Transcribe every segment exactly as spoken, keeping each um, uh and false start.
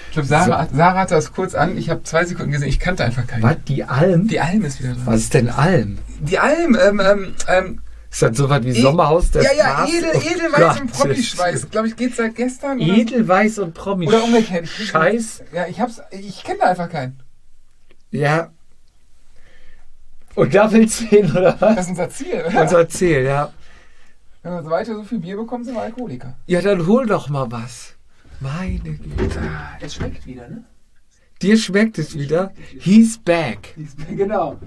Ich glaube, Sarah, so. Sarah hatte das kurz an. Ich habe zwei Sekunden gesehen. Ich kannte einfach keinen. Was? Die Alm? Die Alm ist wieder drin. Was ist denn Alm? Die Alm, ähm, ähm, ähm. Ist das so was wie e Sommerhaus des Ja, ja, Mars? Edel, oh Edelweiß Gott. und Promischweiß. Glaube ich, geht seit gestern. Oder Edelweiß so. und Promisch. Oder umgekehrt. Scheiß. Ja, ich hab's. Ich kenne da einfach keinen. Ja. Und da willst du hin, oder was? Das ist unser Ziel, oder? Unser Ziel, ja. Wenn wir weiter so viel Bier bekommen, sind wir Alkoholiker. Ja, dann hol doch mal was. Meine Güte. Ah, es schmeckt wieder, ne? Dir schmeckt es wieder? He's back. Genau.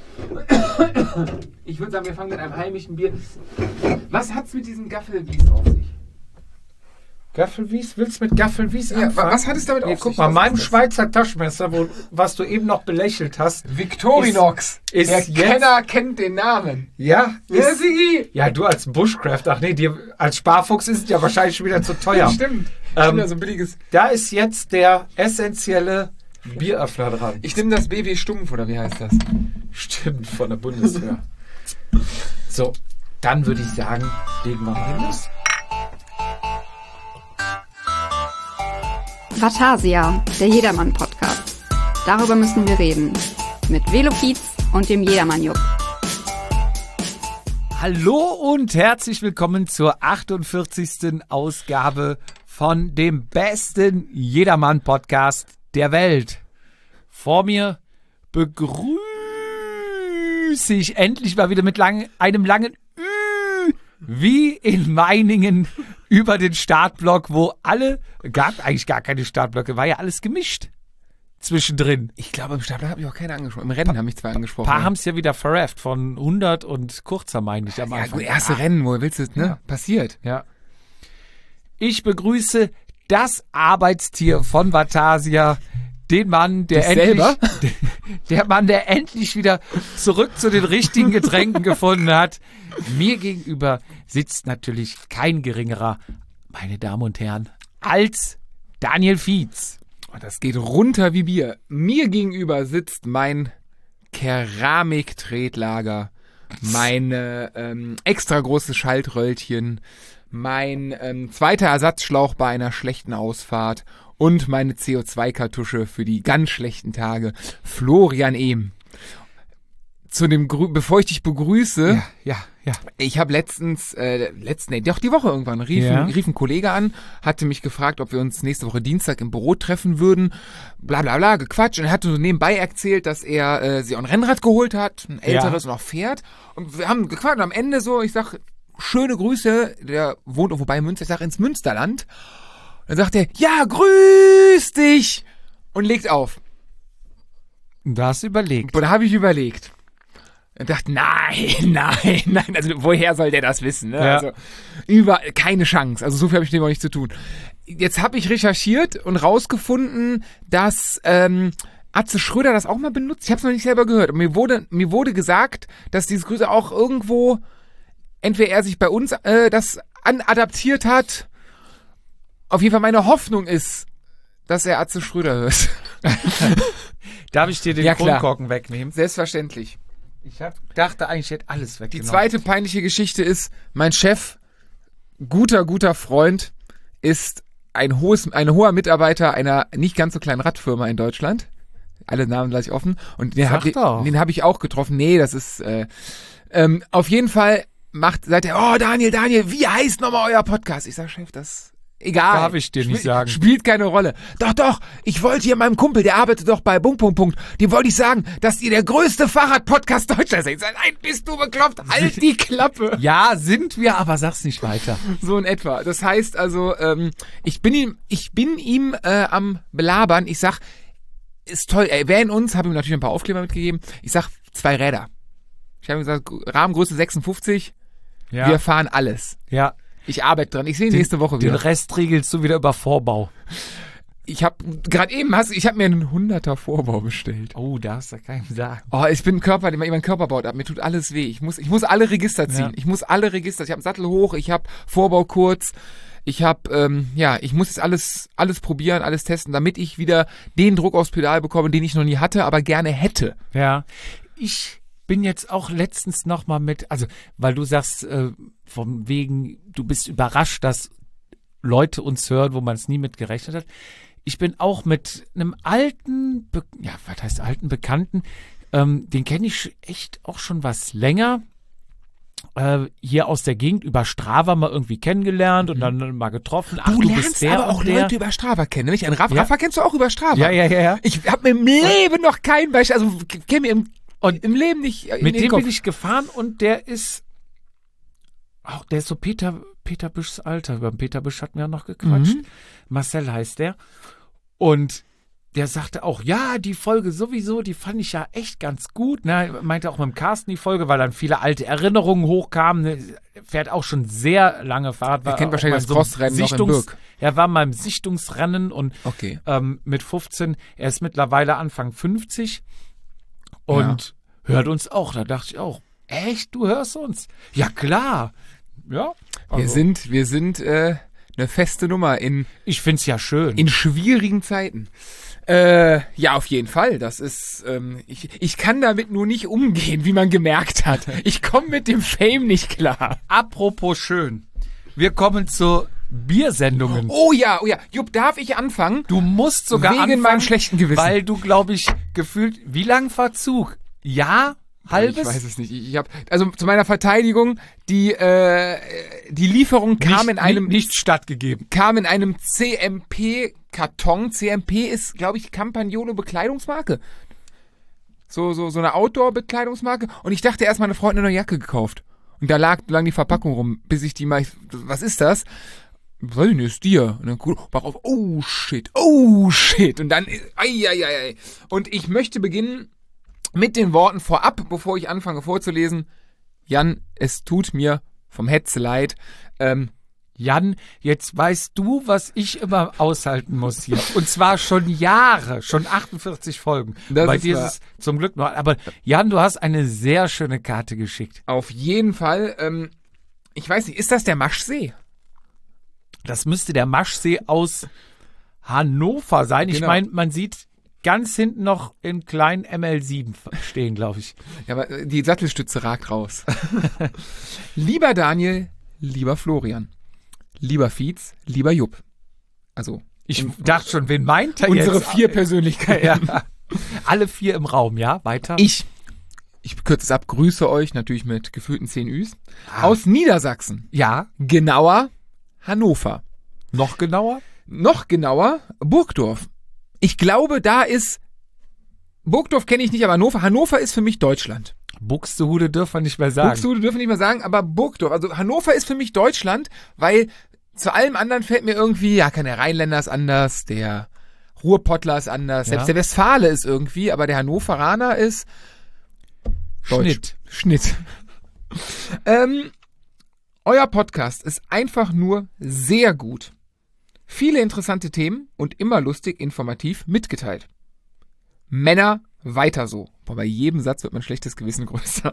Ich würde sagen, wir fangen mit einem heimischen Bier. Was hat's mit diesem Gaffelwies auf sich? Gaffelwies? Willst du mit Gaffelwies Ja, anfangen? was hat es damit nee, auf guck sich? mal, Was meinem ist das? Schweizer Taschenmesser, wo, was du eben noch belächelt hast. Victorinox. Ist, Der ist jetzt, Kenner kennt den Namen. Ja, Ja, ist, Sigi. ja, du als Bushcraft, ach nee, dir als Sparfuchs ist es ja wahrscheinlich schon wieder zu teuer. Stimmt. Ähm, Stimmt, ja, so ein billiges. Da ist jetzt der essentielle Bieröffner dran. Ich nehme das B W Stumpf, oder wie heißt das? Stimmt, von der Bundeswehr. So, dann würde ich sagen, legen wir mal los. Vatasia, der Jedermann-Podcast. Darüber müssen wir reden. Mit Velo Kiez und dem Jedermann-Jupp. Hallo und herzlich willkommen zur achtundvierzigsten Ausgabe von dem besten Jedermann-Podcast der Welt. Vor mir begrüße ich endlich mal wieder mit lang, einem langen Ü wie in Meiningen über den Startblock, wo alle, gab eigentlich gar keine Startblöcke, war ja alles gemischt zwischendrin. Ich glaube, im Stapler habe ich auch keine angesprochen. Im Rennen haben mich zwei angesprochen. Ein paar haben es ja wieder verrafft, von hundert und kurzer, meine ich am Ja, Anfang. gut, erste Rennen, wo willst du es, ne? Ja. Passiert. Ja. Ich begrüße das Arbeitstier von Vatasia, den Mann, der Dich endlich, selber? der Mann, der endlich wieder zurück zu den richtigen Getränken gefunden hat. Mir gegenüber sitzt natürlich kein geringerer, meine Damen und Herren, als Daniel Fietz. Oh, das geht runter wie Bier. Mir gegenüber sitzt mein Keramiktretlager, meine ähm, extra große Schaltröllchen, mein ähm, zweiter Ersatzschlauch bei einer schlechten Ausfahrt und meine C O zwei Kartusche für die ganz schlechten Tage, Florian Ehm. Zu dem, Grü bevor ich dich begrüße, Ja, ja, ja. ich habe letztens, äh, letzten, nee, doch die Woche irgendwann, rief, Ja. ein, rief ein Kollege an, hatte mich gefragt, ob wir uns nächste Woche Dienstag im Büro treffen würden, bla bla bla, gequatscht, und er hatte so nebenbei erzählt, dass er äh, sich auch ein Rennrad geholt hat, ein älteres, Ja. und auch fährt, und wir haben gequatscht, und am Ende so, ich sag, schöne Grüße, der wohnt irgendwo bei Münster, ich sag, ins Münsterland, und dann sagt er, ja, grüß dich, und legt auf. Du hast überlegt. Und da habe ich überlegt. Und dachte, nein, nein, nein, also woher soll der das wissen? Ne? Ja. Also über keine Chance. Also so viel habe ich dem auch nicht zu tun. Jetzt habe ich recherchiert und rausgefunden, dass ähm, Atze Schröder das auch mal benutzt. Ich habe es noch nicht selber gehört. Und mir wurde mir wurde gesagt, dass dieses Grüße auch irgendwo entweder er sich bei uns äh, das anadaptiert hat. Auf jeden Fall meine Hoffnung ist, dass er Atze Schröder hört. Darf ich dir den Ja, klar. Kronkorken wegnehmen? Selbstverständlich. Ich hab, dachte eigentlich, ich hätte alles Die weggenommen. zweite peinliche Geschichte ist, mein Chef, guter, guter Freund, ist ein hohes, ein hoher Mitarbeiter einer nicht ganz so kleinen Radfirma in Deutschland. Alle Namen lasse ich offen. Und den Sag habe doch. den hab ich auch getroffen. Nee, das ist, äh, ähm, auf jeden Fall macht, sagt er, oh Daniel, Daniel, wie heißt nochmal euer Podcast? Ich sag, Chef, das egal. Darf ich dir nicht sagen. Spielt keine Rolle. Doch, doch, ich wollte hier meinem Kumpel, der arbeitet doch bei Punkt, Punkt, Punkt, dem wollte ich sagen, dass ihr der größte Fahrradpodcast Deutschlands seid. Nein, bist du bekloppt? Halt die Klappe. Ja, sind wir, aber sag's nicht weiter. So in etwa. Das heißt also, ähm, ich bin ihm, ich bin ihm äh, am Belabern. Ich sag, ist toll, er wäre in uns, habe ihm natürlich ein paar Aufkleber mitgegeben. Ich sag, zwei Räder. Ich habe ihm gesagt, Rahmengröße sechsundfünfzig, Ja, wir fahren alles. ja. Ich arbeite dran. Ich sehe ihn nächste Woche Den wieder. Rest regelst du wieder über Vorbau. Ich habe gerade eben, hast, ich habe mir einen hunderter Vorbau bestellt. Oh, da hast du keinem sagen. Oh, ich bin ein Körper, der mein Körper baut ab. Mir tut alles weh. Ich muss, ich muss alle Register ziehen. Ja. Ich muss alle Register. Ich habe Sattel hoch, ich habe Vorbau kurz. Ich habe, ähm, ja, ich muss jetzt alles, alles probieren, alles testen, damit ich wieder den Druck aufs Pedal bekomme, den ich noch nie hatte, aber gerne hätte. Ja. Ich bin jetzt auch letztens noch mal mit, also, weil du sagst, äh, vom wegen, du bist überrascht, dass Leute uns hören, wo man es nie mit gerechnet hat. ich bin auch mit einem alten, Be- ja, was heißt alten Bekannten, ähm, den kenne ich echt auch schon was länger. Äh, hier aus der Gegend über Strava mal irgendwie kennengelernt und dann mal getroffen. Ach, Du, du lernst bist der aber auch und der. Leute über Strava kennen, nämlich ein Raff. Ja. Rafa kennst du auch über Strava. Ja, ja, ja, ja. Ich habe mir im Leben noch kein Beispiel, also kenne mir im, und im Leben nicht äh, in Mit den dem Kopf. bin ich gefahren und der ist auch, der ist so Peter, Peter Büschs Alter. Über den Peter Büsch hatten wir ja noch gequatscht. Mhm. Marcel heißt der. Und der sagte auch, ja, die Folge sowieso, die fand ich ja echt ganz gut. Ne? Er meinte auch mit dem Carsten die Folge, weil dann viele alte Erinnerungen hochkamen. Ne? Fährt auch schon sehr lange Fahrrad. Er kennt wahrscheinlich das Crossrennen noch in Birk. Er war mal im Sichtungsrennen und Okay. ähm, mit fünfzehn, er ist mittlerweile Anfang fünfzig und hört uns auch. Da dachte ich auch, echt, du hörst uns? Ja, klar. Ja. Wir Also, sind, wir sind äh, eine feste Nummer in, ich find's ja schön. in schwierigen Zeiten. Äh, ja, auf jeden Fall. Das ist, ähm, ich, ich kann damit nur nicht umgehen, wie man gemerkt hat. Ich komme mit dem Fame nicht klar. Apropos schön. Wir kommen zu Biersendungen. Oh ja, oh ja. Jupp, darf ich anfangen? Du musst sogar Wegen anfangen, meinem schlechten Gewissen. weil du, glaube ich, gefühlt, wie lang Verzug? Ja? Halbes? Ich weiß es nicht. Ich, ich habe, also zu meiner Verteidigung, die, äh, die Lieferung kam nicht, in einem, nicht, nicht stattgegeben. kam in einem C M P-Karton. C M P ist, glaube ich, Campagnolo Bekleidungsmarke. So, so, so eine Outdoor-Bekleidungsmarke. Und ich dachte erst, meine Frau hat eine neue Jacke gekauft. Und da lag lang die Verpackung rum, bis ich die mal, was ist das? Weiß ich nicht, ist dir. Und dann guck, mach auf, oh shit, oh shit. Und dann, ei, ei, ei, ei. Und ich möchte beginnen mit den Worten vorab, bevor ich anfange vorzulesen. Jan, es tut mir vom Hetze leid. Ähm, Jan, jetzt weißt du, was ich immer aushalten muss hier. Und zwar schon Jahre, schon achtundvierzig Folgen. Das Bei ist dir wahr. ist es zum Glück noch. Aber Jan, du hast eine sehr schöne Karte geschickt. auf jeden Fall, ähm, ich weiß nicht, ist das der Maschsee? Das müsste der Maschsee aus Hannover sein. Ich Genau. meine, man sieht ganz hinten noch in kleinen M L sieben stehen, glaube ich. Ja, aber äh, die Sattelstütze ragt raus. Lieber Daniel, lieber Florian, lieber Fietz, lieber Jupp. Also Ich Im- dachte schon, wen meint er unsere jetzt? vier Persönlichkeiten. Ja. Alle vier im Raum, ja? Weiter? Ich, ich kürze es ab, grüße euch natürlich mit gefühlten zehn Üs. Ah. Aus Niedersachsen, Ja, genauer Hannover. noch genauer? Noch genauer Burgdorf. Ich glaube, da ist, Burgdorf kenne ich nicht, aber Hannover, Hannover ist für mich Deutschland. Buxtehude dürfen wir nicht mehr sagen. Buxtehude dürfen wir nicht mehr sagen, aber Burgdorf, also Hannover ist für mich Deutschland, weil zu allem anderen fällt mir irgendwie, ja, kann der Rheinländer ist anders, der Ruhrpottler ist anders, selbst Ja. der Westfale ist irgendwie, aber der Hannoveraner ist Deutsch. Schnitt. Schnitt. ähm, euer Podcast ist einfach nur sehr gut. Viele interessante Themen und immer lustig, informativ mitgeteilt. Männer, weiter so. Boah, bei jedem Satz wird mein schlechtes Gewissen größer.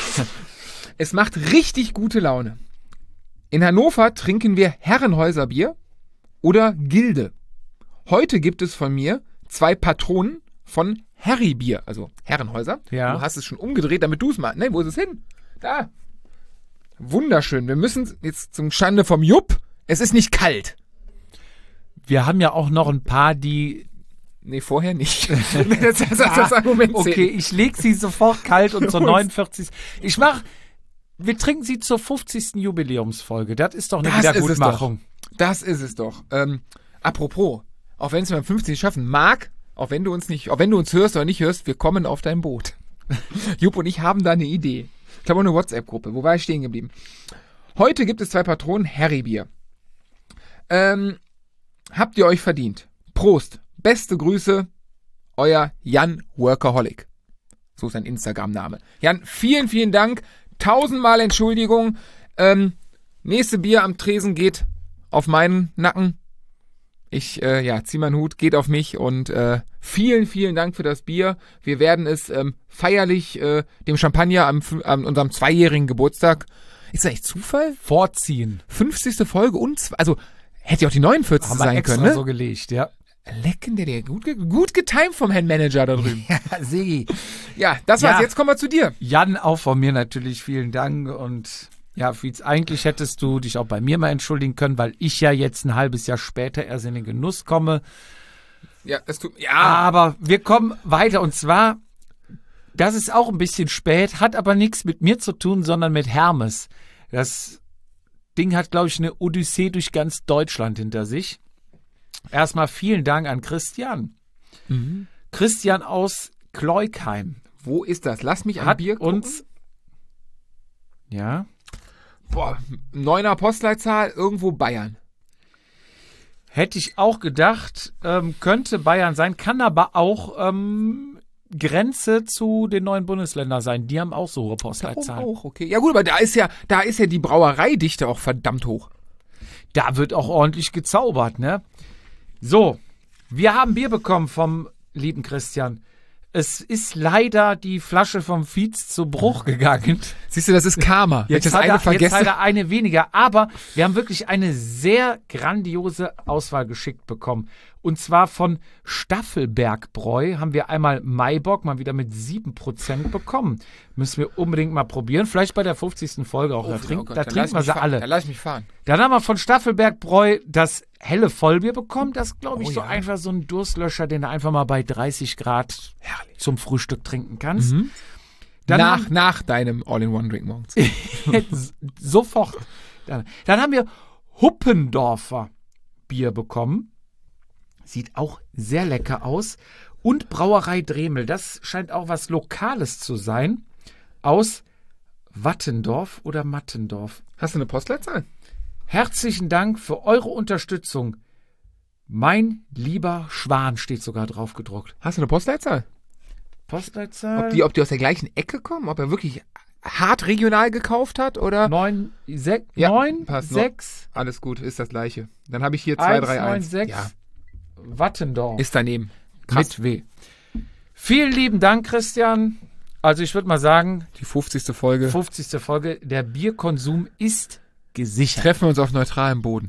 Es macht richtig gute Laune. In Hannover trinken wir Herrenhäuserbier oder Gilde. Heute gibt es von mir zwei Patronen von Harry-Bier, also Herrenhäuser. Ja. Du hast es schon umgedreht, damit du es mal... Nein, wo ist es hin? Da. Wunderschön. Wir müssen jetzt zum Schande vom Jupp. Es ist nicht kalt. Wir haben ja auch noch ein paar, die... Nee, vorher nicht. das, das, das, das Argument Okay, zählt. ich leg sie sofort kalt und zur neunundvierzig. Ich mach... Wir trinken sie zur fünfzigsten Jubiläumsfolge. Das ist doch eine Das ist es Wiedergutmachung. Das ist es doch. Ähm, apropos, auch wenn es beim fünfzig schaffen, Marc, auch wenn du uns nicht, auch wenn du uns hörst oder nicht hörst, wir kommen auf dein Boot. Jupp und ich haben da eine Idee. Ich glaube, eine WhatsApp-Gruppe. Wo war ich stehen geblieben? Heute gibt es zwei Patronen Harry-Bier. Ähm, habt ihr euch verdient. Prost. Beste Grüße. Euer Jan Workaholic. So ist sein Instagram-Name. Jan, vielen, vielen Dank. Tausendmal Entschuldigung. Ähm, nächste Bier am Tresen geht auf meinen Nacken. Ich, äh, ja, zieh meinen Hut, geht auf mich und äh, vielen, vielen Dank für das Bier. Wir werden es ähm, feierlich äh, dem Champagner am, fün- an unserem zweijährigen Geburtstag. Ist das echt Zufall? Vorziehen. fünfzigste Folge und zw- also hätte ja auch die neunundvierzigste Haben wir sein extra können, ne? so gelegt, ja. Lecken, der, der gut, ge- gut getimt vom Herrn Manager da drüben. Ja, Sigi. Ja, das war's. Ja. Jetzt kommen wir zu dir. Jan, auch von mir natürlich vielen Dank und ja, Fietz, eigentlich hättest du dich auch bei mir mal entschuldigen können, weil ich ja jetzt ein halbes Jahr später erst in den Genuss komme. Ja, das tut, ja. Aber wir kommen weiter und zwar, das ist auch ein bisschen spät, hat aber nichts mit mir zu tun, sondern mit Hermes. Das Ding hat, glaube ich, eine Odyssee durch ganz Deutschland hinter sich. Erstmal vielen Dank an Christian. Mhm. Christian aus Kleukheim. Wo ist das? Lass mich am Hat Bier gucken. uns, ja, Boah, neuner Postleitzahl, irgendwo Bayern. hätte ich auch gedacht, ähm, könnte Bayern sein, kann aber auch ähm, Grenze zu den neuen Bundesländern sein. Die haben auch so hohe Postleitzahlen. Auch, okay. Ja gut, aber da ist ja, da ist ja die Brauereidichte auch verdammt hoch. Da wird auch ordentlich gezaubert, ne? So, wir haben Bier bekommen vom lieben Christian. Es ist leider die Flasche vom Fietz zu Bruch gegangen. Siehst du, das ist Karma. Wenn ich Jetzt das hat, eine er, jetzt vergesse. hat er eine weniger, aber wir haben wirklich eine sehr grandiose Auswahl geschickt bekommen. Und zwar von Staffelbergbräu haben wir einmal Maibock mal wieder mit sieben Prozent bekommen. Müssen wir unbedingt mal probieren. Vielleicht bei der fünfzigsten Folge auch. Oh, da oh trinken, Gott, da dann trinken lass wir mich sie fahren. alle. Dann lass mich fahren. Dann haben wir von Staffelbergbräu das helle Vollbier bekommen. Das glaube ich Oh, so ja. einfach so ein Durstlöscher, den du einfach mal bei dreißig Grad Herrlich. zum Frühstück trinken kannst. Mhm. Dann nach, haben- nach deinem All-in-One-Drink morgens. S- Sofort. Dann, dann haben wir Huppendorfer Bier bekommen. Sieht auch sehr lecker aus. Und Brauerei Dremel. Das scheint auch was Lokales zu sein. Aus Wattendorf oder Mattendorf. Hast du eine Postleitzahl? Herzlichen Dank für eure Unterstützung. Mein lieber Schwan steht sogar drauf gedruckt. Hast du eine Postleitzahl? Postleitzahl Ob die, ob die aus der gleichen Ecke kommen? Ob er wirklich hart regional gekauft hat? Oder? neun, sechs, Ja, neun, passt. sechs, Alles gut, ist das gleiche. Dann habe ich hier zwei drei neun, eins. sechs, Ja, Wattendorf. ist daneben. Krass. Mit W. Vielen lieben Dank, Christian. Also ich würde mal sagen, Die fünfzigste Folge. fünfzigste Folge, der Bierkonsum ist gesichert. Treffen wir uns auf neutralem Boden.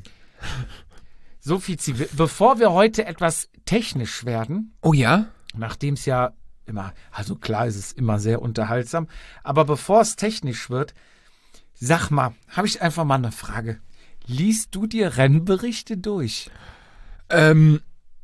So viel Ziel. Bevor wir heute etwas technisch werden, Oh ja? nachdem es ja immer, also klar ist es immer sehr unterhaltsam, aber bevor es technisch wird, sag mal, habe ich einfach mal eine Frage. Liest du dir Rennberichte durch? Ähm,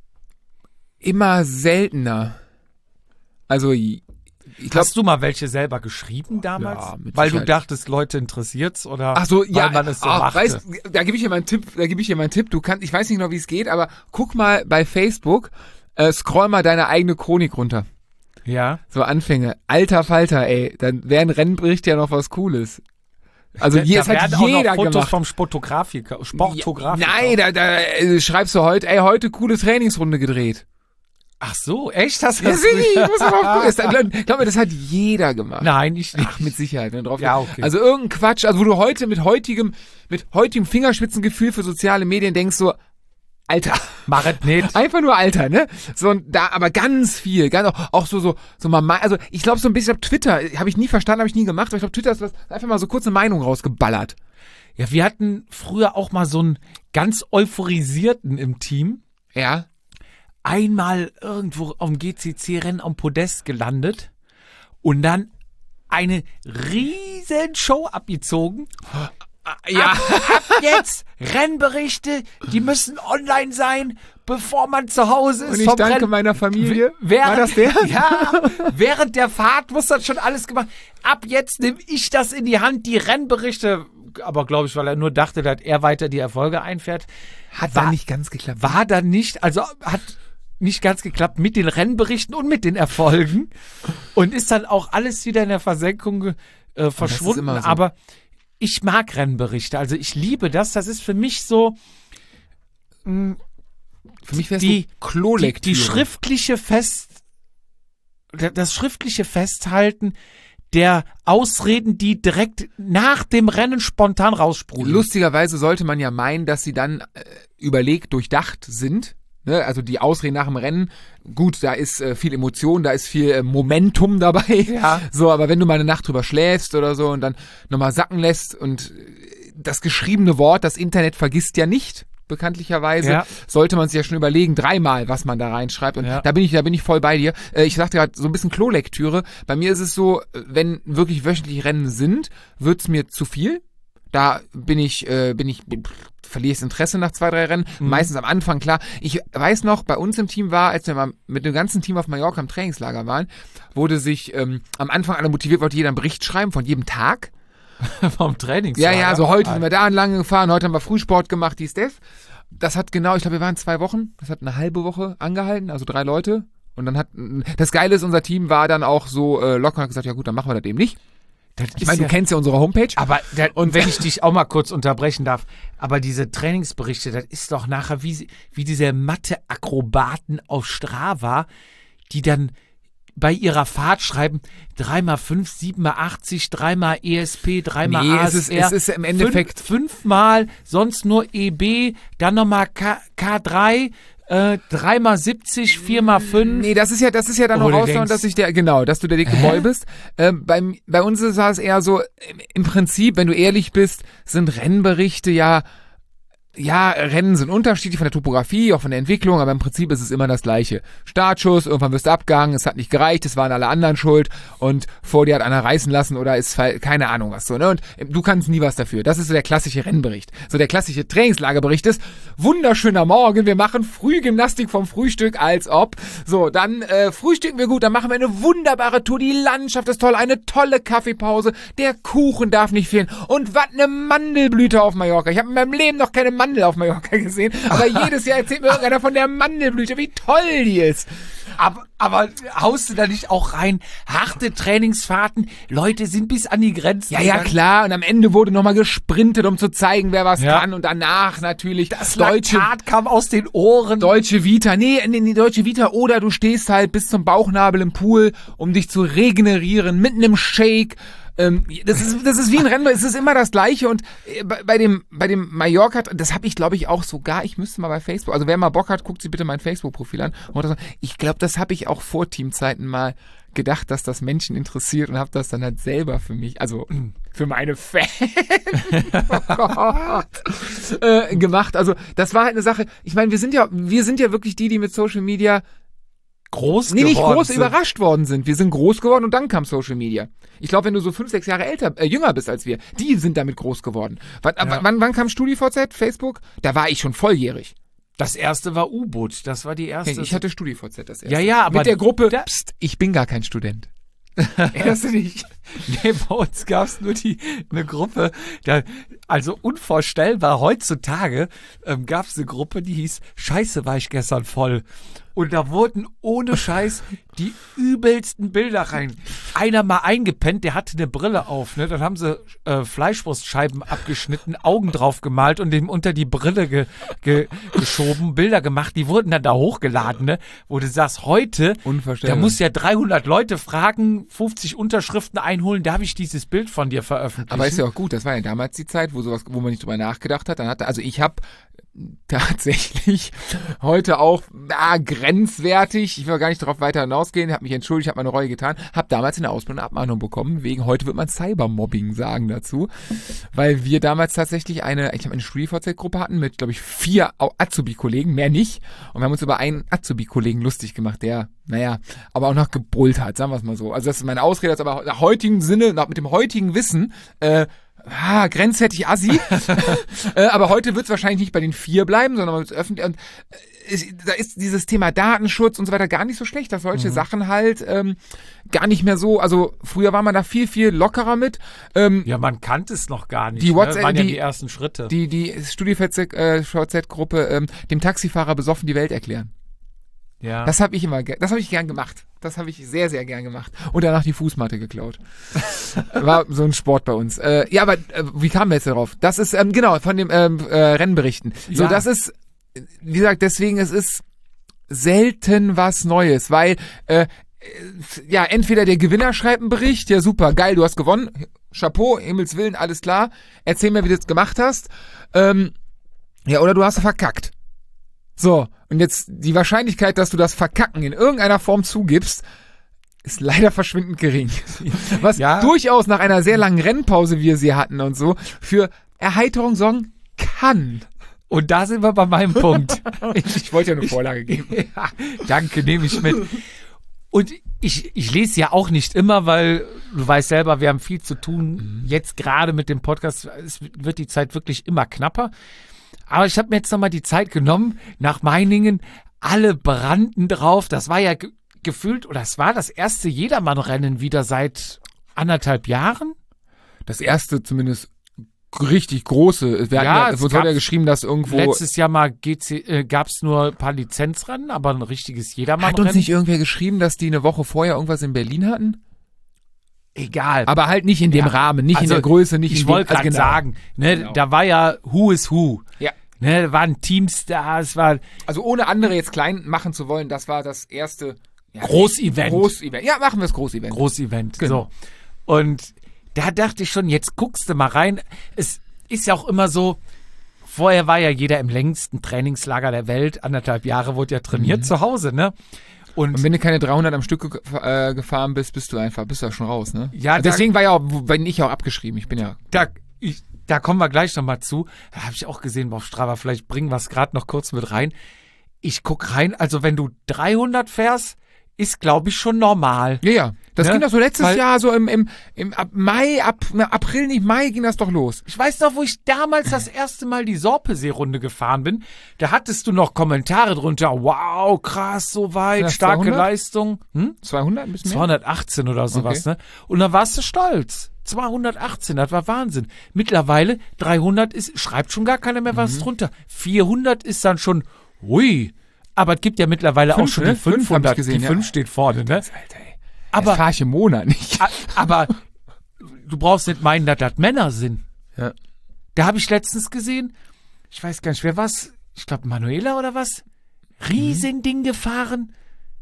immer seltener. Also, ich glaube, Hast du mal welche selber geschrieben damals? Ja, mit Weil du Sicherheit. dachtest, Leute interessiert's oder ach so, weil ja, man es so ah, machte? weißt, da gebe ich dir mal einen Tipp, da gebe ich dir mal einen Tipp. Du kannst, ich weiß nicht noch, wie es geht, aber guck mal bei Facebook, äh, scroll mal deine eigene Chronik runter. Ja. So Anfänge. Alter Falter, ey, dann wäre ein Rennbericht ja noch was Cooles. Also Da hier ist halt werden auch jeder noch Fotos gemacht. vom Sportografiker, Sportografiker. Nein, da, da äh, schreibst du heute, ey, heute coole Trainingsrunde gedreht. Ach so, echt? Hast du Ja, das? ich muss aber auch gucken. Das- Glaub, glaub mir, das hat jeder gemacht. Nein, ich nicht. Ach, mit Sicherheit. Wenn du drauf Ja, okay. Also irgendein Quatsch, also wo du heute mit heutigem, mit heutigem Fingerspitzengefühl für soziale Medien denkst so, Alter. Mach es nicht. Einfach nur Alter, ne? So und da, aber ganz viel, ganz auch, auch so so so mal, mei- also ich glaube so ein bisschen auf Twitter, habe ich nie verstanden, habe ich nie gemacht, aber ich glaube Twitter ist was, einfach mal so kurz eine Meinung rausgeballert. Ja, wir hatten früher auch mal so einen ganz euphorisierten im Team. Ja. Einmal irgendwo am G C C-Rennen am Podest gelandet und dann eine riesen Show abgezogen. Ja. Ab jetzt Rennberichte, die müssen online sein, bevor man zu Hause ist. Und ich vom danke Rennen. meiner Familie. Während, War das der? Ja, während der Fahrt muss das schon alles gemacht. Ab jetzt nehme ich das in die Hand, die Rennberichte. Aber glaube ich, weil er nur dachte, dass er weiter die Erfolge einfährt. Hat War- da nicht ganz geklappt. War dann nicht, also hat nicht ganz geklappt mit den Rennberichten und mit den Erfolgen. Und ist dann auch alles wieder in der Versenkung äh, verschwunden. immer so. Aber ich mag Rennberichte. Also ich liebe das. Das ist für mich so mh, Für mich wäre es die, so Klolektüre. die schriftliche Fest, das schriftliche Festhalten der Ausreden, die direkt nach dem Rennen spontan raussprudeln. Lustigerweise sollte man ja meinen, dass sie dann äh, überlegt, durchdacht sind. Ne? Also die Ausreden nach dem Rennen, gut, da ist äh, viel Emotion, da ist viel äh, Momentum dabei. Ja. So, aber wenn du mal eine Nacht drüber schläfst oder so und dann nochmal sacken lässt und äh, das geschriebene Wort, das Internet vergisst ja nicht, bekanntlicherweise, Ja. sollte man sich ja schon überlegen, dreimal, was man da reinschreibt. Und Ja. da bin ich, da bin ich voll bei dir. Äh, ich sagte gerade, so ein bisschen Klolektüre. Bei mir ist es so, äh, wenn wirklich wöchentlich Rennen sind, wird's mir zu viel. Da bin ich, äh, bin ich, verliere das Interesse nach zwei, drei Rennen. Mhm. Meistens am Anfang, klar. Ich weiß noch, bei uns im Team war, als wir mal mit dem ganzen Team auf Mallorca im Trainingslager waren, wurde sich ähm, am Anfang alle motiviert, wollte jeder einen Bericht schreiben von jedem Tag. Vom Trainingslager? Ja, ja, so heute sind wir da lang gefahren, heute haben wir Frühsport gemacht, dies, das. Das hat genau, ich glaube, wir waren zwei Wochen, das hat eine halbe Woche angehalten, also drei Leute. Und dann hat, das Geile ist, unser Team war dann auch so äh, locker und hat gesagt, ja gut, dann machen wir das eben nicht. Das ich meine, ja, du kennst ja unsere Homepage. Aber da, und wenn ich dich auch mal kurz unterbrechen darf, aber diese Trainingsberichte, das ist doch nachher wie, wie diese Mathe-Akrobaten auf Strava, die dann bei ihrer Fahrt schreiben, drei mal fünf, sieben mal achtzig, drei mal E S P, drei mal nee, A S R. Es ist, es ist im Endeffekt fünf, fünfmal, sonst nur E B, dann nochmal K, K3, Äh, drei mal siebzig, vier mal fünf. Nee, das ist ja, das ist ja dann Oh, noch du rausgehauen, denkst- dass ich der, genau, dass du der dicke Hä? Boy bist. Ähm, beim, bei uns war es eher so, im, im Prinzip, wenn du ehrlich bist, sind Rennberichte ja, ja, Rennen sind unterschiedlich von der Topografie, auch von der Entwicklung, aber im Prinzip ist es immer das Gleiche. Startschuss, irgendwann wirst du abgehangen, es hat nicht gereicht, es waren alle anderen schuld und vor dir hat einer reißen lassen oder ist, fall- keine Ahnung was so, ne? Und du kannst nie was dafür. Das ist so der klassische Rennbericht. So der klassische Trainingslagerbericht ist, wunderschöner Morgen, wir machen Frühgymnastik vom Frühstück, als ob. So, dann äh, frühstücken wir gut, dann machen wir eine wunderbare Tour, die Landschaft ist toll, eine tolle Kaffeepause, der Kuchen darf nicht fehlen und was eine Mandelblüte auf Mallorca. Ich habe in meinem Leben noch keine Mandel auf Mallorca gesehen, aber jedes Jahr erzählt mir irgendeiner von der Mandelblüte, wie toll die ist. Aber, aber haust du da nicht auch rein? Harte Trainingsfahrten, Leute sind bis an die Grenzen. Ja, ja, gegangen. klar. Und am Ende wurde nochmal gesprintet, um zu zeigen, wer was Ja. kann. Und danach natürlich Das deutsche, Laktat kam aus den Ohren. deutsche Vita. Nee, nee, nee, deutsche Vita. Oder du stehst halt bis zum Bauchnabel im Pool, um dich zu regenerieren, mitten im Shake. Ähm, das ist, das ist wie ein Rennen, es ist immer das Gleiche und äh, bei, bei dem, bei dem Mallorca, das habe ich glaube ich auch sogar, ich müsste mal bei Facebook, also wer mal Bock hat, guckt sich bitte mein Facebook-Profil an. Und das, ich glaube, das habe ich auch vor Teamzeiten mal gedacht, dass das Menschen interessiert und habe das dann halt selber für mich, also für meine Fans oh Gott, äh, gemacht. Also das war halt eine Sache, ich meine, wir sind ja, wir sind ja wirklich die, die mit Social Media groß Nee, nicht geworden groß sind. überrascht worden sind. Wir sind groß geworden und dann kam Social Media. Ich glaube, wenn du so fünf, sechs Jahre älter, äh, jünger bist als wir, die sind damit groß geworden. Wann, Ja. wann, wann kam StudiVZ, Facebook? Da war ich schon volljährig. Das erste war U-Boot, das war die erste. Ich hatte StudiVZ das erste. Ja, ja, aber Mit der Gruppe, da- pst, ich bin gar kein Student. Erinnerst du dich? Nee, bei uns gab's nur die eine Gruppe, da, also unvorstellbar, heutzutage ähm, gab's eine Gruppe, die hieß Scheiße, war ich gestern voll. Und da wurden ohne Scheiß die übelsten Bilder rein. Einer mal eingepennt, der hatte eine Brille auf, ne? Dann haben sie äh, Fleischwurstscheiben abgeschnitten, Augen drauf gemalt und dem unter die Brille ge, ge, geschoben, Bilder gemacht, die wurden dann da hochgeladen, ne? Wo du sagst, heute, da Unvorstellbar. muss ja dreihundert Leute fragen, fünfzig Unterschriften einholen, darf ich dieses Bild von dir veröffentlichen? Aber ist ja auch gut, das war ja damals die Zeit, wo sowas, wo man nicht drüber nachgedacht hat. Dann hatte, also ich habe tatsächlich heute auch ah, grenzwertig, ich will gar nicht darauf weiter hinausgehen, habe mich entschuldigt, habe meine Reue getan, habe damals in der Ausbildung eine Abmahnung bekommen, wegen, heute wird man Cybermobbing sagen dazu, weil wir damals tatsächlich eine, ich habe eine StudiVZ-Gruppe hatten mit, glaube ich, vier Au- Azubi-Kollegen, mehr nicht, und wir haben uns über einen Azubi-Kollegen lustig gemacht, der, naja, aber auch noch gebrüllt hat, sagen wir es mal so. Also das ist meine Ausrede, das ist aber nach heutigem Sinne, nach, mit dem heutigen Wissen, äh, Ah, grenzwertig assi. äh, aber heute wird es wahrscheinlich nicht bei den vier bleiben, sondern man wird öffentlich. Und äh, ist, da ist dieses Thema Datenschutz und so weiter gar nicht so schlecht, dass solche Mhm. Sachen halt ähm, gar nicht mehr so. Also früher war man da viel, viel lockerer mit. Ähm, Ja, man kannte es noch gar nicht. Die ne? WhatsApp- waren ja die- die ersten Schritte. die die StudiVZ-Gruppe ähm, dem Taxifahrer besoffen die Welt erklären. ja. Das habe ich immer, ge- das habe ich gern gemacht. Das habe ich sehr, sehr gern gemacht. Und danach die Fußmatte geklaut. War so ein Sport bei uns. Äh, ja, aber äh, wie kamen wir jetzt darauf? Das ist, ähm, genau, von dem ähm, äh, Rennberichten. So, Ja. das ist, wie gesagt, deswegen, es ist selten was Neues, weil, äh, äh, ja, entweder der Gewinner schreibt einen Bericht, ja super, geil, du hast gewonnen, Chapeau, Himmels Willen, alles klar, erzähl mir, wie du das gemacht hast. Ähm, ja, oder du hast verkackt. So, und jetzt die Wahrscheinlichkeit, dass du das Verkacken in irgendeiner Form zugibst, ist leider verschwindend gering. Was Ja. durchaus nach einer sehr langen Rennpause, wie wir sie hatten und so, für Erheiterung sorgen kann. Und da sind wir bei meinem Punkt. Ich wollte ja eine Vorlage geben. Ja, danke, nehme ich mit. Und ich, ich lese ja auch nicht immer, weil du weißt selber, wir haben viel zu tun. Mhm. Jetzt gerade mit dem Podcast, es wird die Zeit wirklich immer knapper. Aber ich habe mir jetzt nochmal die Zeit genommen, nach Meiningen, alle brannten drauf. Das war ja ge- gefühlt, oder es war das erste Jedermann-Rennen wieder seit anderthalb Jahren. Das erste zumindest richtig große. Wir Ja, hatten ja, es es wurde ja gab geschrieben, dass irgendwo... Letztes Jahr mal G C, äh, gab es nur ein paar Lizenzrennen, aber ein richtiges Hat Jedermann-Rennen. uns nicht irgendwer geschrieben, dass die eine Woche vorher irgendwas in Berlin hatten? Egal. Aber halt nicht in dem Ja, Rahmen, nicht also in der Größe, nicht ich in wollte dem... gerade genau. sagen, ne, Genau. da war ja Who is Who. Ja. Ne, da waren Teams da, es war Also ohne andere jetzt klein machen zu wollen, das war das erste... Ja, Großevent. Großevent. Ja, machen wir das Großevent. Großevent. Genau. So. Und da dachte ich schon, jetzt guckst du mal rein. Es ist ja auch immer so, vorher war ja jeder im längsten Trainingslager der Welt, anderthalb Jahre wurde ja trainiert Mhm. zu Hause, ne? Und, Und wenn du keine dreihundert am Stück ge- äh, gefahren bist, bist du einfach, bist du ja schon raus, ne? Ja, Also deswegen war ja auch, bin ich auch abgeschrieben. Ich bin ja... da, ich, da kommen wir gleich nochmal zu. Da habe ich auch gesehen auf Strava, vielleicht bringen wir es gerade noch kurz mit rein. Ich guck rein, also wenn du dreihundert fährst, ist, glaube ich, schon normal. Ja, ja. Das Ne? ging doch so letztes Weil- Jahr, so im, im, im ab Mai, ab na, April, nicht Mai, ging das doch los. Ich weiß noch, wo ich damals das erste Mal die Sorpesee-Runde gefahren bin. Da hattest du noch Kommentare drunter. Wow, krass, so weit, Sind das starke zweihundert? Leistung. Hm? zweihundert, ein bisschen mehr? zweihundertachtzehn oder sowas, ne? Und dann warst du stolz. zweihundertachtzehn, das war Wahnsinn. Mittlerweile dreihundert ist, schreibt schon gar keiner mehr was drunter. vierhundert ist dann schon, ui. Aber es gibt ja mittlerweile Fünf, auch schon ne? die Fünf hab ich fünfhundert. gesehen, die ja. fünf steht vorne, ne? Alter, ey. Aber- Das fahr ich im Monat nicht. A- Aber du brauchst nicht meinen, dass das Männer sind. Ja. Da habe ich letztens gesehen, ich weiß gar nicht, wer was, ich glaube Manuela oder was, Riesending gefahren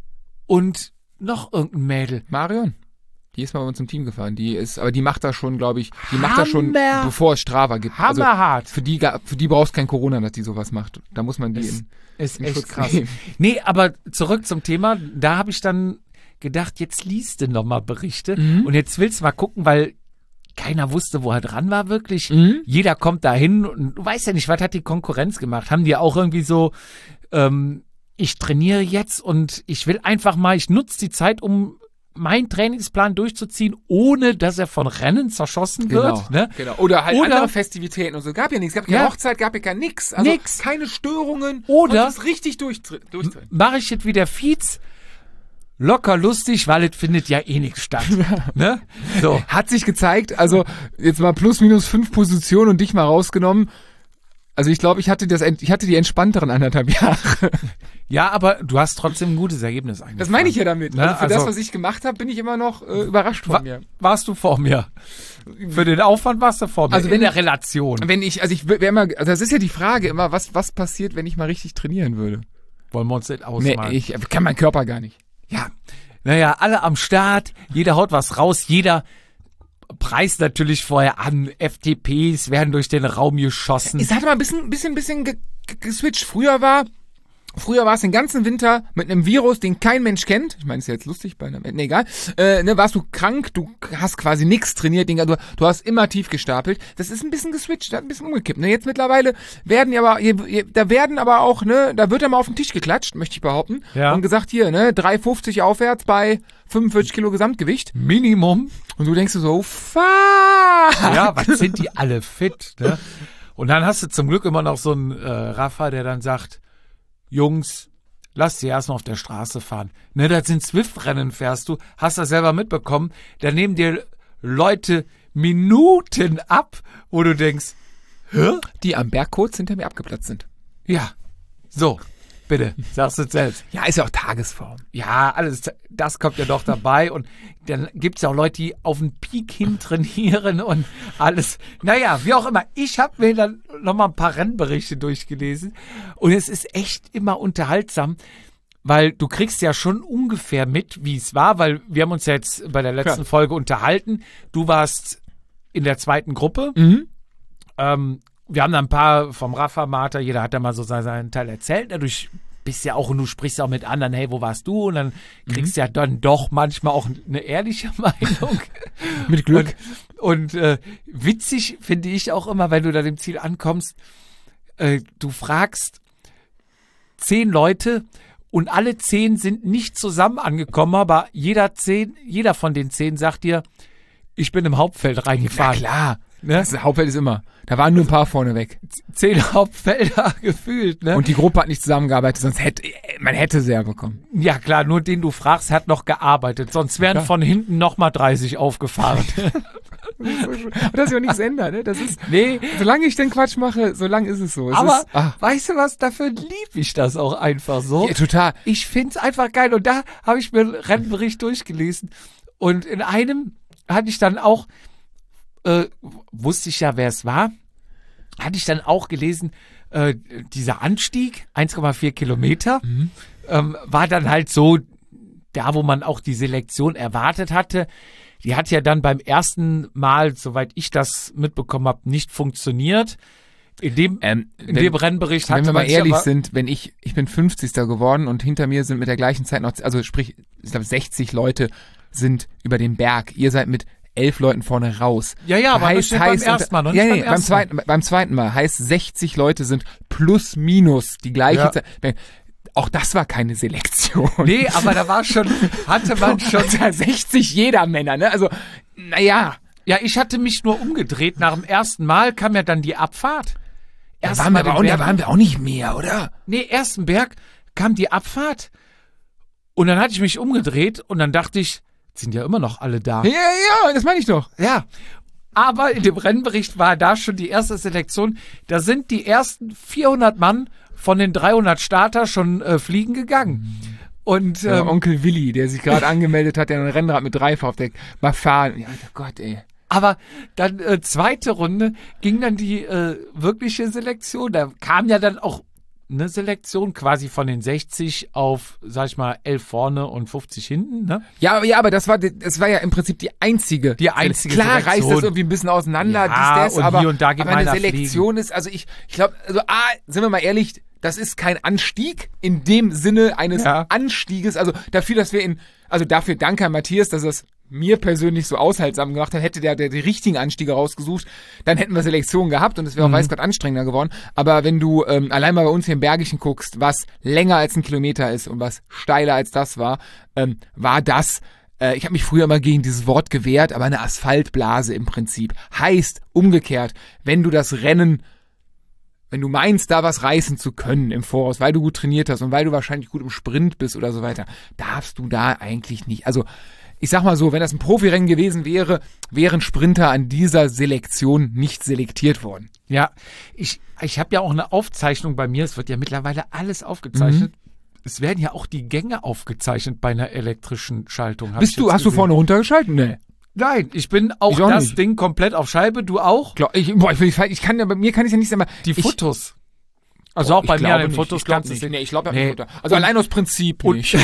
und noch irgendein Mädel. Marion. Die ist mal bei uns im Team gefahren. Die ist, aber die macht das schon, glaube ich, die macht das schon, Hammer. bevor es Strava gibt. Also Hammerhart. für die, ga- für die brauchst kein Corona, dass die sowas macht. Da muss man die Ist- in, Ist in echt Schutz krass. nehmen. Nee, aber zurück zum Thema, da habe ich dann gedacht, jetzt liest du nochmal Berichte Mhm. und jetzt willst du mal gucken, weil keiner wusste, wo er dran war wirklich. Mhm. Jeder kommt da hin und du weißt ja nicht, was hat die Konkurrenz gemacht? Haben die auch irgendwie so, ähm, ich trainiere jetzt und ich will einfach mal, ich nutze die Zeit, um meinen Trainingsplan durchzuziehen, ohne dass er von Rennen zerschossen Genau, wird. Ne? genau. Oder halt Oder- andere Festivitäten und so. Gab ja nichts. Gab keine Ja. Hochzeit, gab ja gar nichts. Also Nix. keine Störungen. Oder- Konntest richtig durchtr- durchtreten. Mache ich jetzt wie der Fietz, locker lustig, weil es findet ja eh nichts statt. Ne? So. Hat sich gezeigt, also jetzt mal plus minus fünf Positionen und dich mal rausgenommen. Also ich glaube, ich hatte das, ent- ich hatte die entspannteren anderthalb Jahre. Ja, aber du hast trotzdem ein gutes Ergebnis eigentlich. Das meine ich ja damit. Ne? Also für das, Also- was ich gemacht habe, bin ich immer noch äh, überrascht von Wa mir. warst du vor mir? Für den Aufwand warst du vor mir. Also in wenn- der Relation. Wenn ich, also ich wäre immer, also das ist ja die Frage immer, was, was passiert, wenn ich mal richtig trainieren würde? Wollen wir uns nicht Nee, ausmalen. ich kann meinen Körper gar nicht. Ja, naja, alle am Start, jeder haut was raus, jeder preist natürlich vorher an, F T Ps werden durch den Raum geschossen. Es hat mal ein bisschen, bisschen, bisschen ge ge geswitcht. Früher war, früher war es den ganzen Winter mit einem Virus, den kein Mensch kennt. Ich meine, ist ja jetzt lustig bei einem, nee, egal. Äh, ne, warst du krank, du hast quasi nichts trainiert, Digga, du, du hast immer tief gestapelt. Das ist ein bisschen geswitcht, hat ein bisschen umgekippt. Ne, jetzt mittlerweile werden die aber, je- je- da werden aber auch, ne, da wird er mal auf den Tisch geklatscht, möchte ich behaupten. Ja. Und gesagt, hier, ne, drei fünfzig aufwärts bei fünfundvierzig Kilo Gesamtgewicht. Minimum. Und du denkst dir so, fuck. Ja, was sind die alle fit, ne? Und dann hast du zum Glück immer noch so einen äh, Rafa, der dann sagt, Jungs, lass sie erstmal auf der Straße fahren. Ne, das sind Swift-Rennen, fährst du, hast das selber mitbekommen, da nehmen dir Leute Minuten ab, wo du denkst, hä? Die am Berg kurz hinter mir abgeplatzt sind. Ja, so, bitte, sagst du selbst. Ja, ist ja auch Tagesform. Ja, alles, das kommt ja doch dabei und dann gibt's ja auch Leute, die auf den Peak hin trainieren und alles. Naja, wie auch immer. Ich habe mir dann nochmal ein paar Rennberichte durchgelesen und es ist echt immer unterhaltsam, weil du kriegst ja schon ungefähr mit, wie es war, weil wir haben uns ja jetzt bei der letzten Ja. Folge unterhalten. Du warst in der zweiten Gruppe. Mhm. Ähm, wir haben da ein paar vom Rafa, Martha, jeder hat da mal so seinen, seinen Teil erzählt. Ne? Du bist ja auch und du sprichst auch mit anderen, hey, wo warst du? Und dann kriegst du ja dann doch manchmal auch eine ehrliche Meinung. Mit Glück. Und, und äh, witzig finde ich auch immer, wenn du da dem Ziel ankommst, äh, du fragst zehn Leute und alle zehn sind nicht zusammen angekommen, aber jeder zehn, jeder von den zehn sagt dir, ich bin im Hauptfeld Na reingefahren. klar, Ne? das Hauptfeld ist immer. Da waren nur ein paar vorne weg. Zehn Hauptfelder gefühlt, ne? Und die Gruppe hat nicht zusammengearbeitet, sonst hätte, man hätte sie ja bekommen. Ja klar, nur den du fragst, hat noch gearbeitet. Sonst wären Ja. von hinten nochmal dreißig aufgefahren. Und das ist ja nichts ändern, ne? Das ist, Nee, solange ich den Quatsch mache, solange ist es so. Es aber ist, ah, weißt du was, dafür lieb ich das auch einfach so. ja, total. Ich find's einfach geil. Und da habe ich mir einen Rennbericht durchgelesen. Und in einem hatte ich dann auch, äh, wusste ich ja, wer es war, hatte ich dann auch gelesen, äh, dieser Anstieg, eins Komma vier Kilometer, Mhm. ähm, war dann halt so, da wo man auch die Selektion erwartet hatte. Die hat ja dann beim ersten Mal, soweit ich das mitbekommen habe, nicht funktioniert. In dem, Ähm, in wenn- dem Rennbericht hatte Wenn wir man mal sich ehrlich aber, sind, wenn ich, ich bin fünfzigster geworden und hinter mir sind mit der gleichen Zeit noch, also sprich, ich glaube sechzig Leute sind über den Berg. Ihr seid mit elf Leuten vorne raus. Ja, ja, aber das steht beim unter- ersten Mal, noch ja, nicht nee, beim beim ersten zweiten, beim zweiten Mal heißt sechzig Leute sind plus minus die gleiche Ja. Zeit. Auch das war keine Selektion. Nee, aber da war schon, hatte man schon. sechzig jeder Männer, ne? Also, naja. Ja, ich hatte mich nur umgedreht. Nach dem ersten Mal kam ja dann die Abfahrt. Da Erst waren, wir mal aber den auch, da Berg- waren wir auch nicht mehr, oder? Nee, ersten Berg kam die Abfahrt. Und dann hatte ich mich umgedreht und dann dachte ich, sind ja immer noch alle da. Ja, ja, das meine ich doch. Ja. Aber in dem Rennbericht war da schon die erste Selektion. Da sind die ersten vierhundert Mann von den dreihundert Starter schon äh, fliegen gegangen. Und Der ähm, Onkel Willi, der sich gerade angemeldet hat, der ein Rennrad mit Dreifach auf der mal fahren. Ja, Gott, ey. aber dann äh, zweite Runde ging dann die äh, wirkliche Selektion. Da kam ja dann auch eine Selektion quasi von den sechzig auf, sag ich mal, elf vorne und fünfzig hinten. Ne? Ja, aber, ja, aber das war, das war ja im Prinzip die einzige. Die einzige Klar reißt Selektion. das irgendwie ein bisschen auseinander, Ja, dies, das, und aber, hier und da geht aber eine mal einer Selektion ist, also ich, ich glaube, also A, sind wir mal ehrlich, das ist kein Anstieg in dem Sinne eines Ja. Anstieges. Also dafür, dass wir in, also dafür danke an Matthias, dass es mir persönlich so aushaltsam gemacht hat, hätte der, der die richtigen Anstiege rausgesucht, dann hätten wir Selektion gehabt und es wäre auch weiß Gott anstrengender geworden. Aber wenn du ähm, allein mal bei uns hier im Bergischen guckst, was länger als ein Kilometer ist und was steiler als das war, ähm, war das, äh, ich habe mich früher immer gegen dieses Wort gewehrt, aber eine Asphaltblase im Prinzip. Heißt, umgekehrt, wenn du das Rennen wenn du meinst, da was reißen zu können im Voraus, weil du gut trainiert hast und weil du wahrscheinlich gut im Sprint bist oder so weiter, darfst du da eigentlich nicht. Also ich sag mal so, wenn das ein Profirennen gewesen wäre, wären Sprinter an dieser Selektion nicht selektiert worden. Ja, ich, ich habe ja auch eine Aufzeichnung bei mir. Es wird ja mittlerweile alles aufgezeichnet. Es werden ja auch die Gänge aufgezeichnet bei einer elektrischen Schaltung. hab Bist ich du, jetzt hast du gesehen. vorne runtergeschalten? Nee. Nein, ich bin auch, Ich auch das nicht. Ding komplett auf Scheibe. Du auch? Glaub, ich, boah, ich, will- ich kann ja, bei mir kann ich ja nicht einmal. Die ich, Fotos. Also boah, auch bei ich mir an glaube den nicht. Fotos ich glaub kannst du nicht. sehen. Nee, ich glaube Nee. nicht runter. Also allein aus Prinzip und- nicht.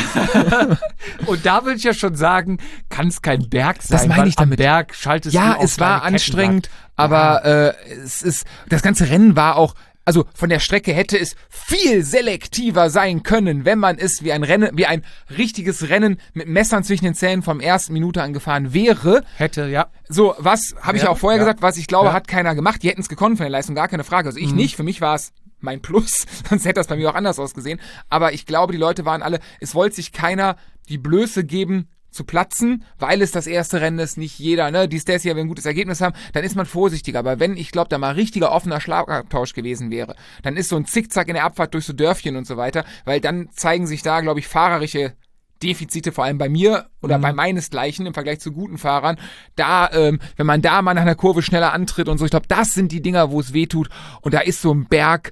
Und da will ich ja schon sagen, kann es kein Berg sein. meine weil ich damit. Am Berg schaltest du Ja, auf es war kleine anstrengend, Kettenrad. aber äh, es ist das ganze Rennen war auch, also von der Strecke hätte es viel selektiver sein können, wenn man es wie ein Rennen, wie ein richtiges Rennen mit Messern zwischen den Zähnen vom ersten Minute an gefahren wäre. Hätte, ja. So, was habe ich Ja, auch vorher ja. gesagt, was ich glaube, Ja. hat keiner gemacht. Die hätten es gekonnt von der Leistung, gar keine Frage. Also ich Mhm. nicht, für mich war es mein Plus, sonst hätte das bei mir auch anders ausgesehen. Aber ich glaube, die Leute waren alle, es wollte sich keiner die Blöße geben, zu platzen, weil es das erste Rennen ist, nicht jeder, ne, dies, das hier, wenn wir ein gutes Ergebnis haben, dann ist man vorsichtiger. Aber wenn, ich glaube, da mal richtiger offener Schlagabtausch gewesen wäre, dann ist so ein Zickzack in der Abfahrt durch so Dörfchen und so weiter, weil dann zeigen sich da, glaube ich, fahrerische Defizite, vor allem bei mir oder Mhm. bei meinesgleichen im Vergleich zu guten Fahrern. Da, ähm, wenn man da mal nach einer Kurve schneller antritt und so, ich glaube, das sind die Dinger, wo es weh tut. Und da ist so ein Berg,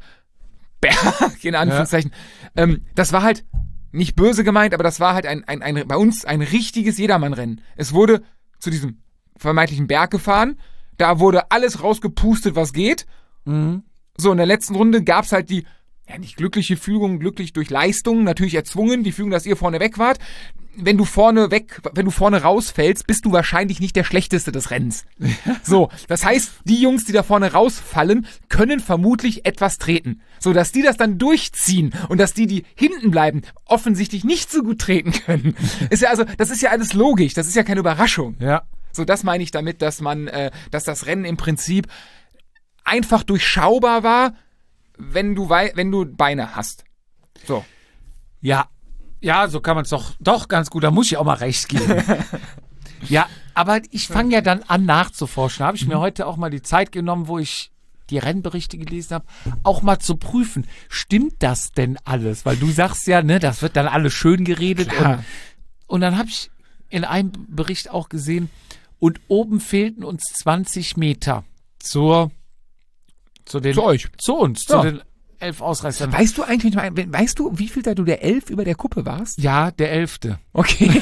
Berg, in Anführungszeichen. Ähm, das war halt nicht böse gemeint, aber das war halt ein, ein, ein, bei uns ein richtiges Jedermannrennen. Es wurde zu diesem vermeintlichen Berg gefahren, da wurde alles rausgepustet, was geht. Mhm. So, in der letzten Runde gab's halt die, ja nicht glückliche Fügung, glücklich durch Leistung, natürlich erzwungen, die Fügung, dass ihr vorne weg wart. Wenn du vorne weg, wenn du vorne rausfällst, bist du wahrscheinlich nicht der Schlechteste des Rennens. So, das heißt, die Jungs, die da vorne rausfallen, können vermutlich etwas treten. So, dass die das dann durchziehen und dass die, die hinten bleiben, offensichtlich nicht so gut treten können. Ist ja also, das ist ja alles logisch, das ist ja keine Überraschung. Ja. So, das meine ich damit, dass man, äh, dass das Rennen im Prinzip einfach durchschaubar war, wenn du wei- wenn du Beine hast. So. Ja, Ja, so kann man es doch, doch ganz gut, da muss ich auch mal recht geben. Ja, aber ich fange ja dann an nachzuforschen. Da habe ich mir heute auch mal die Zeit genommen, wo ich die Rennberichte gelesen habe, auch mal zu prüfen, stimmt das denn alles? Weil du sagst ja, ne, das wird dann alles schön geredet. Und, und dann habe ich in einem Bericht auch gesehen, und oben fehlten uns zwanzig Meter zur, zu, den, Zu euch. zu uns, Ja. zu den elf Ausreißern. Weißt du eigentlich, weißt du, wie viel da du der elf über der Kuppe warst? Ja, der elfte. Okay.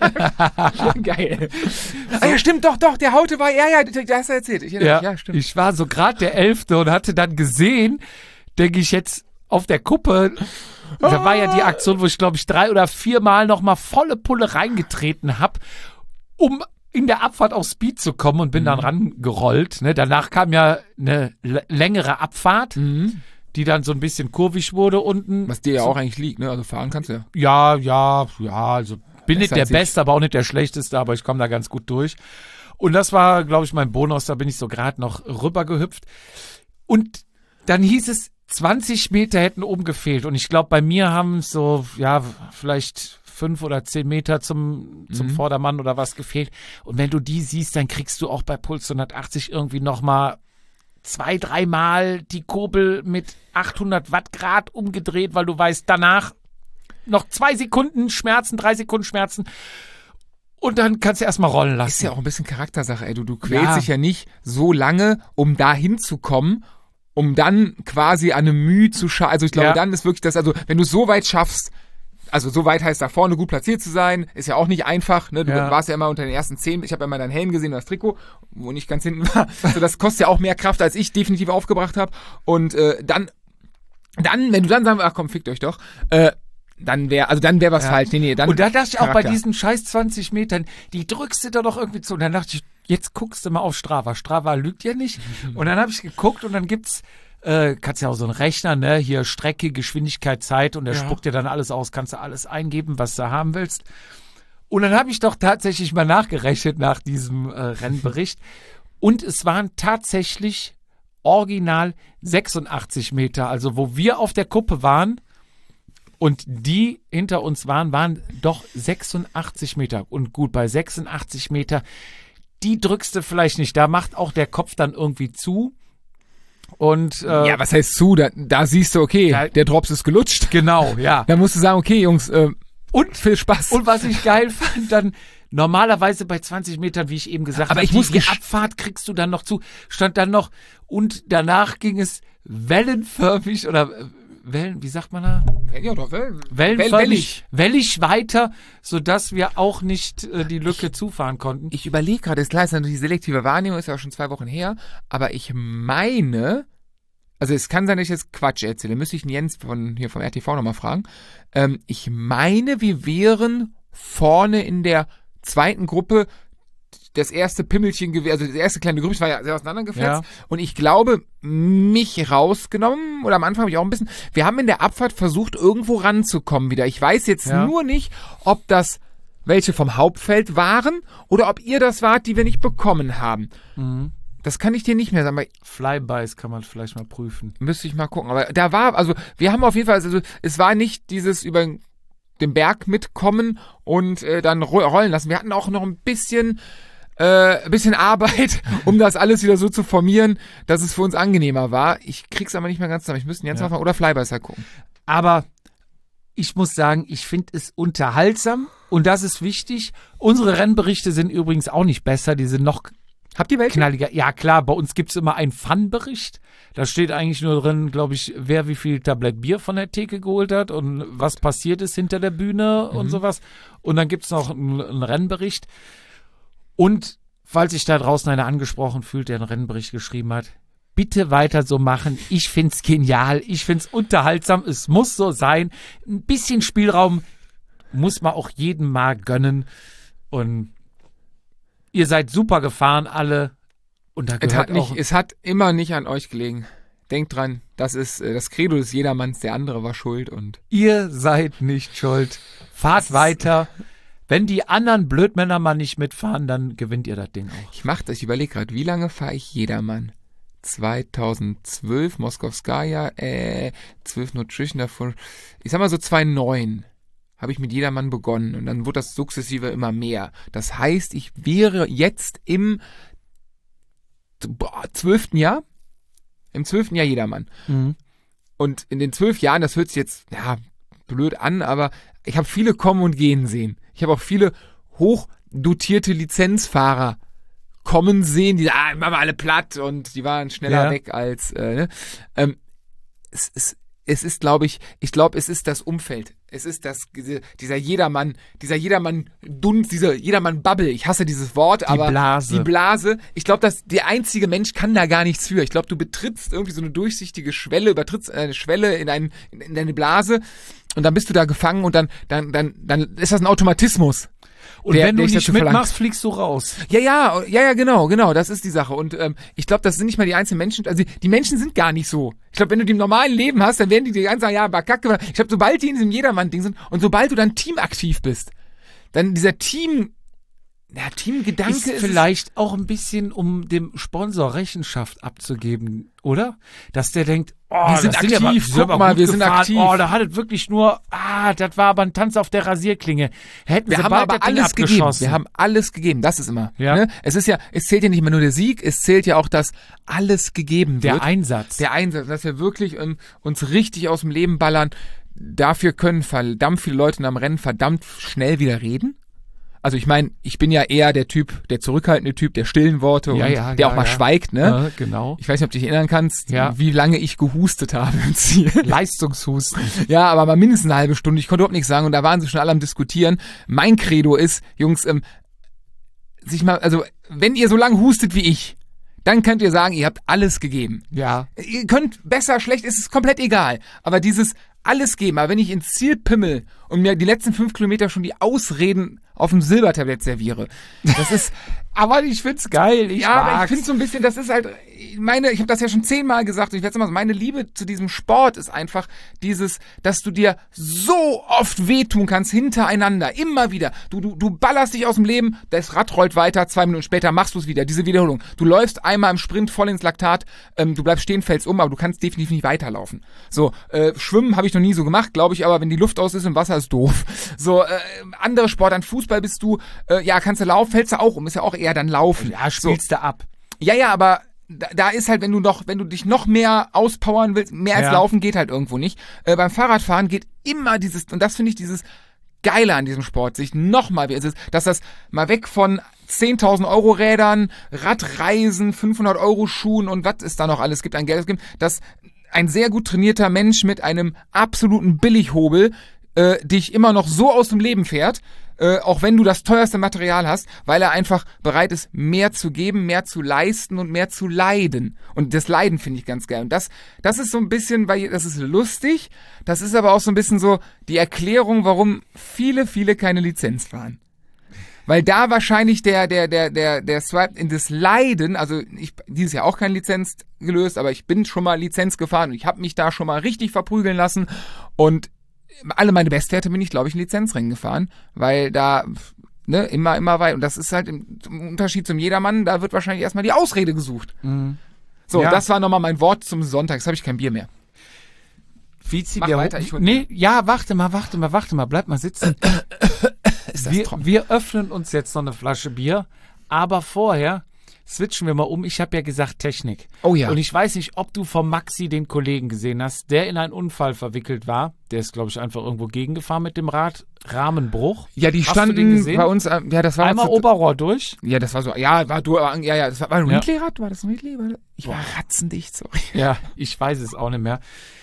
Geil. Ah, ja, stimmt, doch, doch, der Haute war, ja, ja, das hast du erzählt. Ich erinnere mich, ja, stimmt. Ich war so gerade der elfte und hatte dann gesehen, denke ich jetzt auf der Kuppe, da war ja die Aktion, wo ich glaube ich drei oder vier Mal nochmal volle Pulle reingetreten habe, um in der Abfahrt auf Speed zu kommen und bin Mhm. dann rangerollt. Ne? Danach kam ja eine l- längere Abfahrt, Mhm. die dann so ein bisschen kurvig wurde unten. Was dir ja so, auch eigentlich liegt, ne? Also fahren kannst du ja. Ja, ja, ja, also bin nicht Besser der als ich. Beste, aber auch nicht der Schlechteste, aber ich komme da ganz gut durch. Und das war, glaube ich, mein Bonus, da bin ich so gerade noch rübergehüpft. Und dann hieß es, zwanzig Meter hätten oben gefehlt. Und ich glaube, bei mir haben so, ja, vielleicht fünf oder zehn Meter zum, zum Mhm. Vordermann oder was gefehlt. Und wenn du die siehst, dann kriegst du auch bei Puls hundertachtzig irgendwie nochmal zwei, dreimal die Kurbel mit achthundert Watt Grad umgedreht, weil du weißt, danach noch zwei Sekunden Schmerzen, drei Sekunden Schmerzen. Und dann kannst du erstmal rollen lassen. Ist ja auch ein bisschen Charaktersache, ey. Du, du quälst Ja. dich ja nicht so lange, um da hinzukommen, um dann quasi an eine Mühe zu schaffen. Also ich glaube, Ja. dann ist wirklich das, also wenn du es so weit schaffst, also so weit heißt da vorne gut platziert zu sein, ist ja auch nicht einfach, ne? Du Ja. warst ja immer unter den ersten zehn, ich habe ja mal deinen Helm gesehen, das Trikot, wo nicht ganz hinten war. Also das kostet ja auch mehr Kraft, als ich definitiv aufgebracht habe. Und äh, dann, dann, wenn du dann sagst, ach komm, fickt euch doch, äh, dann wäre, also dann wäre was Ja. falsch. Nee, nee, dann Und da dachte ich auch bei Charakter. diesen scheiß zwanzig Metern, die drückst du da doch irgendwie zu. Und dann dachte ich, jetzt guckst du mal auf Strava. Strava lügt ja nicht. Und dann habe ich geguckt und dann gibt's, äh, kannst ja auch so einen Rechner, ne, hier Strecke, Geschwindigkeit, Zeit und der Ja. spuckt dir dann alles aus. Kannst du alles eingeben, was du haben willst. Und dann habe ich doch tatsächlich mal nachgerechnet nach diesem äh, Rennbericht. Und es waren tatsächlich original sechsundachtzig Meter. Also wo wir auf der Kuppe waren, und die hinter uns waren, waren doch sechsundachtzig Meter. Und gut, bei sechsundachtzig Meter, die drückst du vielleicht nicht. Da macht auch der Kopf dann irgendwie zu. Und äh, Ja, was heißt zu? Da, da siehst du, okay, Ja. der Drops ist gelutscht. genau, ja. Da musst du sagen, okay, Jungs, äh, Und, viel Spaß. und was ich geil fand, dann normalerweise bei zwanzig Metern, wie ich eben gesagt Aber habe, ich die, muss die gesch- Abfahrt kriegst du dann noch zu, stand dann noch, und danach ging es wellenförmig oder äh, Wellen, wie sagt man da? ja, doch, well, Wellenförmig, wellig weiter, sodass wir auch nicht äh, die Lücke zufahren konnten. Ich überlege gerade, ist klar, ist natürlich die selektive Wahrnehmung, ist ja auch schon zwei Wochen her, aber ich meine, also es kann sein, dass ich jetzt Quatsch erzähle, müsste ich den Jens von hier vom R T V nochmal fragen. Ähm, ich meine, wir wären vorne in der zweiten Gruppe das erste Pimmelchen gewesen, also das erste kleine Grübchen war ja sehr auseinandergefetzt. Ja. Und ich glaube, mich rausgenommen, oder am Anfang habe ich auch ein bisschen, wir haben in der Abfahrt versucht, irgendwo ranzukommen wieder. Ich weiß jetzt Ja. nur nicht, ob das welche vom Hauptfeld waren oder ob ihr das wart, die wir nicht bekommen haben. Mhm. Das kann ich dir nicht mehr sagen, aber Flybys kann man vielleicht mal prüfen. müsste ich mal gucken. Aber da war, also wir haben auf jeden Fall, also es war nicht dieses über den Berg mitkommen und äh, dann ro- rollen lassen. Wir hatten auch noch ein bisschen äh, ein bisschen Arbeit, um das alles wieder so zu formieren, dass es für uns angenehmer war. Ich krieg's aber nicht mehr ganz zusammen. Ich müsste jetzt Ja. mal oder Flybys halt gucken. Aber ich muss sagen, ich finde es unterhaltsam und das ist wichtig. Unsere Rennberichte sind übrigens auch nicht besser, die sind noch Habt ihr welche? knalliger. Ja klar, bei uns gibt's immer einen Fun-Bericht. Da steht eigentlich nur drin, glaube ich, wer wie viel Tablett Bier von der Theke geholt hat und was passiert ist hinter der Bühne und sowas. Und dann gibt's noch einen, einen Rennbericht. Und falls sich da draußen einer angesprochen fühlt, der einen Rennbericht geschrieben hat, bitte weiter so machen. Ich find's genial, ich find's unterhaltsam, es muss so sein. Ein bisschen Spielraum muss man auch jedem mal gönnen. Und ihr seid super gefahren, alle. Und da Es gehört hat, nicht, auch, es hat immer nicht an euch gelegen. Denkt dran, das ist äh, das Credo des Jedermanns, der andere war schuld und ihr seid nicht schuld. Fahrt weiter. Wenn die anderen Blödmänner mal nicht mitfahren, dann gewinnt ihr das Ding auch. ich mach das, ich überlege gerade, wie lange fahre ich Jedermann? zweitausendzwölf, Moskowskaja, äh, zwölf Nutrition davon, ich sag mal so zwei Komma neun habe ich mit Jedermann begonnen und dann wurde das sukzessive immer mehr. Das heißt, ich wäre jetzt im boah, zwölften Jahr, im zwölften Jahr Jedermann. Mhm. Und in den zwölf Jahren, das hört sich jetzt ja blöd an, aber ich habe viele kommen und gehen sehen. Ich habe auch viele hochdotierte Lizenzfahrer kommen sehen, die ah, machen wir alle platt und die waren schneller Ja. weg als äh, ne? ähm, es ist es ist glaube ich ich glaube es ist das Umfeld, es ist das diese, dieser Jedermann dieser Jedermann Dunst, dieser Jedermann Bubble, ich hasse dieses Wort, aber Blase. die Blase, ich glaube, dass der einzige Mensch kann da gar nichts für. Ich glaube, du betrittst irgendwie so eine durchsichtige Schwelle, übertrittst eine Schwelle in, ein, in deine Blase und dann bist du da gefangen und dann dann dann dann ist das ein Automatismus. Und der- wenn du der ich nicht dazu verlangt. mitmachst, fliegst du raus. Ja, ja, ja, ja, genau, genau, das ist die Sache. Und ähm, ich glaube, das sind nicht mal die einzelnen Menschen, also die Menschen sind gar nicht so. Ich glaube, wenn du die im normalen Leben hast, dann werden die dir ganz sagen, ja, aber kacke. Ich glaube, sobald die in diesem Jedermann-Ding sind und sobald du dann teamaktiv bist, dann dieser Team, ja, Teamgedanke Ist ist vielleicht auch ein bisschen, um dem Sponsor Rechenschaft abzugeben, oder? Dass der denkt, oh, Wir sind das Ding aber- aktiv, die guck aber mal, gut wir sind gefahren. aktiv. Oh, da hat es wirklich nur, ah, das war aber ein Tanz auf der Rasierklinge. Hätten Wir sie haben bald aber das Ding alles gegeben. abgeschossen. Wir haben alles gegeben. Das ist immer. Ja. Ne? Es ist ja, es zählt ja nicht immer nur der Sieg, es zählt ja auch, dass alles gegeben der wird. Einsatz. Der Einsatz, dass wir wirklich ähm, uns richtig aus dem Leben ballern. Dafür können verdammt viele Leute am Rennen verdammt schnell wieder reden. Also ich meine, ich bin ja eher der Typ, der zurückhaltende Typ, der stillen Worte Ja, und ja, der ja, auch mal ja. schweigt, ne? Ja, genau. Ich weiß nicht, ob du dich erinnern kannst, Ja. wie lange ich gehustet habe im Ziel. Leistungshusten. Ja, aber mal mindestens eine halbe Stunde. Ich konnte überhaupt nichts sagen und da waren sie schon alle am Diskutieren. Mein Credo ist, Jungs, ähm, sich mal, also wenn ihr so lange hustet wie ich, dann könnt ihr sagen, ihr habt alles gegeben. Ja. Ihr könnt besser, schlecht, es ist komplett egal. Aber dieses alles geben, aber wenn ich ins Ziel pimmel und mir die letzten fünf Kilometer schon die Ausreden auf dem Silbertablett serviere, das ist, Aber ich find's geil. Ich ja, aber ich mag's. finde so ein bisschen, das ist halt meine, ich habe das ja schon zehnmal gesagt und ich werde es immer so, meine Liebe zu diesem Sport ist einfach dieses, dass du dir so oft wehtun kannst, hintereinander, immer wieder. Du, du, du ballerst dich aus dem Leben, das Rad rollt weiter, zwei Minuten später machst du es wieder, diese Wiederholung. Du läufst einmal im Sprint voll ins Laktat, ähm, du bleibst stehen, fällst um, aber du kannst definitiv nicht weiterlaufen. So, äh, Schwimmen habe ich noch nie so gemacht, glaube ich, aber wenn die Luft aus ist im Wasser, ist doof. So, äh, andere Sport, an Fußball bist du, äh, ja, kannst du laufen, fällst du auch um, ist ja auch eher dann laufen. Ja, spielst du ab. Ja, ja, aber da, da ist halt, wenn du noch, wenn du dich noch mehr auspowern willst, mehr als Ja. laufen geht halt irgendwo nicht. Äh, beim Fahrradfahren geht immer dieses, und das finde ich dieses Geile an diesem Sport, sich nochmal, dass das mal weg von zehntausend Euro Rädern, Radreisen, fünfhundert Euro Schuhen und was es da noch alles gibt an Geld gibt, dass ein sehr gut trainierter Mensch mit einem absoluten Billighobel äh, dich immer noch so aus dem Leben fährt, äh, auch wenn du das teuerste Material hast, weil er einfach bereit ist, mehr zu geben, mehr zu leisten und mehr zu leiden. Und das Leiden finde ich ganz geil. Und das, das ist so ein bisschen, weil das ist lustig, das ist aber auch so ein bisschen so die Erklärung, warum viele, viele keine Lizenz fahren. Weil da wahrscheinlich der, der, der, der, der Swipe in das Leiden, also ich dieses Jahr auch keine Lizenz gelöst, aber ich bin schon mal Lizenz gefahren und ich habe mich da schon mal richtig verprügeln lassen und alle meine Bestwerte bin ich, glaube ich, in Lizenzrennen gefahren, weil da, ne, immer, immer weiter. Und das ist halt im, im Unterschied zum Jedermann, da wird wahrscheinlich erstmal die Ausrede gesucht. Mhm. So, Ja. das war nochmal mein Wort zum Sonntag. Jetzt habe ich kein Bier mehr. Vizi, Mach wir- weiter, ich hol- nee, ja, warte mal, warte mal, warte mal, bleib mal sitzen. Ist das Wir, trocken? wir öffnen uns jetzt noch eine Flasche Bier, aber vorher switchen wir mal um. Ich habe ja gesagt Technik. Oh ja. Und ich weiß nicht, ob du vom Maxi den Kollegen gesehen hast, der in einen Unfall verwickelt war. Der ist, glaube ich, einfach irgendwo gegengefahren mit dem Rad. Rahmenbruch. Ja, die Hast du den standen gesehen? bei uns, äh, ja, das war Einmal uns- Oberrohr durch. Ja, das war so, ja, war du, ja, ja, das war, war ein Ja. Ridley-Rad? War das ein Ridley? War das- Ich war ratzendicht, sorry. Ja, ich weiß es auch nicht mehr.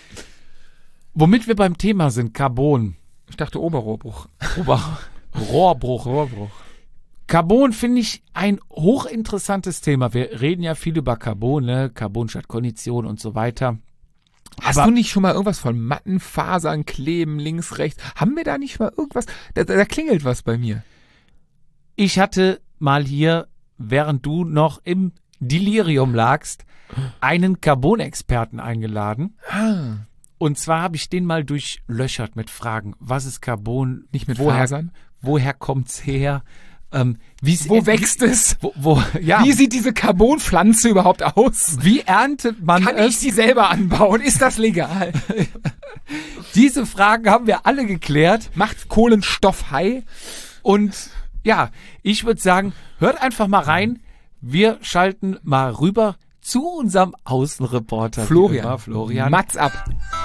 Womit wir beim Thema sind, Carbon. Ich dachte Oberrohrbruch. Ober Rohrbruch. Rohrbruch. Carbon finde ich ein hochinteressantes Thema. Wir reden ja viel über Carbon, ne? Carbon statt Kondition und so weiter. Hast Aber- du nicht schon mal irgendwas von matten Fasern kleben, links, rechts? Haben wir da nicht mal irgendwas? Da, da, da klingelt was bei mir. Ich hatte mal hier, während du noch im Delirium lagst, einen Carbon-Experten eingeladen. Ah, Und zwar habe ich den mal durchlöchert mit Fragen. Was ist Carbon? nicht mit woher, Fasern? woher kommt's her? Ähm, wie's, Wo äh, wächst wie, es? Wo, wo, ja, Wie sieht diese Carbonpflanze überhaupt aus? wie erntet man Kann ich es? die selber anbauen? Ist das legal? Diese Fragen haben wir alle geklärt. Macht Kohlenstoff high? Und ja, ich würde sagen, hört einfach mal rein. Wir schalten mal rüber zu unserem Außenreporter. wie Florian. immer, Florian. Mats ab.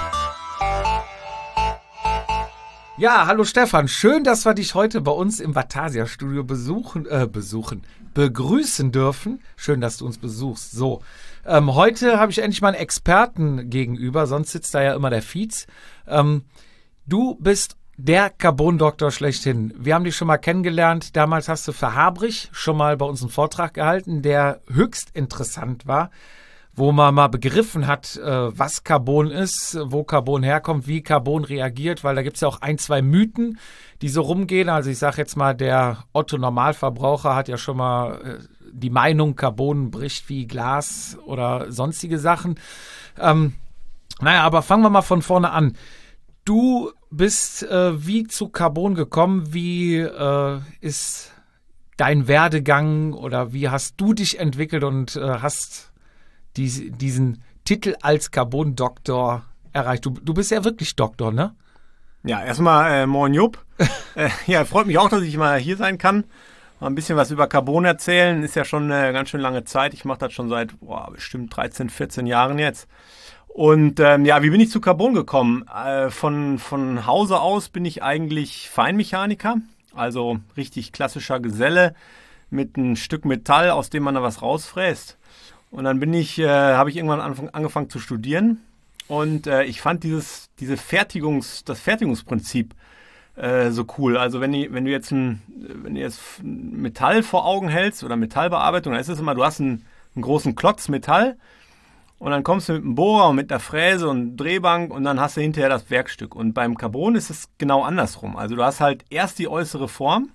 Ja, hallo Stefan. Schön, dass wir dich heute bei uns im Vatasia-Studio besuchen, äh, besuchen, begrüßen dürfen. Schön, dass du uns besuchst. So, ähm, heute habe ich endlich mal einen Experten gegenüber, sonst sitzt da ja immer der Fietz. Ähm, du bist der Carbon-Doktor schlechthin. Wir haben dich schon mal kennengelernt. Damals hast du für Habrich schon mal bei uns einen Vortrag gehalten, der höchst interessant war, wo man mal begriffen hat, äh, was Carbon ist, wo Carbon herkommt, wie Carbon reagiert, weil da gibt es ja auch ein, zwei Mythen, die so rumgehen. Also ich sage jetzt mal, der Otto-Normalverbraucher hat ja schon mal äh, die Meinung, Carbon bricht wie Glas oder sonstige Sachen. Ähm, naja, aber fangen wir mal von vorne an. Du bist äh, wie zu Carbon gekommen? Wie äh, ist dein Werdegang oder wie hast du dich entwickelt und äh, hast die, diesen Titel als Carbon-Doktor erreicht? Du, du bist ja wirklich Doktor, ne? Ja, erstmal äh, moin Jupp. äh, ja, freut mich auch, dass ich mal hier sein kann. Mal ein bisschen was über Carbon erzählen. Ist ja schon eine ganz schön lange Zeit. Ich mache das schon seit boah, bestimmt dreizehn, vierzehn Jahren jetzt. Und ähm, ja, wie bin ich zu Carbon gekommen? Äh, von, von Hause aus bin ich eigentlich Feinmechaniker. Also richtig klassischer Geselle mit einem Stück Metall, aus dem man da was rausfräst. Und dann bin ich, äh, habe ich irgendwann anfang, angefangen zu studieren und äh, ich fand dieses, diese Fertigungs, das Fertigungsprinzip äh, so cool. Also wenn, die, wenn du jetzt ein, wenn du jetzt Metall vor Augen hältst oder Metallbearbeitung, dann ist es immer, du hast einen, einen großen Klotz Metall und dann kommst du mit einem Bohrer und mit der Fräse und Drehbank und dann hast du hinterher das Werkstück. Und beim Carbon ist es genau andersrum. Also du hast halt erst die äußere Form,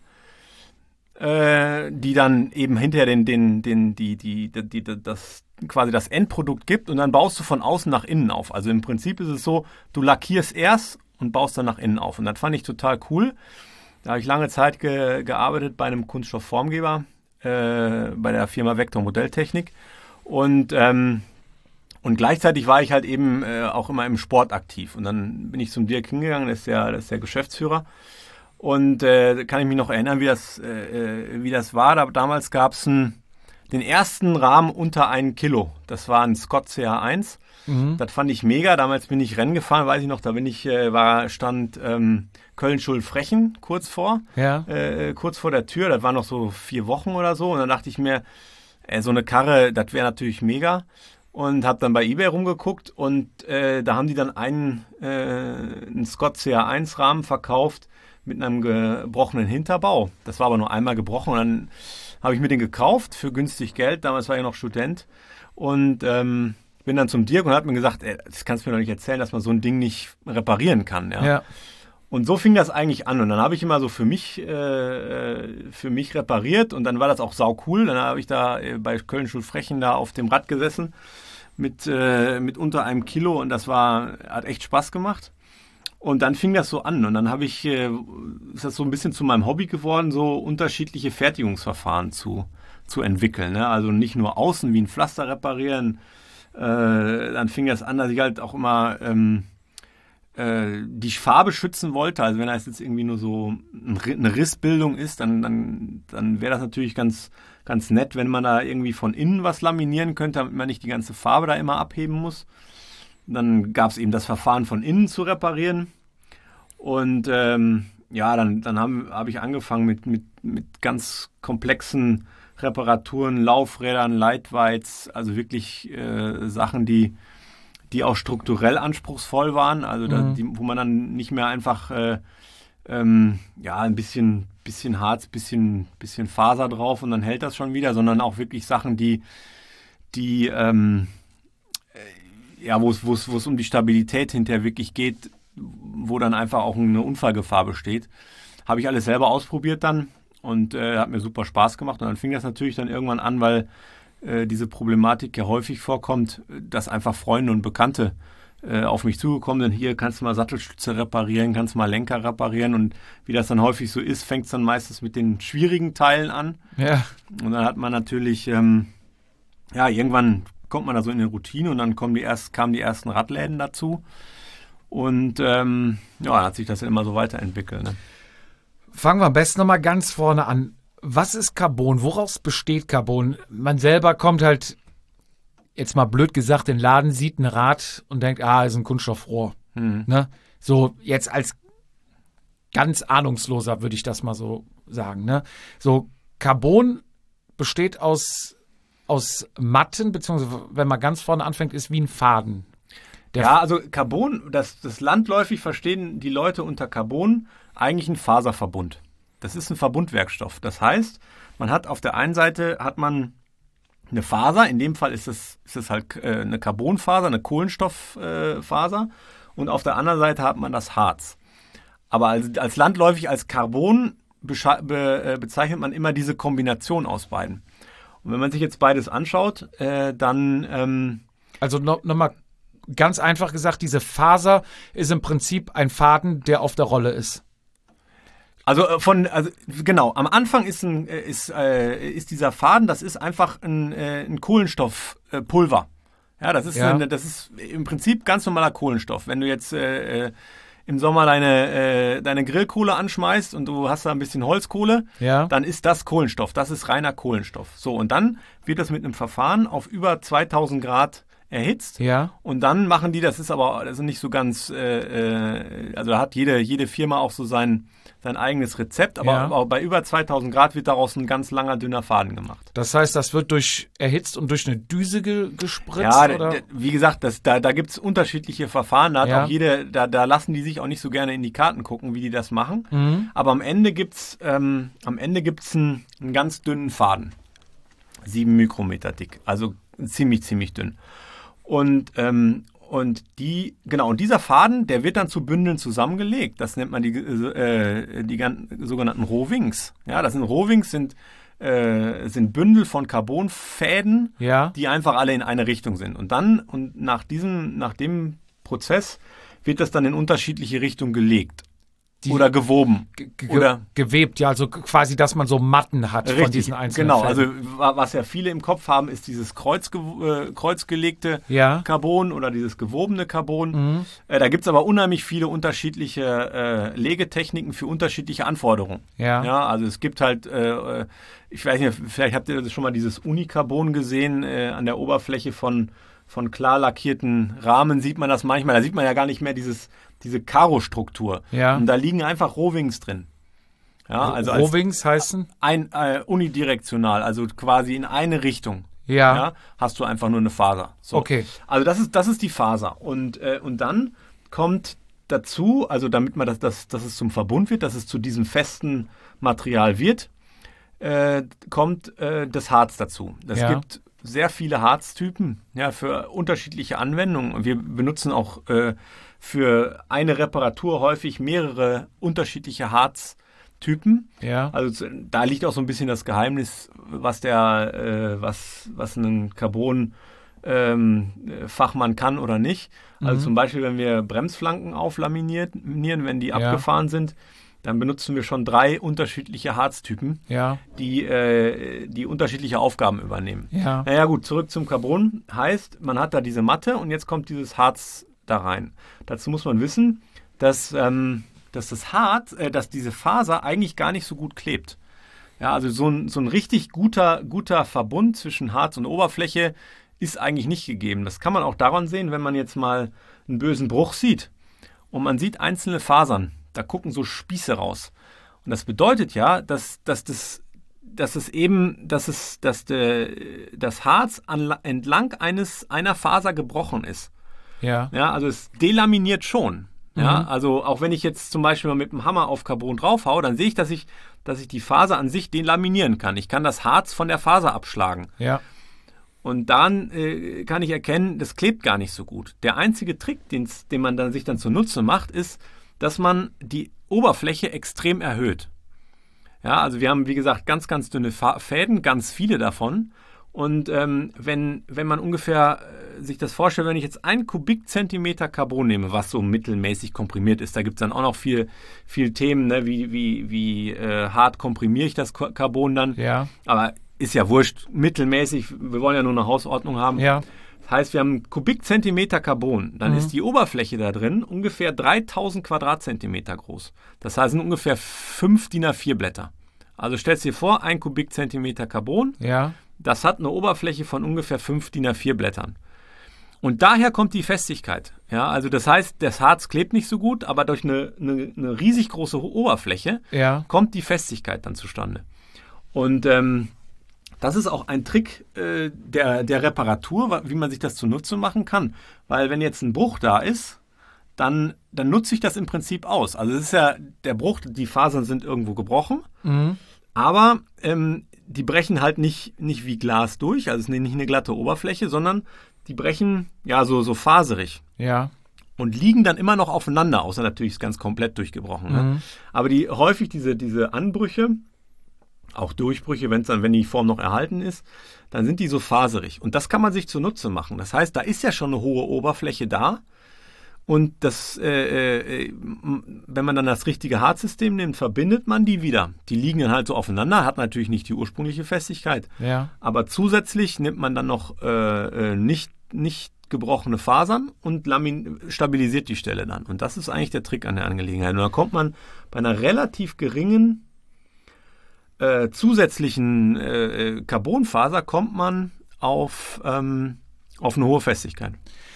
die dann eben hinterher den, den, den, die, die, die, die, das, quasi das Endprodukt gibt und dann baust du von außen nach innen auf. Also im Prinzip ist es so, du lackierst erst und baust dann nach innen auf. Und das fand ich total cool. Da habe ich lange Zeit ge, gearbeitet bei einem Kunststoffformgeber, äh, bei der Firma Vector Modelltechnik. Und, ähm, und gleichzeitig war ich halt eben äh, auch immer im Sport aktiv. Und dann bin ich zum Dirk hingegangen, das ist der, das ist der Geschäftsführer. Und äh, kann ich mich noch erinnern, wie das, äh, wie das war. Da, damals gab es den ersten Rahmen unter ein Kilo. Das war ein Scott C H eins. Mhm. Das fand ich mega. Damals bin ich Rennen gefahren, weiß ich noch. Da bin ich, äh, war, stand ähm, Köln-Schulfrechen kurz vor. Ja. Äh, kurz vor der Tür. Das waren noch so vier Wochen oder so. Und dann dachte ich mir, äh, so eine Karre, das wäre natürlich mega. Und habe dann bei eBay rumgeguckt. Und äh, da haben die dann einen, äh, einen Scott C H eins Rahmen verkauft mit einem gebrochenen Hinterbau. Das war aber nur einmal gebrochen und dann habe ich mir den gekauft für günstig Geld. Damals war ich noch Student und ähm, bin dann zum Dirk und hat mir gesagt, ey, das kannst du mir doch nicht erzählen, dass man so ein Ding nicht reparieren kann. Ja. Ja. Und so fing das eigentlich an und dann habe ich immer so für mich äh, für mich repariert und dann war das auch sau cool. Dann habe ich da äh, bei Köln-Schulfrechen da auf dem Rad gesessen mit, äh, mit unter einem Kilo und das war, hat echt Spaß gemacht. Und dann fing das so an und dann habe ich, äh, ist das so ein bisschen zu meinem Hobby geworden, so unterschiedliche Fertigungsverfahren zu, zu entwickeln. Ne? Also nicht nur außen wie ein Pflaster reparieren. Äh, dann fing das an, dass ich halt auch immer ähm, äh, die Farbe schützen wollte. Also wenn das jetzt irgendwie nur so eine Rissbildung ist, dann, dann, dann wäre das natürlich ganz, ganz nett, wenn man da irgendwie von innen was laminieren könnte, damit man nicht die ganze Farbe da immer abheben muss. Dann gab es eben das Verfahren von innen zu reparieren. Und ähm, ja, dann, dann habe hab ich angefangen mit, mit, mit ganz komplexen Reparaturen, Laufrädern, Leitweiz, also wirklich äh, Sachen, die, die auch strukturell anspruchsvoll waren. Also da, Mhm. die, wo man dann nicht mehr einfach äh, ähm, ja, ein bisschen, bisschen Harz, bisschen, bisschen Faser drauf und dann hält das schon wieder, sondern auch wirklich Sachen, die, die ähm, ja, wo es, wo es, wo es um die Stabilität hinterher wirklich geht, wo dann einfach auch eine Unfallgefahr besteht. Habe ich alles selber ausprobiert dann und äh, hat mir super Spaß gemacht. Und dann fing das natürlich dann irgendwann an, weil äh, diese Problematik ja häufig vorkommt, dass einfach Freunde und Bekannte äh, auf mich zugekommen sind, hier kannst du mal Sattelstütze reparieren, kannst du mal Lenker reparieren und wie das dann häufig so ist, fängt es dann meistens mit den schwierigen Teilen an. Ja. Und dann hat man natürlich, ähm, ja, irgendwann kommt man da so in eine Routine und dann kommen die erst, kamen die ersten Radläden dazu und ähm, ja, dann hat sich das dann immer so weiterentwickelt. Ne? Fangen wir am besten nochmal ganz vorne an. Was ist Carbon? Woraus besteht Carbon? Man selber kommt halt, jetzt mal blöd gesagt, in den Laden, sieht ein Rad und denkt, ah, ist ein Kunststoffrohr. Hm. Ne? So jetzt als ganz Ahnungsloser würde ich das mal so sagen. Ne? So Carbon besteht aus, aus Matten, beziehungsweise wenn man ganz vorne anfängt, ist wie ein Faden. Der Ja, also Carbon, das, das landläufig verstehen die Leute unter Carbon eigentlich ein Faserverbund. Das ist ein Verbundwerkstoff. Das heißt, man hat auf der einen Seite hat man eine Faser, in dem Fall ist es, ist es halt äh, eine Carbonfaser, eine Kohlenstofffaser äh, und auf der anderen Seite hat man das Harz. Aber als, als landläufig als Carbon besche- be, äh, bezeichnet man immer diese Kombination aus beiden. Und wenn man sich jetzt beides anschaut, äh, dann ähm, Also no, nochmal ganz einfach gesagt, diese Faser ist im Prinzip ein Faden, der auf der Rolle ist. Also äh, von, also genau, am Anfang ist, ein, äh, ist, äh, ist dieser Faden, das ist einfach ein, äh, ein Kohlenstoffpulver. Ja, das ist, Ja. Eine, das ist im Prinzip ganz normaler Kohlenstoff. Wenn du jetzt äh, äh, im Sommer deine, äh, deine Grillkohle anschmeißt und du hast da ein bisschen Holzkohle, Ja. dann ist das Kohlenstoff, das ist reiner Kohlenstoff. So, und dann wird das mit einem Verfahren auf über zweitausend Grad erhitzt. Ja. Und dann machen die, das ist aber das ist nicht so ganz, äh, äh, also da hat jede, jede Firma auch so sein, sein eigenes Rezept, aber, Ja. aber bei über zweitausend Grad wird daraus ein ganz langer, dünner Faden gemacht. Das heißt, das wird durch erhitzt und durch eine Düse ge gespritzt? Ja, d- oder? d- wie gesagt, das, da, da gibt es unterschiedliche Verfahren, da, hat Ja. auch jede, da, da lassen die sich auch nicht so gerne in die Karten gucken, wie die das machen. Mhm. Aber am Ende gibt es ähm, am Ende gibt's einen, einen ganz dünnen Faden. Sieben Mikrometer dick, also ziemlich, ziemlich dünn. Und, ähm, und die, genau, und dieser Faden, der wird dann zu Bündeln zusammengelegt. Das nennt man die, äh, die gan- sogenannten Rohwings. Ja, das sind Rohwings, sind, äh, sind Bündel von Carbonfäden, Ja. die einfach alle in eine Richtung sind. Und dann, und nach diesem, nach dem Prozess wird das dann in unterschiedliche Richtungen gelegt. Die- oder gewoben. Ge ge Oder gewebt, ja, also quasi, dass man so Matten hat von richtig, diesen einzelnen genau. Fäden. Also wa- was ja viele im Kopf haben, ist dieses kreuzge äh, kreuzgelegte Ja. Carbon oder dieses gewobene Carbon. Mhm. Äh, da gibt es aber unheimlich viele unterschiedliche äh, Legetechniken für unterschiedliche Anforderungen. Ja. Ja, also es gibt halt, äh, ich weiß nicht, vielleicht habt ihr schon mal dieses Unicarbon gesehen, äh, an der Oberfläche von, von klar lackierten Rahmen sieht man das manchmal. Da sieht man ja gar nicht mehr dieses, diese Karo-Struktur. Ja. Und da liegen einfach Rohwings drin. Ja, also als Rohwings heißen? ein, äh, unidirektional, also quasi in eine Richtung. Ja. Ja, hast du einfach nur eine Faser. So. Okay. Also das ist, das ist die Faser. Und, äh, und dann kommt dazu, also damit man das, das, dass es zum Verbund wird, dass es zu diesem festen Material wird, äh, kommt äh, das Harz dazu. Es Ja. gibt sehr viele Harztypen, ja, für unterschiedliche Anwendungen. Und wir benutzen auch äh, für eine Reparatur häufig mehrere unterschiedliche Harztypen. Ja. Also da liegt auch so ein bisschen das Geheimnis, was der, äh, was, was ein Carbon ähm, Fachmann kann oder nicht. Also Mhm. zum Beispiel, wenn wir Bremsflanken auflaminieren, wenn die Ja. abgefahren sind, dann benutzen wir schon drei unterschiedliche Harztypen, Ja. die, äh, die unterschiedliche Aufgaben übernehmen. Ja. Naja gut, zurück zum Carbon. Heißt, man hat da diese Matte und jetzt kommt dieses Harz da rein. Dazu muss man wissen, dass, ähm, dass das Harz, äh, dass diese Faser eigentlich gar nicht so gut klebt. Ja, also so ein, so ein richtig guter, guter Verbund zwischen Harz und Oberfläche ist eigentlich nicht gegeben. Das kann man auch daran sehen, wenn man jetzt mal einen bösen Bruch sieht und man sieht einzelne Fasern. Da gucken so Spieße raus. Und das bedeutet ja, dass, dass das dass es eben, dass es, dass de, das Harz an, entlang eines einer Faser gebrochen ist. Ja. Ja, also es delaminiert schon. Ja, Mhm. also auch wenn ich jetzt zum Beispiel mal mit dem Hammer auf Carbon draufhaue, dann sehe ich, dass ich, dass ich die Faser an sich delaminieren kann. Ich kann das Harz von der Faser abschlagen. Ja. Und dann äh, kann ich erkennen, das klebt gar nicht so gut. Der einzige Trick, den's, den man dann sich dann zunutze macht, ist, dass man die Oberfläche extrem erhöht. Ja, also wir haben, wie gesagt, ganz, ganz dünne Fa- Fäden, ganz viele davon. Und ähm, wenn, wenn man ungefähr äh, sich das vorstellt, wenn ich jetzt ein Kubikzentimeter Carbon nehme, was so mittelmäßig komprimiert ist, da gibt es dann auch noch viel, viel Themen, ne? wie, wie, wie äh, hart komprimiere ich das Carbon dann. Ja. Aber ist ja wurscht, mittelmäßig, wir wollen ja nur eine Hausordnung haben. Ja. Das heißt, wir haben einen Kubikzentimeter Carbon, dann Mhm. ist die Oberfläche da drin ungefähr dreitausend Quadratzentimeter groß. Das heißt, sind ungefähr fünf D I N A vier Blätter. Also stellst dir vor, ein Kubikzentimeter Carbon, Ja. das hat eine Oberfläche von ungefähr fünf D I N A vier Blättern. Und daher kommt die Festigkeit. Ja, also das heißt, das Harz klebt nicht so gut, aber durch eine, eine, eine riesig große Oberfläche Ja. kommt die Festigkeit dann zustande. Und ähm, das ist auch ein Trick äh, der, der Reparatur, wie man sich das zunutze machen kann. Weil wenn jetzt ein Bruch da ist, dann, dann nutze ich das im Prinzip aus. Also es ist ja der Bruch, die Fasern sind irgendwo gebrochen, Mhm. aber ähm, die brechen halt nicht, nicht wie Glas durch, also es ist nicht eine glatte Oberfläche, sondern die brechen ja so, so faserig Ja. und liegen dann immer noch aufeinander, außer natürlich ist ganz komplett durchgebrochen. Ne? Mhm. Aber die häufig diese, diese Anbrüche, auch Durchbrüche, wenn's dann, wenn die Form noch erhalten ist, dann sind die so faserig. Und das kann man sich zunutze machen. Das heißt, da ist ja schon eine hohe Oberfläche da. Und das, äh, äh, wenn man dann das richtige Harzsystem nimmt, verbindet man die wieder. Die liegen dann halt so aufeinander, hat natürlich nicht die ursprüngliche Festigkeit. Ja. Aber zusätzlich nimmt man dann noch äh, äh, nicht, nicht gebrochene Fasern und lamin stabilisiert die Stelle dann. Und das ist eigentlich der Trick an der Angelegenheit. Und dann kommt man bei einer relativ geringen äh, zusätzlichen äh, Carbonfaser kommt man auf, ähm, auf eine hohe Festigkeit.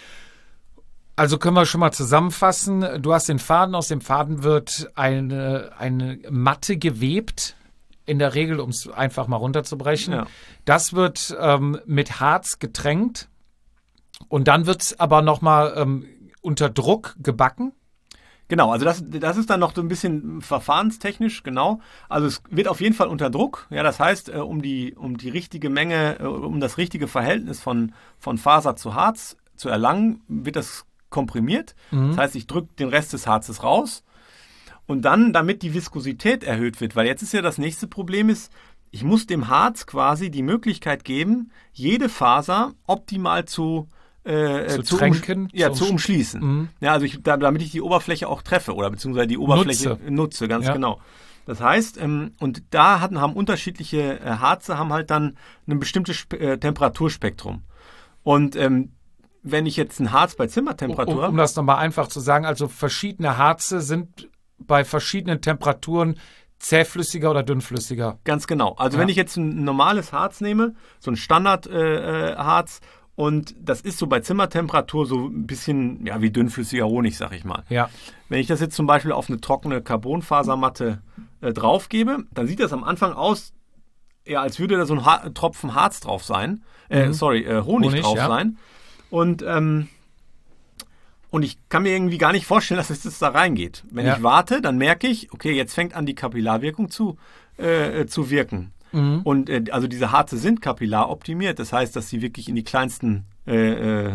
Also können wir schon mal zusammenfassen. Du hast den Faden, aus dem Faden wird eine, eine Matte gewebt, in der Regel, um es einfach mal runterzubrechen. Ja. Das wird ähm, mit Harz getränkt und dann wird es aber nochmal ähm, unter Druck gebacken. Genau, also das, das ist dann noch so ein bisschen verfahrenstechnisch, genau. Also es wird auf jeden Fall unter Druck. Ja, das heißt, äh, um die, um die richtige Menge, äh, um das richtige Verhältnis von, von Faser zu Harz zu erlangen, wird das komprimiert. Mhm. Das heißt, ich drücke den Rest des Harzes raus. Und dann, damit die Viskosität erhöht wird, weil jetzt ist ja das nächste Problem ist, ich muss dem Harz quasi die Möglichkeit geben, jede Faser optimal zu Äh, Zu zu tränken, umsch- ja, zu zu umsch- umschließen. Mhm. Ja, also ich, da, damit ich die Oberfläche auch treffe oder beziehungsweise die Oberfläche Nutze. nutze, ganz Ja. genau. Das heißt, ähm, und da hatten, haben unterschiedliche äh, Harze haben halt dann ein bestimmtes Spe- äh, Temperaturspektrum. Und ähm, wenn ich jetzt ein Harz bei Zimmertemperatur Um, habe, um das nochmal einfach zu sagen, also verschiedene Harze sind bei verschiedenen Temperaturen zähflüssiger oder dünnflüssiger. ganz genau. Also Ja. wenn ich jetzt ein normales Harz nehme, so ein Standard-Harz, äh, äh, Harz, und das ist so bei Zimmertemperatur so ein bisschen ja, wie dünnflüssiger Honig, sag ich mal. Ja. Wenn ich das jetzt zum Beispiel auf eine trockene Carbonfasermatte äh, draufgebe, dann sieht das am Anfang aus, ja, als würde da so ein ha- Tropfen Harz drauf sein. Äh, Mhm. Sorry, äh, Honig, Honig, drauf ja. sein. Und, ähm, und ich kann mir irgendwie gar nicht vorstellen, dass es das da reingeht. Wenn Ja. ich warte, dann merke ich, okay, jetzt fängt an die Kapillarwirkung zu, äh, zu wirken. Mhm. Und äh, also diese Harze sind kapillar optimiert. Das heißt, dass sie wirklich in die kleinsten äh, äh,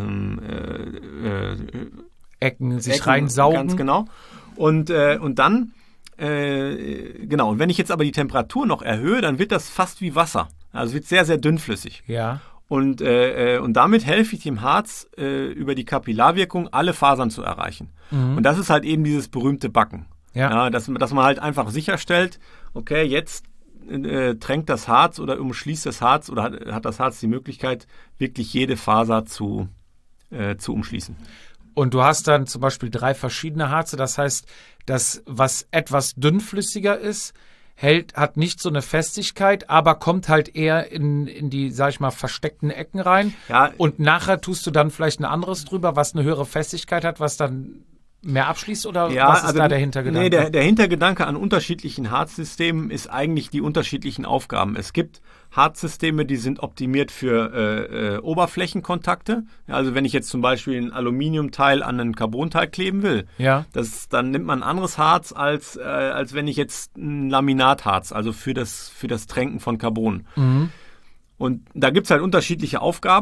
äh, äh, Ecken sich Ecken, reinsaugen. Ganz genau. Und, äh, und dann, äh, genau, und wenn ich jetzt aber die Temperatur noch erhöhe, dann wird das fast wie Wasser. Also wird sehr, sehr dünnflüssig. Ja. Und, äh, äh, und damit helfe ich dem Harz äh, über die Kapillarwirkung alle Fasern zu erreichen. Mhm. Und das ist halt eben dieses berühmte Backen. Ja. dass, dass man halt einfach sicherstellt, okay, jetzt äh, tränkt das Harz oder umschließt das Harz oder hat, hat das Harz die Möglichkeit, wirklich jede Faser zu, äh, zu umschließen. Und du hast dann zum Beispiel drei verschiedene Harze. Das heißt, das, was etwas dünnflüssiger ist, hält, hat nicht so eine Festigkeit, aber kommt halt eher in, in die, sag ich mal, versteckten Ecken rein. Ja, Und nachher tust du dann vielleicht ein anderes drüber, was eine höhere Festigkeit hat, was dann mehr abschließt? Oder Ja, was ist also, da der Hintergedanke? Nee, der, der Hintergedanke an unterschiedlichen Harzsystemen ist eigentlich die unterschiedlichen Aufgaben. Es gibt Harzsysteme, die sind optimiert für äh, äh, Oberflächenkontakte. Ja, also wenn ich jetzt zum Beispiel ein Aluminiumteil an einen Carbonteil kleben will, Ja. das, dann nimmt man ein anderes Harz, als, äh, als wenn ich jetzt ein Laminatharz, also für das, für das Tränken von Carbon. Mhm. Und da gibt es halt unterschiedliche Aufgaben.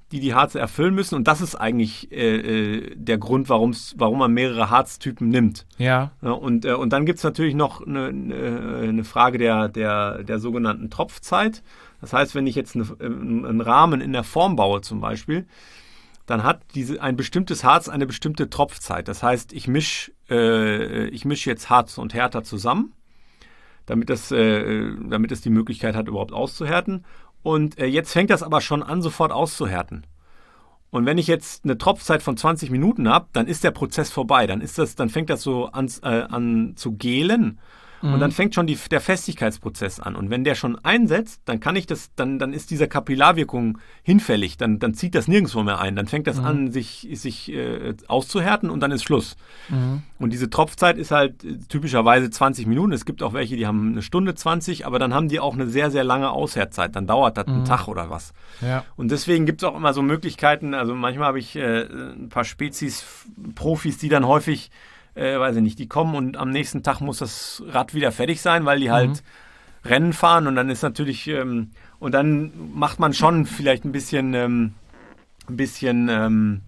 die die Harze erfüllen müssen. Und das ist eigentlich äh, äh, der Grund, warum's, warum man mehrere Harztypen nimmt. Ja. Ja, und, äh, und dann gibt es natürlich noch eine, eine Frage der, der, der sogenannten Tropfzeit. Das heißt, wenn ich jetzt eine, einen Rahmen in der Form baue zum Beispiel, dann hat diese, ein bestimmtes Harz eine bestimmte Tropfzeit. Das heißt, ich mische äh, ich misch jetzt Harz und Härter zusammen, damit es, äh, damit es die Möglichkeit hat, überhaupt auszuhärten. Und äh, jetzt fängt das aber schon an, sofort auszuhärten. Und wenn ich jetzt eine Tropfzeit von zwanzig Minuten habe, dann ist der Prozess vorbei. Dann, ist das, dann fängt das so an, äh, an zu gelen. Mhm. Und dann fängt schon die, der Festigkeitsprozess an. Und wenn der schon einsetzt, dann kann ich das, dann, dann ist diese Kapillarwirkung hinfällig. Dann, dann zieht das nirgendwo mehr ein. Dann fängt das mhm. an, sich, sich äh, auszuhärten und dann ist Schluss. Mhm. Und diese Tropfzeit ist halt typischerweise zwanzig Minuten. Es gibt auch welche, die haben eine Stunde zwanzig, aber dann haben die auch eine sehr, sehr lange Aushärtzeit. Dann dauert das mhm. einen Tag oder was. Ja. Und deswegen gibt es auch immer so Möglichkeiten. Also manchmal habe ich äh, ein paar Spezies, Profis, die dann häufig Äh, weiß ich nicht, die kommen und am nächsten Tag muss das Rad wieder fertig sein, weil die halt mhm. Rennen fahren und dann ist natürlich, ähm, und dann macht man schon vielleicht ein bisschen, ähm, ein bisschen, ähm,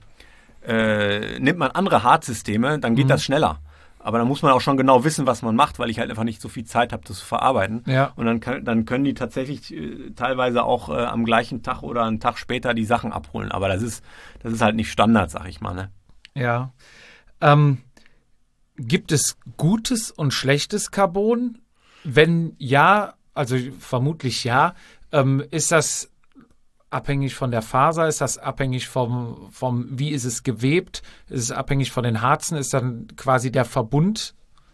äh, nimmt man andere Harzsysteme, dann geht mhm. das schneller. Aber dann muss man auch schon genau wissen, was man macht, weil ich halt einfach nicht so viel Zeit habe, das zu verarbeiten. Ja. Und dann, kann, dann können die tatsächlich äh, teilweise auch äh, am gleichen Tag oder einen Tag später die Sachen abholen. Aber das ist, das ist halt nicht Standard, sag ich mal. Ne? Ja. Ähm. Gibt es gutes und schlechtes Carbon? Wenn ja, also vermutlich ja, ähm, ist das abhängig von der Faser? Ist das abhängig vom, vom, wie ist es gewebt? Ist es abhängig von den Harzen? Ist dann quasi der Verbund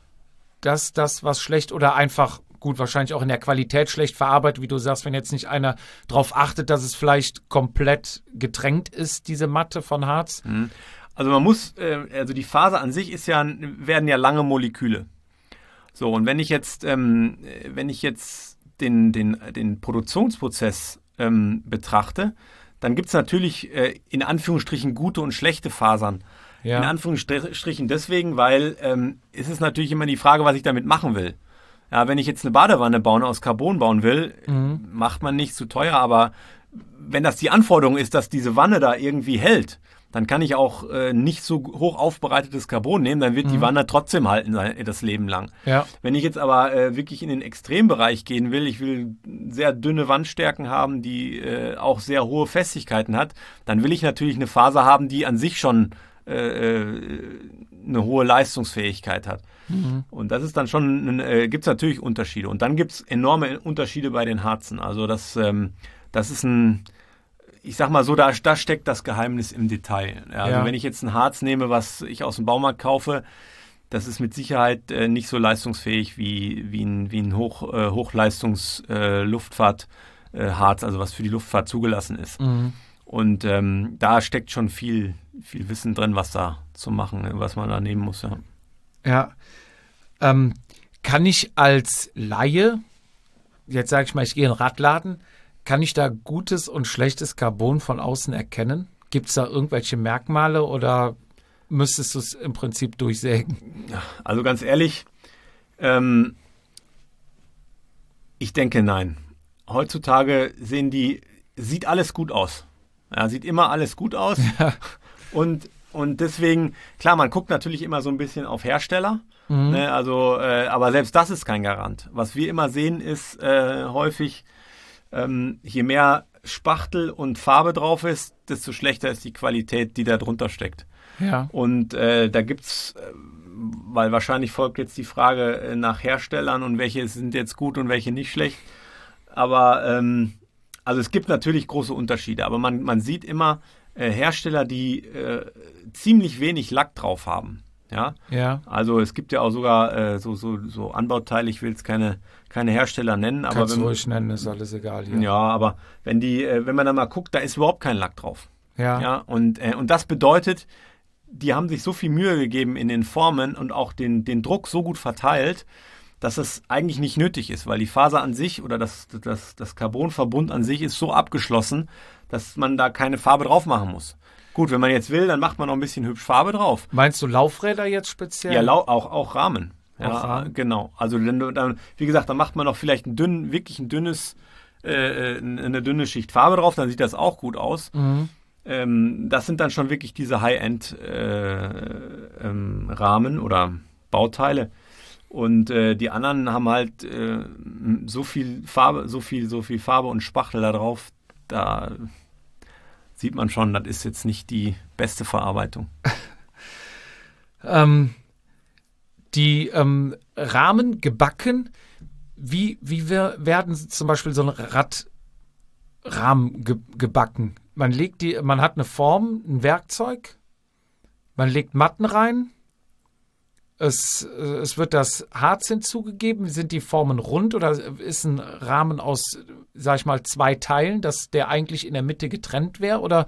das, das was schlecht oder einfach, gut, wahrscheinlich auch in der Qualität schlecht verarbeitet, wie du sagst, wenn jetzt nicht einer darauf achtet, dass es vielleicht komplett getränkt ist, diese Matte von Harz? Mhm. Also man muss, äh, also die Faser an sich ist ja, werden ja lange Moleküle. So, und wenn ich jetzt, ähm, wenn ich jetzt den, den, den Produktionsprozess ähm, betrachte, dann gibt es natürlich äh, in Anführungsstrichen gute und schlechte Fasern. Ja. In Anführungsstrichen deswegen, weil ähm, es ist natürlich immer die Frage, was ich damit machen will. Ja, wenn ich jetzt eine Badewanne bauen, aus Carbon bauen will, mhm. macht man nicht zu teuer, aber wenn das die Anforderung ist, dass diese Wanne da irgendwie hält, dann kann ich auch äh, nicht so hoch aufbereitetes Carbon nehmen, dann wird mhm. die Wanne trotzdem halten das Leben lang. Ja. Wenn ich jetzt aber äh, wirklich in den Extrembereich gehen will, ich will sehr dünne Wandstärken haben, die äh, auch sehr hohe Festigkeiten hat, dann will ich natürlich eine Faser haben, die an sich schon äh, eine hohe Leistungsfähigkeit hat. Mhm. Und das ist dann schon, äh, gibt es natürlich Unterschiede. Und dann gibt es enorme Unterschiede bei den Harzen. Also das, ähm, das ist ein... Ich sag mal so, da, da steckt das Geheimnis im Detail. Ja, also ja. wenn ich jetzt ein Harz nehme, was ich aus dem Baumarkt kaufe, das ist mit Sicherheit äh, nicht so leistungsfähig wie, wie ein, wie ein Hoch, äh, Hochleistungs-Luftfahrt-Harz, äh, also was für die Luftfahrt zugelassen ist. Mhm. Und ähm, da steckt schon viel, viel Wissen drin, was da zu machen, was man da nehmen muss. Ja, ja. Ähm, kann ich als Laie, jetzt sage ich mal, ich gehe in den Radladen, kann ich da gutes und schlechtes Carbon von außen erkennen? Gibt es da irgendwelche Merkmale oder müsstest du es im Prinzip durchsägen? Also ganz ehrlich, ähm, ich denke nein. Heutzutage sehen die, sieht alles gut aus. Ja, sieht immer alles gut aus. Ja. Und, und deswegen, klar, man guckt natürlich immer so ein bisschen auf Hersteller. Mhm. Ne, also, äh, aber selbst das ist kein Garant. Was wir immer sehen, ist äh, häufig, Ähm, je mehr Spachtel und Farbe drauf ist, desto schlechter ist die Qualität, die da drunter steckt. Ja. Und äh, da gibt's, äh, weil wahrscheinlich folgt jetzt die Frage äh, nach Herstellern und welche sind jetzt gut und welche nicht schlecht. Aber ähm, also es gibt natürlich große Unterschiede, aber man, man sieht immer äh, Hersteller, die äh, ziemlich wenig Lack drauf haben. Ja? Ja. Also es gibt ja auch sogar äh, so, so, so Anbauteile, ich will jetzt keine, keine Hersteller nennen. Aber Kannst wenn, du ruhig nennen, ist alles egal hier. Ja, aber wenn die, äh, wenn man da mal guckt, da ist überhaupt kein Lack drauf. Ja. Ja und, äh, und das bedeutet, die haben sich so viel Mühe gegeben in den Formen und auch den, den Druck so gut verteilt, dass es eigentlich nicht nötig ist, weil die Faser an sich oder das, das, das Carbonverbund an sich ist so abgeschlossen, dass man da keine Farbe drauf machen muss. Gut, wenn man jetzt will, dann macht man noch ein bisschen hübsch Farbe drauf. Meinst du Laufräder jetzt speziell? Ja, lau- auch, auch Rahmen. Ja, auch Rahmen? Genau. Also dann, dann, wie gesagt, dann macht man noch vielleicht ein dünn, wirklich ein dünnes, äh, eine dünne Schicht Farbe drauf, dann sieht das auch gut aus. Mhm. Ähm, das sind dann schon wirklich diese High-End-Rahmen äh, ähm, oder Bauteile. Und äh, die anderen haben halt äh, so viel Farbe, so viel, so viel Farbe und Spachtel da drauf, da sieht man schon, das ist jetzt nicht die beste Verarbeitung. ähm, die ähm, Rahmen gebacken, wie, wie wir, werden zum Beispiel so ein Radrahmen ge, gebacken? Man legt die, man hat eine Form, ein Werkzeug, man legt Matten rein, es, es wird das Harz hinzugegeben. Sind die Formen rund oder ist ein Rahmen aus, sag ich mal, zwei Teilen, dass der eigentlich in der Mitte getrennt wäre? Oder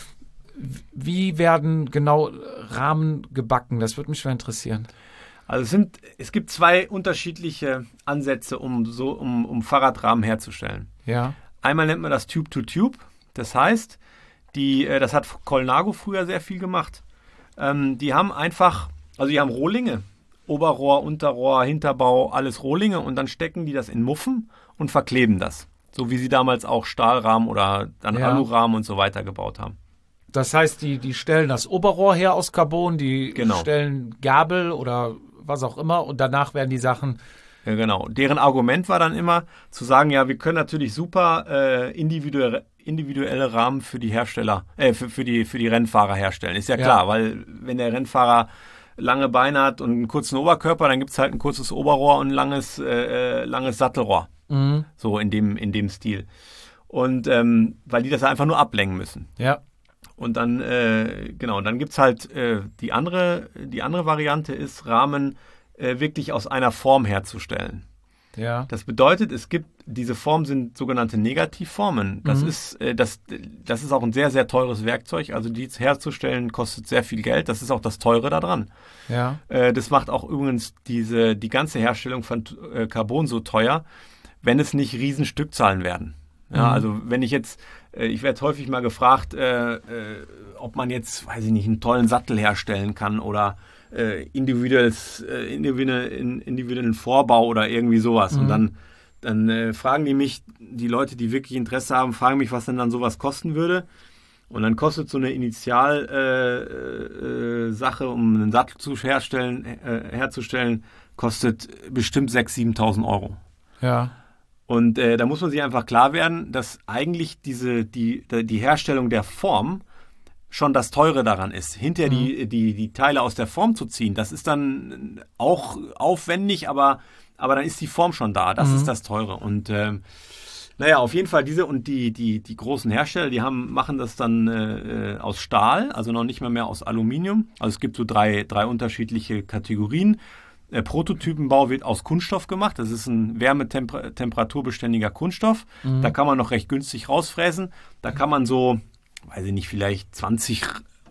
wie werden genau Rahmen gebacken? Das würde mich schon interessieren. Also es, sind, es gibt zwei unterschiedliche Ansätze, um, so, um, um Fahrradrahmen herzustellen. Ja. Einmal nennt man das Tube-to-Tube. Das heißt, die, das hat Colnago früher sehr viel gemacht. Ähm, die haben einfach, also die haben Rohlinge, Oberrohr, Unterrohr, Hinterbau, alles Rohlinge und dann stecken die das in Muffen und verkleben das. So wie sie damals auch Stahlrahmen oder dann Ja. Alurahmen und so weiter gebaut haben. Das heißt, die, die stellen das Oberrohr her aus Carbon, die Genau. stellen Gabel oder was auch immer und danach werden die Sachen. Ja, genau. Deren Argument war dann immer zu sagen, ja, wir können natürlich super äh, individuelle, individuelle Rahmen für die Hersteller, äh, für, für, die, für die Rennfahrer herstellen. Ist ja Ja. klar, weil wenn der Rennfahrer lange Beine hat und einen kurzen Oberkörper, dann gibt es halt ein kurzes Oberrohr und ein langes, äh, langes Sattelrohr. Mhm. So in dem, in dem Stil. Und ähm, weil die das einfach nur ablenken müssen. Ja. Und dann, äh, genau, dann gibt es halt äh, die andere, die andere Variante ist, Rahmen äh, wirklich aus einer Form herzustellen. Ja. Das bedeutet, es gibt, diese Formen sind sogenannte Negativformen. Das Mhm. ist, äh, das, das ist auch ein sehr, sehr teures Werkzeug. Also die herzustellen kostet sehr viel Geld. Das ist auch das Teure daran. Ja. Äh, das macht auch übrigens diese, die ganze Herstellung von äh, Carbon so teuer, wenn es nicht Riesenstückzahlen werden. Ja, Mhm. also wenn ich jetzt, äh, ich werde häufig mal gefragt, äh, äh, ob man jetzt, weiß ich nicht, einen tollen Sattel herstellen kann oder äh, individuelles, äh, individuellen, individuellen Vorbau oder irgendwie sowas. Mhm. Und dann, dann äh, fragen die mich, die Leute, die wirklich Interesse haben, fragen mich, was denn dann sowas kosten würde. Und dann kostet so eine Initialsache, äh, äh, Sache, um einen Sattel zu herstellen, äh, herzustellen, kostet bestimmt sechstausend, siebentausend Euro. Ja. Und äh, da muss man sich einfach klar werden, dass eigentlich diese, die, die Herstellung der Form schon das Teure daran ist. Hinterher Mhm. die, die, die Teile aus der Form zu ziehen, das ist dann auch aufwendig, aber, aber dann ist die Form schon da. Das Mhm. ist das Teure. Und ähm, naja, auf jeden Fall diese und die, die, die großen Hersteller, die haben, machen das dann äh, aus Stahl, also noch nicht mal mehr aus Aluminium. Also es gibt so drei, drei unterschiedliche Kategorien. Der Prototypenbau wird aus Kunststoff gemacht. Das ist ein wärmetemperaturständiger Kunststoff. Mhm. Da kann man noch recht günstig rausfräsen. Da kann man so, weiß ich nicht, vielleicht zwanzig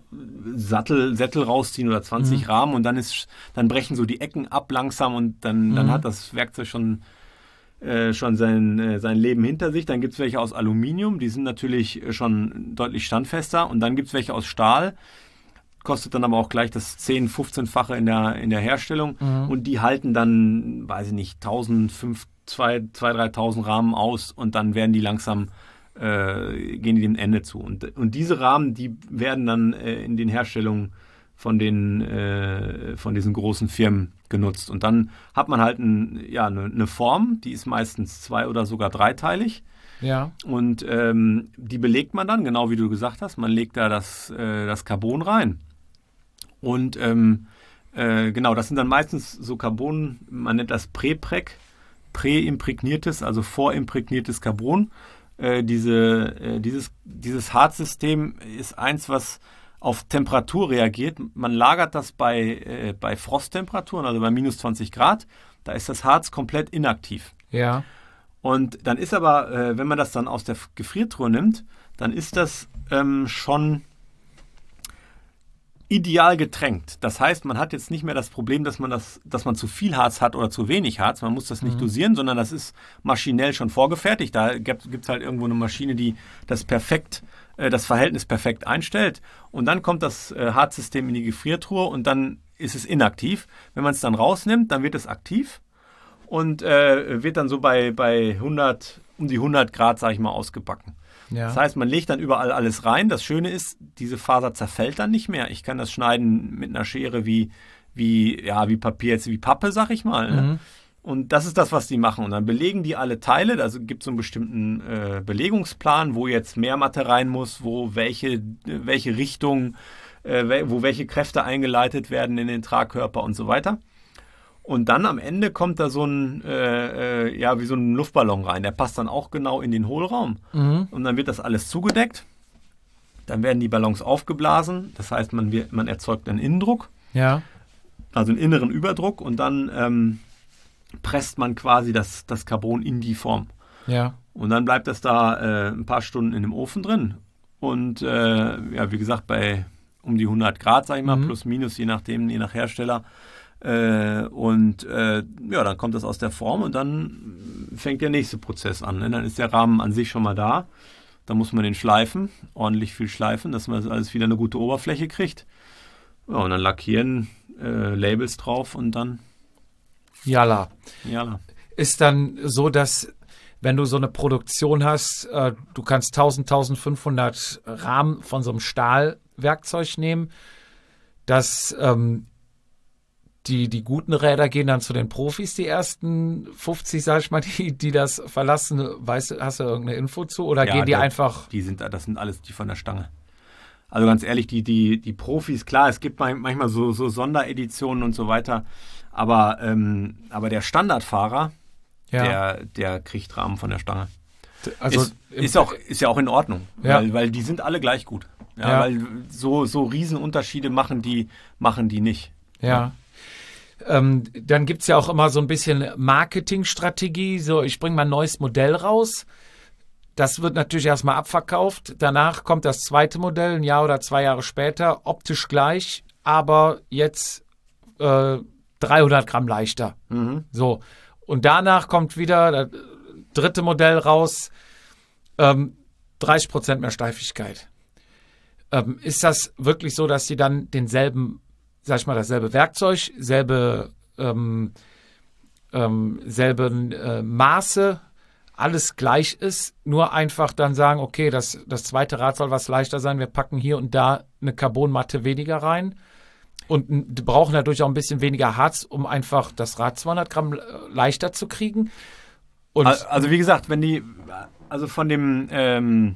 Sattel, Sättel rausziehen oder zwanzig Mhm. Rahmen und dann ist, dann brechen so die Ecken ab langsam und dann, dann Mhm. hat das Werkzeug schon, äh, schon sein, äh, sein Leben hinter sich. Dann gibt es welche aus Aluminium, die sind natürlich schon deutlich standfester und dann gibt es welche aus Stahl. Kostet dann aber auch gleich das zehn-, fünfzehnfache in der, in der Herstellung. Mhm. Und die halten dann, weiß ich nicht, tausend, zweitausend, dreitausend Rahmen aus und dann werden die langsam, äh, gehen die dem Ende zu. Und, und diese Rahmen, die werden dann äh, in den Herstellungen von, den, äh, von diesen großen Firmen genutzt. Und dann hat man halt ein, ja, eine, eine Form, die ist meistens zwei- oder sogar dreiteilig. Ja. Und ähm, die belegt man dann, genau wie du gesagt hast. Man legt da das, äh, das Carbon rein. Und ähm, äh, genau, das sind dann meistens so Carbon, man nennt das Präpreg, präimprägniertes, also vorimprägniertes Carbon. Äh, diese, äh, dieses, dieses Harzsystem ist eins, was auf Temperatur reagiert. Man lagert das bei, äh, bei Frosttemperaturen, also bei minus zwanzig Grad. Da ist das Harz komplett inaktiv. Ja. Und dann ist aber, äh, wenn man das dann aus der Gefriertruhe nimmt, dann ist das ähm, schon ideal getränkt. Das heißt, man hat jetzt nicht mehr das Problem, dass man das, dass man zu viel Harz hat oder zu wenig Harz. Man muss das nicht Mhm. dosieren, sondern das ist maschinell schon vorgefertigt. Da gibt es halt irgendwo eine Maschine, die das perfekt, äh, das Verhältnis perfekt einstellt. Und dann kommt das äh, Harzsystem in die Gefriertruhe und dann ist es inaktiv. Wenn man es dann rausnimmt, dann wird es aktiv und äh, wird dann so bei, bei hundert, um die hundert Grad, sage ich mal, ausgebacken. Ja. Das heißt, man legt dann überall alles rein. Das Schöne ist, diese Faser zerfällt dann nicht mehr. Ich kann das schneiden mit einer Schere wie, wie, ja, wie Papier, jetzt wie Pappe, sag ich mal. Ne? Mhm. Und das ist das, was die machen. Und dann belegen die alle Teile. Also gibt es so einen bestimmten äh, Belegungsplan, wo jetzt mehr Matte rein muss, wo welche, welche Richtung, äh, wo welche Kräfte eingeleitet werden in den Tragkörper und so weiter. Und dann am Ende kommt da so ein, äh, äh, ja, wie so ein Luftballon rein. Der passt dann auch genau in den Hohlraum. Mhm. Und dann wird das alles zugedeckt. Dann werden die Ballons aufgeblasen. Das heißt, man, wird, man erzeugt einen Innendruck, Ja. also einen inneren Überdruck. Und dann ähm, presst man quasi das, das Carbon in die Form. Ja. Und dann bleibt das da äh, ein paar Stunden in dem Ofen drin. Und äh, ja, wie gesagt, bei um die hundert Grad, sag ich mal, Mhm. plus minus, je nachdem, je nach Hersteller. Äh, und äh, ja, dann kommt das aus der Form und dann fängt der nächste Prozess an. Ne? Dann ist der Rahmen an sich schon mal da. Dann muss man den schleifen, ordentlich viel schleifen, dass man das alles wieder eine gute Oberfläche kriegt. Ja, und dann lackieren, äh, Labels drauf und dann, Jalla. ja. Ist dann so, dass wenn du so eine Produktion hast, äh, du kannst tausend, tausendfünfhundert Rahmen von so einem Stahlwerkzeug nehmen, dass ähm, die, die guten Räder gehen dann zu den Profis, die ersten fünfzig, sag ich mal, die, die das verlassen. Weißt du, hast du irgendeine Info zu? Oder Ja, gehen die der- einfach... Die sind, das sind alles die von der Stange. Also ganz ehrlich, die, die, die Profis, klar, es gibt man- manchmal so, so Sondereditionen und so weiter, aber, ähm, aber der Standardfahrer, Ja, der, der kriegt Rahmen von der Stange. also ist, im- ist, auch, ist ja auch in Ordnung, Ja. weil, weil die sind alle gleich gut. Ja, Ja. Weil so, so Riesenunterschiede machen die, machen die nicht. Ja. Ähm, dann gibt es ja auch immer so ein bisschen Marketingstrategie. So, ich bringe mal ein neues Modell raus. Das wird natürlich erstmal abverkauft. Danach kommt das zweite Modell, ein Jahr oder zwei Jahre später, optisch gleich, aber jetzt äh, dreihundert Gramm leichter. Mhm. So. Und danach kommt wieder das dritte Modell raus, ähm, dreißig Prozent mehr Steifigkeit. Ähm, ist das wirklich so, dass sie dann denselben, sag ich mal, dasselbe Werkzeug, selbe, ähm, ähm, selben äh, Maße, alles gleich ist, nur einfach dann sagen, okay, das, das zweite Rad soll was leichter sein, wir packen hier und da eine Carbonmatte weniger rein und n- die brauchen dadurch auch ein bisschen weniger Harz, um einfach das Rad zweihundert Gramm äh, leichter zu kriegen. Und Al- Also wie gesagt, wenn die, also von dem, ähm,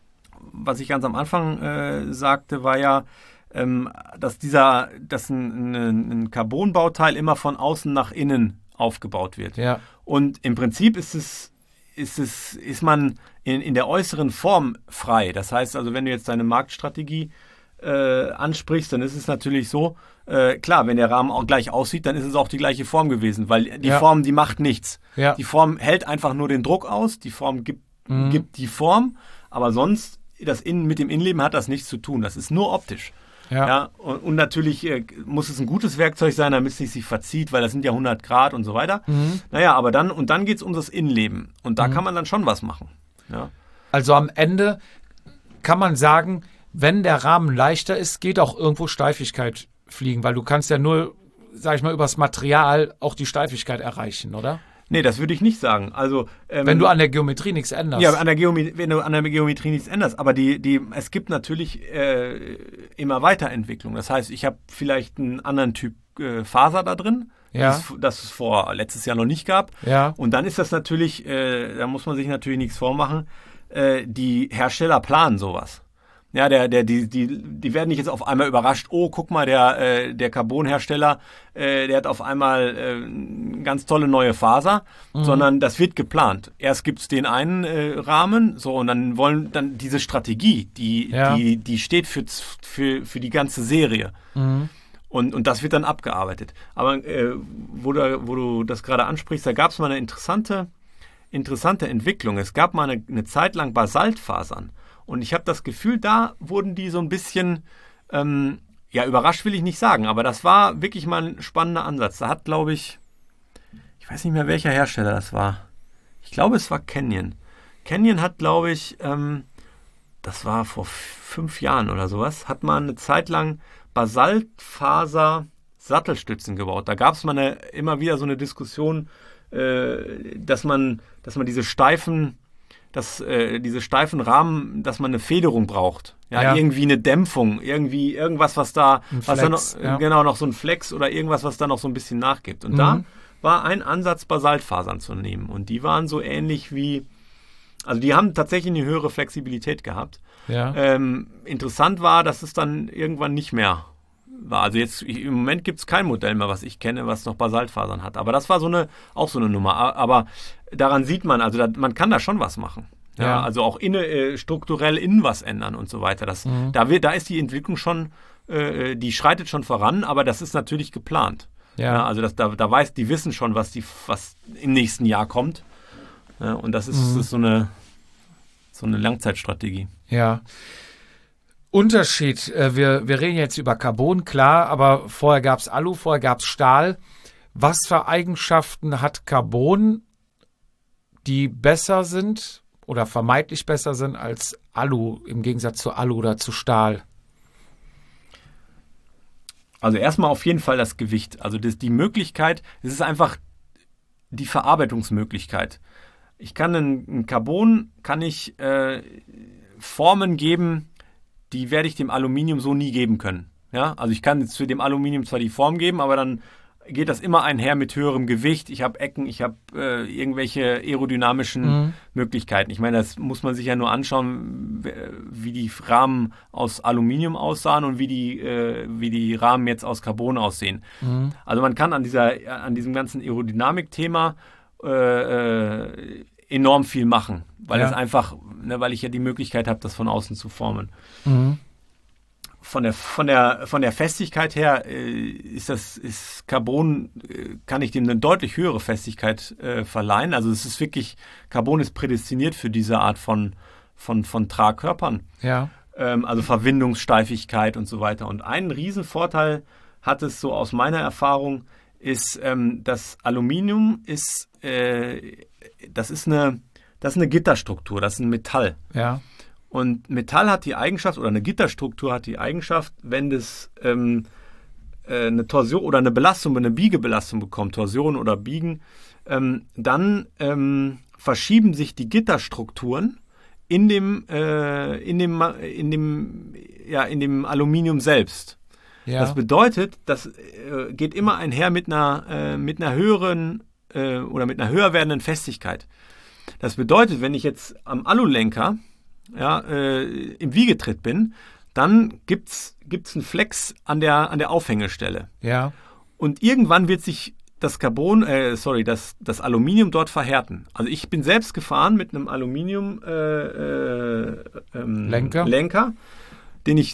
was ich ganz am Anfang äh, sagte, war ja, ähm, dass dieser, dass ein, ein, ein Carbonbauteil immer von außen nach innen aufgebaut wird. ja, Und im Prinzip ist es, ist es, ist man in, in der äußeren Form frei. Das heißt also, wenn du jetzt deine Marktstrategie äh, ansprichst, dann ist es natürlich so, äh, klar, wenn der Rahmen auch gleich aussieht, dann ist es auch die gleiche Form gewesen, weil die Ja. Form, die macht nichts. Ja. Die Form hält einfach nur den Druck aus, die Form gibt, Mhm. gibt die Form, aber sonst, das Innen, mit dem Innenleben hat das nichts zu tun. Das ist nur optisch. ja, Ja, und, und natürlich äh, muss es ein gutes Werkzeug sein, damit es nicht sich verzieht, weil das sind ja hundert Grad und so weiter. Mhm. Naja, aber dann, und dann geht es um das Innenleben. Und da kann man dann schon was machen. Ja. Also am Ende kann man sagen, wenn der Rahmen leichter ist, geht auch irgendwo Steifigkeit fliegen, weil du kannst ja nur, sag ich mal, übers Material auch die Steifigkeit erreichen, oder? Nee, das würde ich nicht sagen. Also, ähm, Wenn du an der Geometrie nichts änderst. ja, an der Geometrie, wenn du an der Geometrie nichts änderst, aber die, die, es gibt natürlich äh, immer Weiterentwicklung. Das heißt, ich habe vielleicht einen anderen Typ äh, Faser da drin, Ja. das, das es vor letztes Jahr noch nicht gab. Ja. Und dann ist das natürlich, äh, da muss man sich natürlich nichts vormachen, äh, die Hersteller planen sowas. Ja, der, der, die, die, die werden nicht jetzt auf einmal überrascht, oh, guck mal, der, äh, der Carbonhersteller, äh, der hat auf einmal äh, eine ganz tolle neue Faser, sondern das wird geplant. Erst gibt's den einen äh, Rahmen, so, und dann wollen dann diese Strategie, die, Ja. die, die steht für, für, für die ganze Serie. Mhm. Und, und das wird dann abgearbeitet. Aber äh, wo, du, wo du das gerade ansprichst, da gab es mal eine interessante, interessante Entwicklung. Es gab mal eine, eine Zeit lang Basaltfasern. Und ich habe das Gefühl, da wurden die so ein bisschen, ähm, ja, überrascht will ich nicht sagen, aber das war wirklich mal ein spannender Ansatz. Da hat, glaube ich, ich weiß nicht mehr, welcher Hersteller das war. Ich glaube, es war Canyon. Canyon hat, glaube ich, ähm, das war vor fünf Jahren oder sowas, hat man eine Zeit lang Basaltfaser-Sattelstützen gebaut. Da gab es mal eine, immer wieder so eine Diskussion, äh, dass man, dass man diese steifen dass äh, diese steifen Rahmen, dass man eine Federung braucht. Ja, Ja. irgendwie eine Dämpfung, irgendwie irgendwas, was da, Ein was da noch, Flex, ja. genau, noch so ein Flex oder irgendwas, was da noch so ein bisschen nachgibt. Und da war ein Ansatz, Basaltfasern zu nehmen. Und die waren so ähnlich wie, also die haben tatsächlich eine höhere Flexibilität gehabt. Ja. Ähm, interessant war, dass es dann irgendwann nicht mehr war. Also jetzt ich, im Moment gibt es kein Modell mehr, was ich kenne, was noch Basaltfasern hat. Aber das war so eine auch so eine Nummer. A- Aber daran sieht man, also da, man kann da schon was machen. Ja, Ja. Also auch inne, äh, strukturell innen was ändern und so weiter. Das, da, wird, da ist die Entwicklung schon, äh, die schreitet schon voran, aber das ist natürlich geplant. Ja. Ja, also das, da, da weiß, die wissen schon, was, die, was im nächsten Jahr kommt. Ja, und das ist, Mhm. das ist so eine, so eine Langzeitstrategie. Ja. Unterschied, äh, wir, wir reden jetzt über Carbon, klar, aber vorher gab es Alu, vorher gab es Stahl. Was für Eigenschaften hat Carbon, die besser sind oder vermeintlich besser sind als Alu, im Gegensatz zu Alu oder zu Stahl? Also erstmal auf jeden Fall das Gewicht. Also das, die Möglichkeit, es ist einfach die Verarbeitungsmöglichkeit. Ich kann ein, ein Carbon, kann ich äh, Formen geben, die werde ich dem Aluminium so nie geben können. Ja? Also ich kann jetzt für dem Aluminium zwar die Form geben, aber dann geht das immer einher mit höherem Gewicht. Ich habe Ecken, ich habe äh, irgendwelche aerodynamischen Mhm. Möglichkeiten. Ich meine, das muss man sich ja nur anschauen, wie die Rahmen aus Aluminium aussahen und wie die, äh, wie die Rahmen jetzt aus Carbon aussehen. Mhm. Also man kann an, dieser, an diesem ganzen Aerodynamik-Thema äh, äh, enorm viel machen, weil Ja. es einfach, ne, weil ich ja die Möglichkeit habe, das von außen zu formen. Mhm. Von der, von der, von der Festigkeit her äh, ist das ist Carbon, äh, kann ich dem eine deutlich höhere Festigkeit äh, verleihen. Also es ist wirklich, Carbon ist prädestiniert für diese Art von, von, von Tragkörpern. Ja. Ähm, also Verwindungssteifigkeit und so weiter. Und einen Riesenvorteil hat es so aus meiner Erfahrung, ist, ähm, das Aluminium ist, äh, das ist eine, das ist eine Gitterstruktur, das ist ein Metall. Ja. Und Metall hat die Eigenschaft, oder eine Gitterstruktur hat die Eigenschaft, wenn das ähm, äh, eine Torsion oder eine Belastung, eine Biegebelastung bekommt, Torsion oder Biegen, ähm, dann ähm, verschieben sich die Gitterstrukturen in dem, äh, in dem, in dem, ja, in dem Aluminium selbst. Ja. Das bedeutet, das äh, geht immer einher mit einer, äh, mit einer höheren äh, oder mit einer höher werdenden Festigkeit. Das bedeutet, wenn ich jetzt am Alulenker ja, äh, im Wiegetritt bin, dann gibt's gibt's einen Flex an der, an der Aufhängestelle. Ja. Und irgendwann wird sich das Carbon, äh, sorry, das, das Aluminium dort verhärten. Also ich bin selbst gefahren mit einem Aluminium äh, äh, ähm, Lenker. Lenker, den ich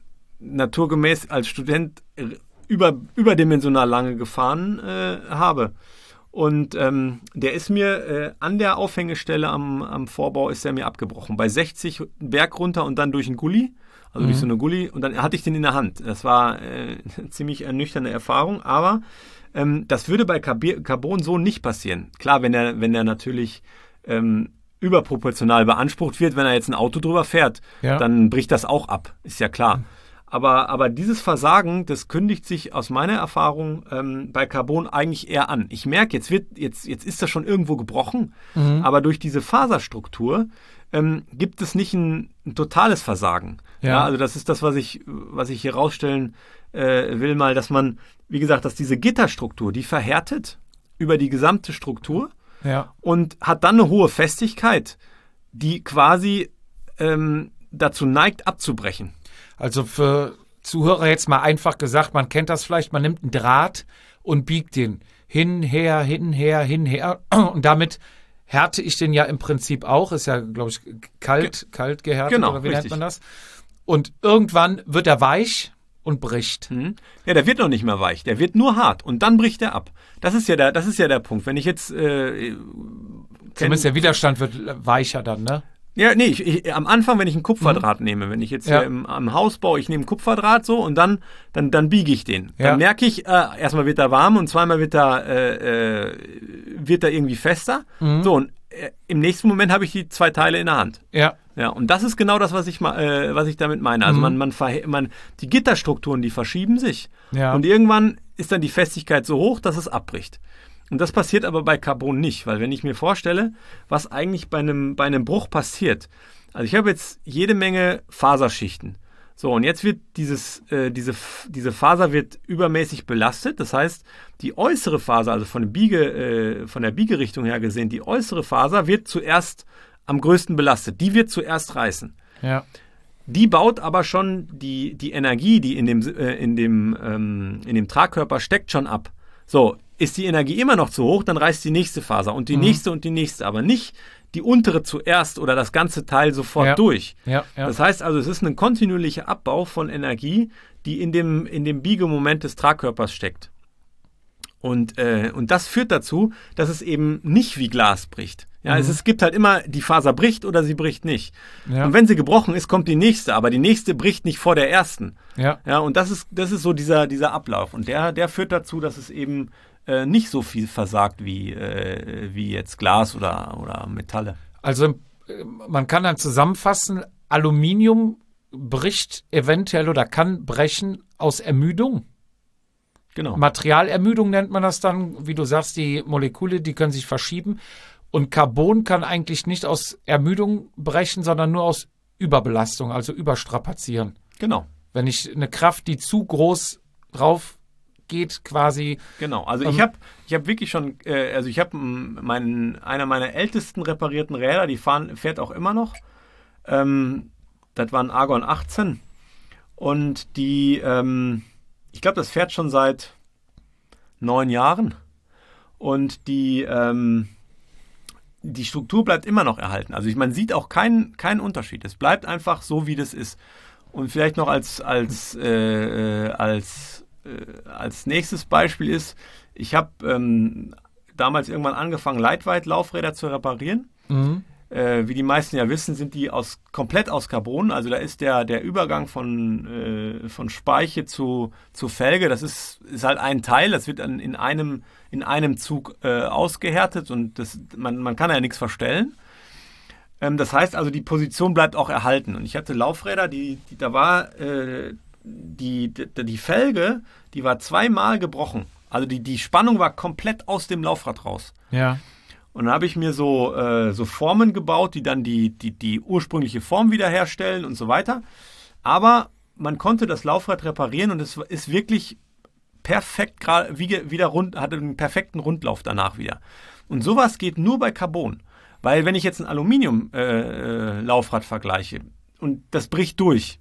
naturgemäß als Student über, überdimensional lange gefahren äh, habe. Und ähm, der ist mir äh, an der Aufhängestelle am, am Vorbau ist er mir abgebrochen. Bei sechzig Berg runter und dann durch einen Gully, also Mhm. durch so eine Gully, und dann hatte ich den in der Hand. Das war äh, eine ziemlich ernüchternde Erfahrung, aber ähm, das würde bei Carb- Carbon so nicht passieren. Klar, wenn er wenn er natürlich ähm, überproportional beansprucht wird, wenn er jetzt ein Auto drüber fährt, Ja. dann bricht das auch ab, ist ja klar. Aber, aber dieses Versagen, das kündigt sich aus meiner Erfahrung ähm, bei Carbon eigentlich eher an. Ich merke, jetzt wird, jetzt, jetzt ist das schon irgendwo gebrochen, Mhm. aber durch diese Faserstruktur ähm, gibt es nicht ein, ein totales Versagen. Ja. Ja. Also das ist das, was ich, was ich hier rausstellen äh, will, mal, dass man, wie gesagt, dass diese Gitterstruktur, die verhärtet über die gesamte Struktur Ja. und hat dann eine hohe Festigkeit, die quasi ähm, dazu neigt, abzubrechen. Also für Zuhörer jetzt mal einfach gesagt, man kennt das vielleicht, man nimmt einen Draht und biegt den hin, her, hin, her, hin, her und damit härte ich den ja im Prinzip auch, ist ja, glaube ich, kalt, kalt gehärtet Genau, oder wie nennt richtig. man das? Und irgendwann wird er weich und bricht. Mhm. Ja, der wird noch nicht mehr weich, der wird nur hart und dann bricht er ab. Das ist ja der, das ist ja der Punkt. Wenn ich jetzt äh, Zumindest der Widerstand wird weicher dann, ne? Ja, nee, ich, ich, am Anfang, wenn ich einen Kupferdraht nehme, wenn ich jetzt Ja. hier im, am Haus baue, ich nehme einen Kupferdraht so und dann, dann, dann biege ich den. Ja. Dann merke ich, äh, erstmal wird er warm und zweimal wird er, äh, äh, wird er irgendwie fester. Mhm. So, und äh, im nächsten Moment habe ich die zwei Teile in der Hand. Ja. Ja, und das ist genau das, was ich, ma- äh, was ich damit meine. Also Mhm. man, man, verhe- man, die Gitterstrukturen, die verschieben sich. Ja. Und irgendwann ist dann die Festigkeit so hoch, dass es abbricht. Und das passiert aber bei Carbon nicht, weil wenn ich mir vorstelle, was eigentlich bei einem, bei einem Bruch passiert, also ich habe jetzt jede Menge Faserschichten. So, und jetzt wird dieses, äh, diese, diese Faser wird übermäßig belastet. Das heißt, die äußere Faser, also von der, Biege, äh, von der Biegerichtung her gesehen, die äußere Faser wird zuerst am größten belastet. Die wird zuerst reißen. Ja. Die baut aber schon die, die Energie, die in dem, äh, in, dem, ähm, in dem Tragkörper steckt, schon ab. So, ist die Energie immer noch zu hoch, dann reißt die nächste Faser und die mhm. nächste und die nächste, aber nicht die untere zuerst oder das ganze Teil sofort ja. durch. Ja, ja. Das heißt also, es ist ein kontinuierlicher Abbau von Energie, die in dem, in dem Biegemoment des Tragkörpers steckt. Und, äh, und das führt dazu, dass es eben nicht wie Glas bricht. Ja, mhm. es, es gibt halt immer, die Faser bricht oder sie bricht nicht. Ja. Und wenn sie gebrochen ist, kommt die nächste, aber die nächste bricht nicht vor der ersten. Ja. Ja, und das ist, das ist so dieser, dieser Ablauf. Und der, der führt dazu, dass es eben äh, nicht so viel versagt wie, äh, wie jetzt Glas oder, oder Metalle. Also man kann dann zusammenfassen, Aluminium bricht eventuell oder kann brechen aus Ermüdung. Genau. Materialermüdung nennt man das dann. Wie du sagst, die Moleküle, die können sich verschieben. Und Carbon kann eigentlich nicht aus Ermüdung brechen, sondern nur aus Überbelastung, also überstrapazieren. Genau. Wenn ich eine Kraft, die zu groß drauf geht, quasi. Genau, also ähm, ich habe ich hab wirklich schon, äh, also ich habe meinen, einer meiner ältesten reparierten Räder, die fahren, fährt auch immer noch. Ähm, das war ein Argon achtzehn. Und die, ähm, ich glaube, das fährt schon seit neun Jahren. Und die, ähm, die Struktur bleibt immer noch erhalten. Also ich, man sieht auch keinen keinen Unterschied. Es bleibt einfach so, wie das ist. Und vielleicht noch als, als, äh, als, äh, als nächstes Beispiel ist, ich habe ähm, damals irgendwann angefangen, Lightweight-Laufräder zu reparieren. Mhm. Äh, wie die meisten ja wissen, sind die aus, komplett aus Carbon. Also da ist der, der Übergang von, äh, von Speiche zu, zu Felge, das ist, ist halt ein Teil, das wird dann in einem, in einem Zug äh, ausgehärtet und das, man, man kann ja nichts verstellen. Ähm, das heißt also, die Position bleibt auch erhalten. Und ich hatte Laufräder, die, die da war äh, die, die, die Felge, die war zweimal gebrochen. Also die, die Spannung war komplett aus dem Laufrad raus. Ja. Und dann habe ich mir so, äh, so Formen gebaut, die dann die, die, die ursprüngliche Form wiederherstellen und so weiter. Aber man konnte das Laufrad reparieren und es ist wirklich perfekt, gerade wieder rund, hatte einen perfekten Rundlauf danach wieder. Und sowas geht nur bei Carbon. Weil wenn ich jetzt ein Aluminium-Laufrad äh, vergleiche und das bricht durch,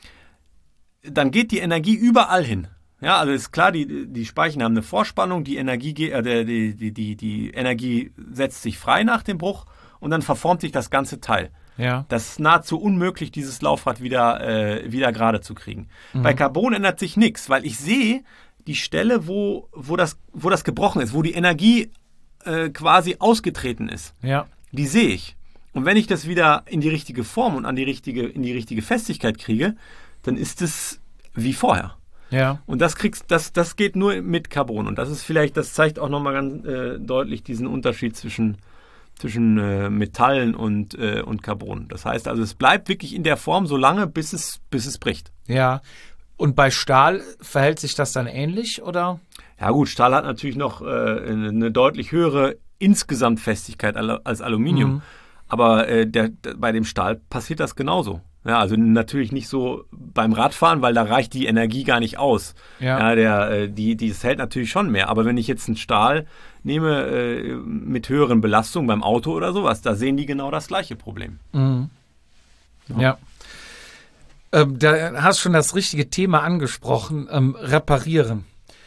dann geht die Energie überall hin. Ja, also ist klar, die, die Speichen haben eine Vorspannung, die Energie, äh, die, die, die, die Energie setzt sich frei nach dem Bruch und dann verformt sich das ganze Teil. Ja. Das ist nahezu unmöglich, dieses Laufrad wieder, äh, wieder gerade zu kriegen. Mhm. Bei Carbon ändert sich nichts, weil ich sehe die Stelle, wo, wo, das, wo das gebrochen ist, wo die Energie äh, quasi ausgetreten ist. Ja. Die sehe ich. Und wenn ich das wieder in die richtige Form und an die richtige, in die richtige Festigkeit kriege, dann ist es wie vorher. Ja. Und das kriegst, das, das geht nur mit Carbon. Und das ist vielleicht, das zeigt auch nochmal ganz äh, deutlich diesen Unterschied zwischen, zwischen äh, Metallen und, äh, und Carbon. Das heißt also, es bleibt wirklich in der Form so lange, bis es, bis es bricht. Ja. Und bei Stahl verhält sich das dann ähnlich, oder? Ja gut, Stahl hat natürlich noch äh, eine deutlich höhere Insgesamtfestigkeit als Aluminium. Mhm. Aber äh, der, der, bei dem Stahl passiert das genauso. Ja, also natürlich nicht so beim Radfahren, weil da reicht die Energie gar nicht aus. Ja. Ja, der, äh, die, die das hält natürlich schon mehr. Aber wenn ich jetzt einen Stahl nehme äh, mit höheren Belastungen beim Auto oder sowas, da sehen die genau das gleiche Problem. Mhm. Ja. ja. Ähm, da hast du schon das richtige Thema angesprochen. Ähm, reparieren.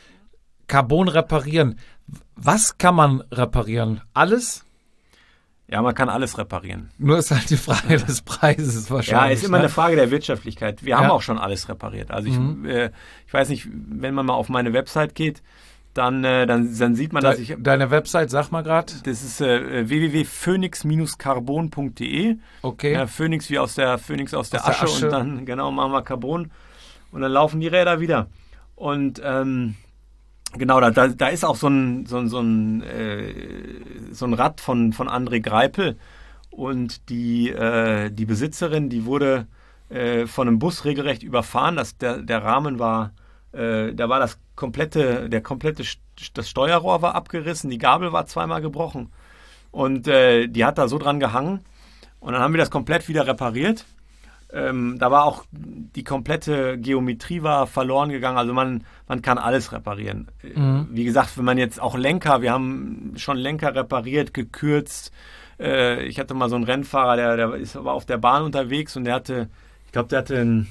Carbon reparieren. Was kann man reparieren? Alles? Ja, man kann alles reparieren. Nur ist halt die Frage des Preises wahrscheinlich. Ja, ist immer ne? eine Frage der Wirtschaftlichkeit. Wir ja. haben auch schon alles repariert. Also ich, mhm. äh, ich weiß nicht, wenn man mal auf meine Website geht, dann, äh, dann, dann sieht man, De- dass ich... Deine Website, sag mal gerade. Das ist äh, w w w punkt phoenix Bindestrich carbon punkt d e. Okay. Ja, Phoenix wie aus der Phoenix aus der, aus der Asche, Asche und dann genau machen wir Carbon und dann laufen die Räder wieder. Und ähm, genau, da, da, da ist auch so ein, so ein, so ein, äh, so ein Rad von, von André Greipel. Und die, äh, die Besitzerin, die wurde äh, von einem Bus regelrecht überfahren. Das, der, der Rahmen war, äh, da war das komplette, der komplette das Steuerrohr war abgerissen, die Gabel war zweimal gebrochen. Und äh, die hat da so dran gehangen. Und dann haben wir das komplett wieder repariert. Ähm, da war auch die komplette Geometrie war verloren gegangen. Also man, man kann alles reparieren. Mhm. Wie gesagt, wenn man jetzt auch Lenker, wir haben schon Lenker repariert, gekürzt. Äh, ich hatte mal so einen Rennfahrer, der, der ist, war auf der Bahn unterwegs und der hatte, ich glaube, der hatte ein,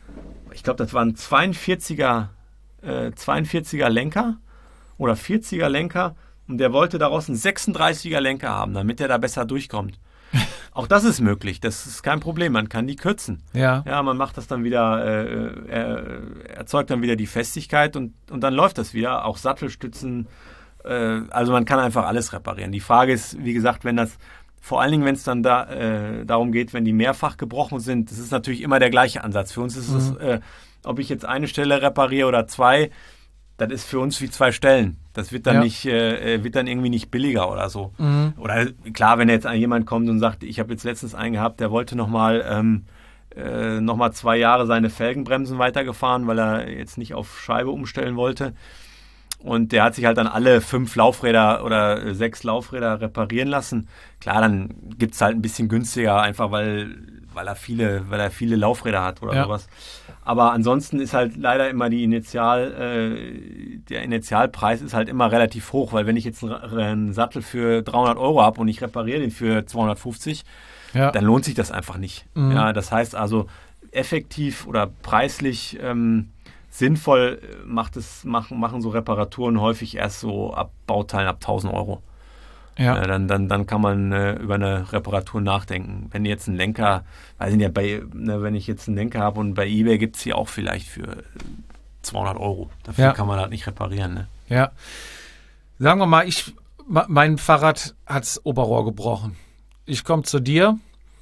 ich glaube, das war ein zweiundvierziger, äh, zweiundvierziger Lenker oder vierziger Lenker und der wollte daraus einen sechsunddreißiger Lenker haben, damit er da besser durchkommt. Auch das ist möglich, das ist kein Problem, man kann die kürzen. Ja. Ja, man macht das dann wieder, äh, er, erzeugt dann wieder die Festigkeit und, und dann läuft das wieder, auch Sattelstützen, äh, also man kann einfach alles reparieren. Die Frage ist, wie gesagt, wenn das, vor allen Dingen, wenn es dann da, äh, darum geht, wenn die mehrfach gebrochen sind, das ist natürlich immer der gleiche Ansatz. Für uns ist mhm. es, äh, ob ich jetzt eine Stelle repariere oder zwei, das ist für uns wie zwei Stellen. Das wird dann ja. nicht, äh, wird dann irgendwie nicht billiger oder so. Mhm. Oder klar, wenn jetzt jemand kommt und sagt, ich habe jetzt letztens einen gehabt, der wollte nochmal ähm, äh, noch mal zwei Jahre seine Felgenbremsen weitergefahren, weil er jetzt nicht auf Scheibe umstellen wollte. Und der hat sich halt dann alle fünf Laufräder oder sechs Laufräder reparieren lassen. Klar, dann gibt es halt ein bisschen günstiger, einfach weil, weil er viele, weil er viele Laufräder hat oder ja. sowas. Aber ansonsten ist halt leider immer die Initial, äh, der Initialpreis ist halt immer relativ hoch, weil wenn ich jetzt einen, einen Sattel für dreihundert Euro habe und ich repariere den für zweihundertfünfzig, ja. dann lohnt sich das einfach nicht. Mhm. Ja, das heißt also effektiv oder preislich ähm, sinnvoll macht es, machen, machen so Reparaturen häufig erst so ab Bauteilen ab tausend Euro. Ja. Ja, dann, dann, dann kann man äh, über eine Reparatur nachdenken. Wenn jetzt ein Lenker, weiß ich nicht, bei, ne, wenn ich jetzt einen Lenker habe und bei eBay gibt es die auch vielleicht für zweihundert Euro. Dafür ja. kann man das nicht reparieren. Ne? Ja. Sagen wir mal, ich, mein Fahrrad hat das Oberrohr gebrochen. Ich komme zu dir.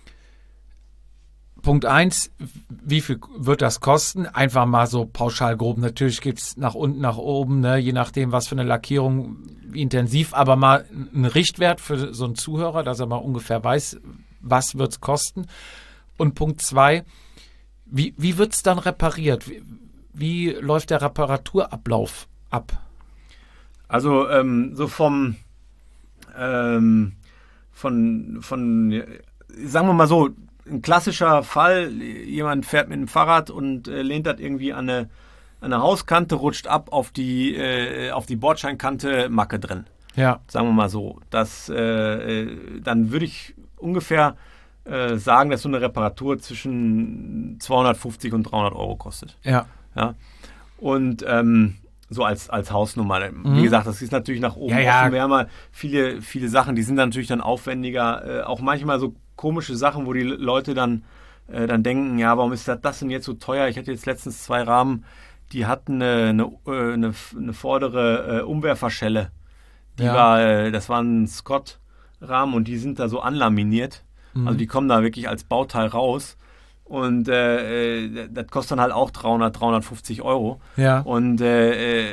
Punkt eins, wie viel wird das kosten? Einfach mal so pauschal grob. Natürlich gibt es nach unten, nach oben, ne? Je nachdem, was für eine Lackierung, wie intensiv, aber mal ein Richtwert für so einen Zuhörer, dass er mal ungefähr weiß, was wird es kosten. Und Punkt zwei, wie, wie wird es dann repariert? Wie, wie läuft der Reparaturablauf ab? Also ähm, so vom, ähm, von, von, sagen wir mal so, ein klassischer Fall, jemand fährt mit dem Fahrrad und äh, lehnt das irgendwie an eine, an eine Hauskante, rutscht ab auf die, äh, auf die Bordscheinkante, Macke drin. Ja. Sagen wir mal so. Das, äh, dann würde ich ungefähr äh, sagen, dass so eine Reparatur zwischen zweihundertfünfzig und dreihundert Euro kostet. Ja. Ja. Und ähm, so als, als Hausnummer. Mhm. Wie gesagt, das ist natürlich nach oben ja, ja. offen. Wir haben mal viele, viele Sachen, die sind dann natürlich dann aufwendiger. Äh, auch manchmal so komische Sachen, wo die Leute dann, äh, dann denken, ja, warum ist das, das denn jetzt so teuer? Ich hatte jetzt letztens zwei Rahmen, die hatten eine, eine, eine, eine vordere äh, Umwerferschelle. Die ja. war, äh, das war ein Scott-Rahmen und die sind da so anlaminiert. Mhm. Also die kommen da wirklich als Bauteil raus. Und äh, das kostet dann halt auch dreihundert, dreihundertfünfzig Euro. Ja. Und äh,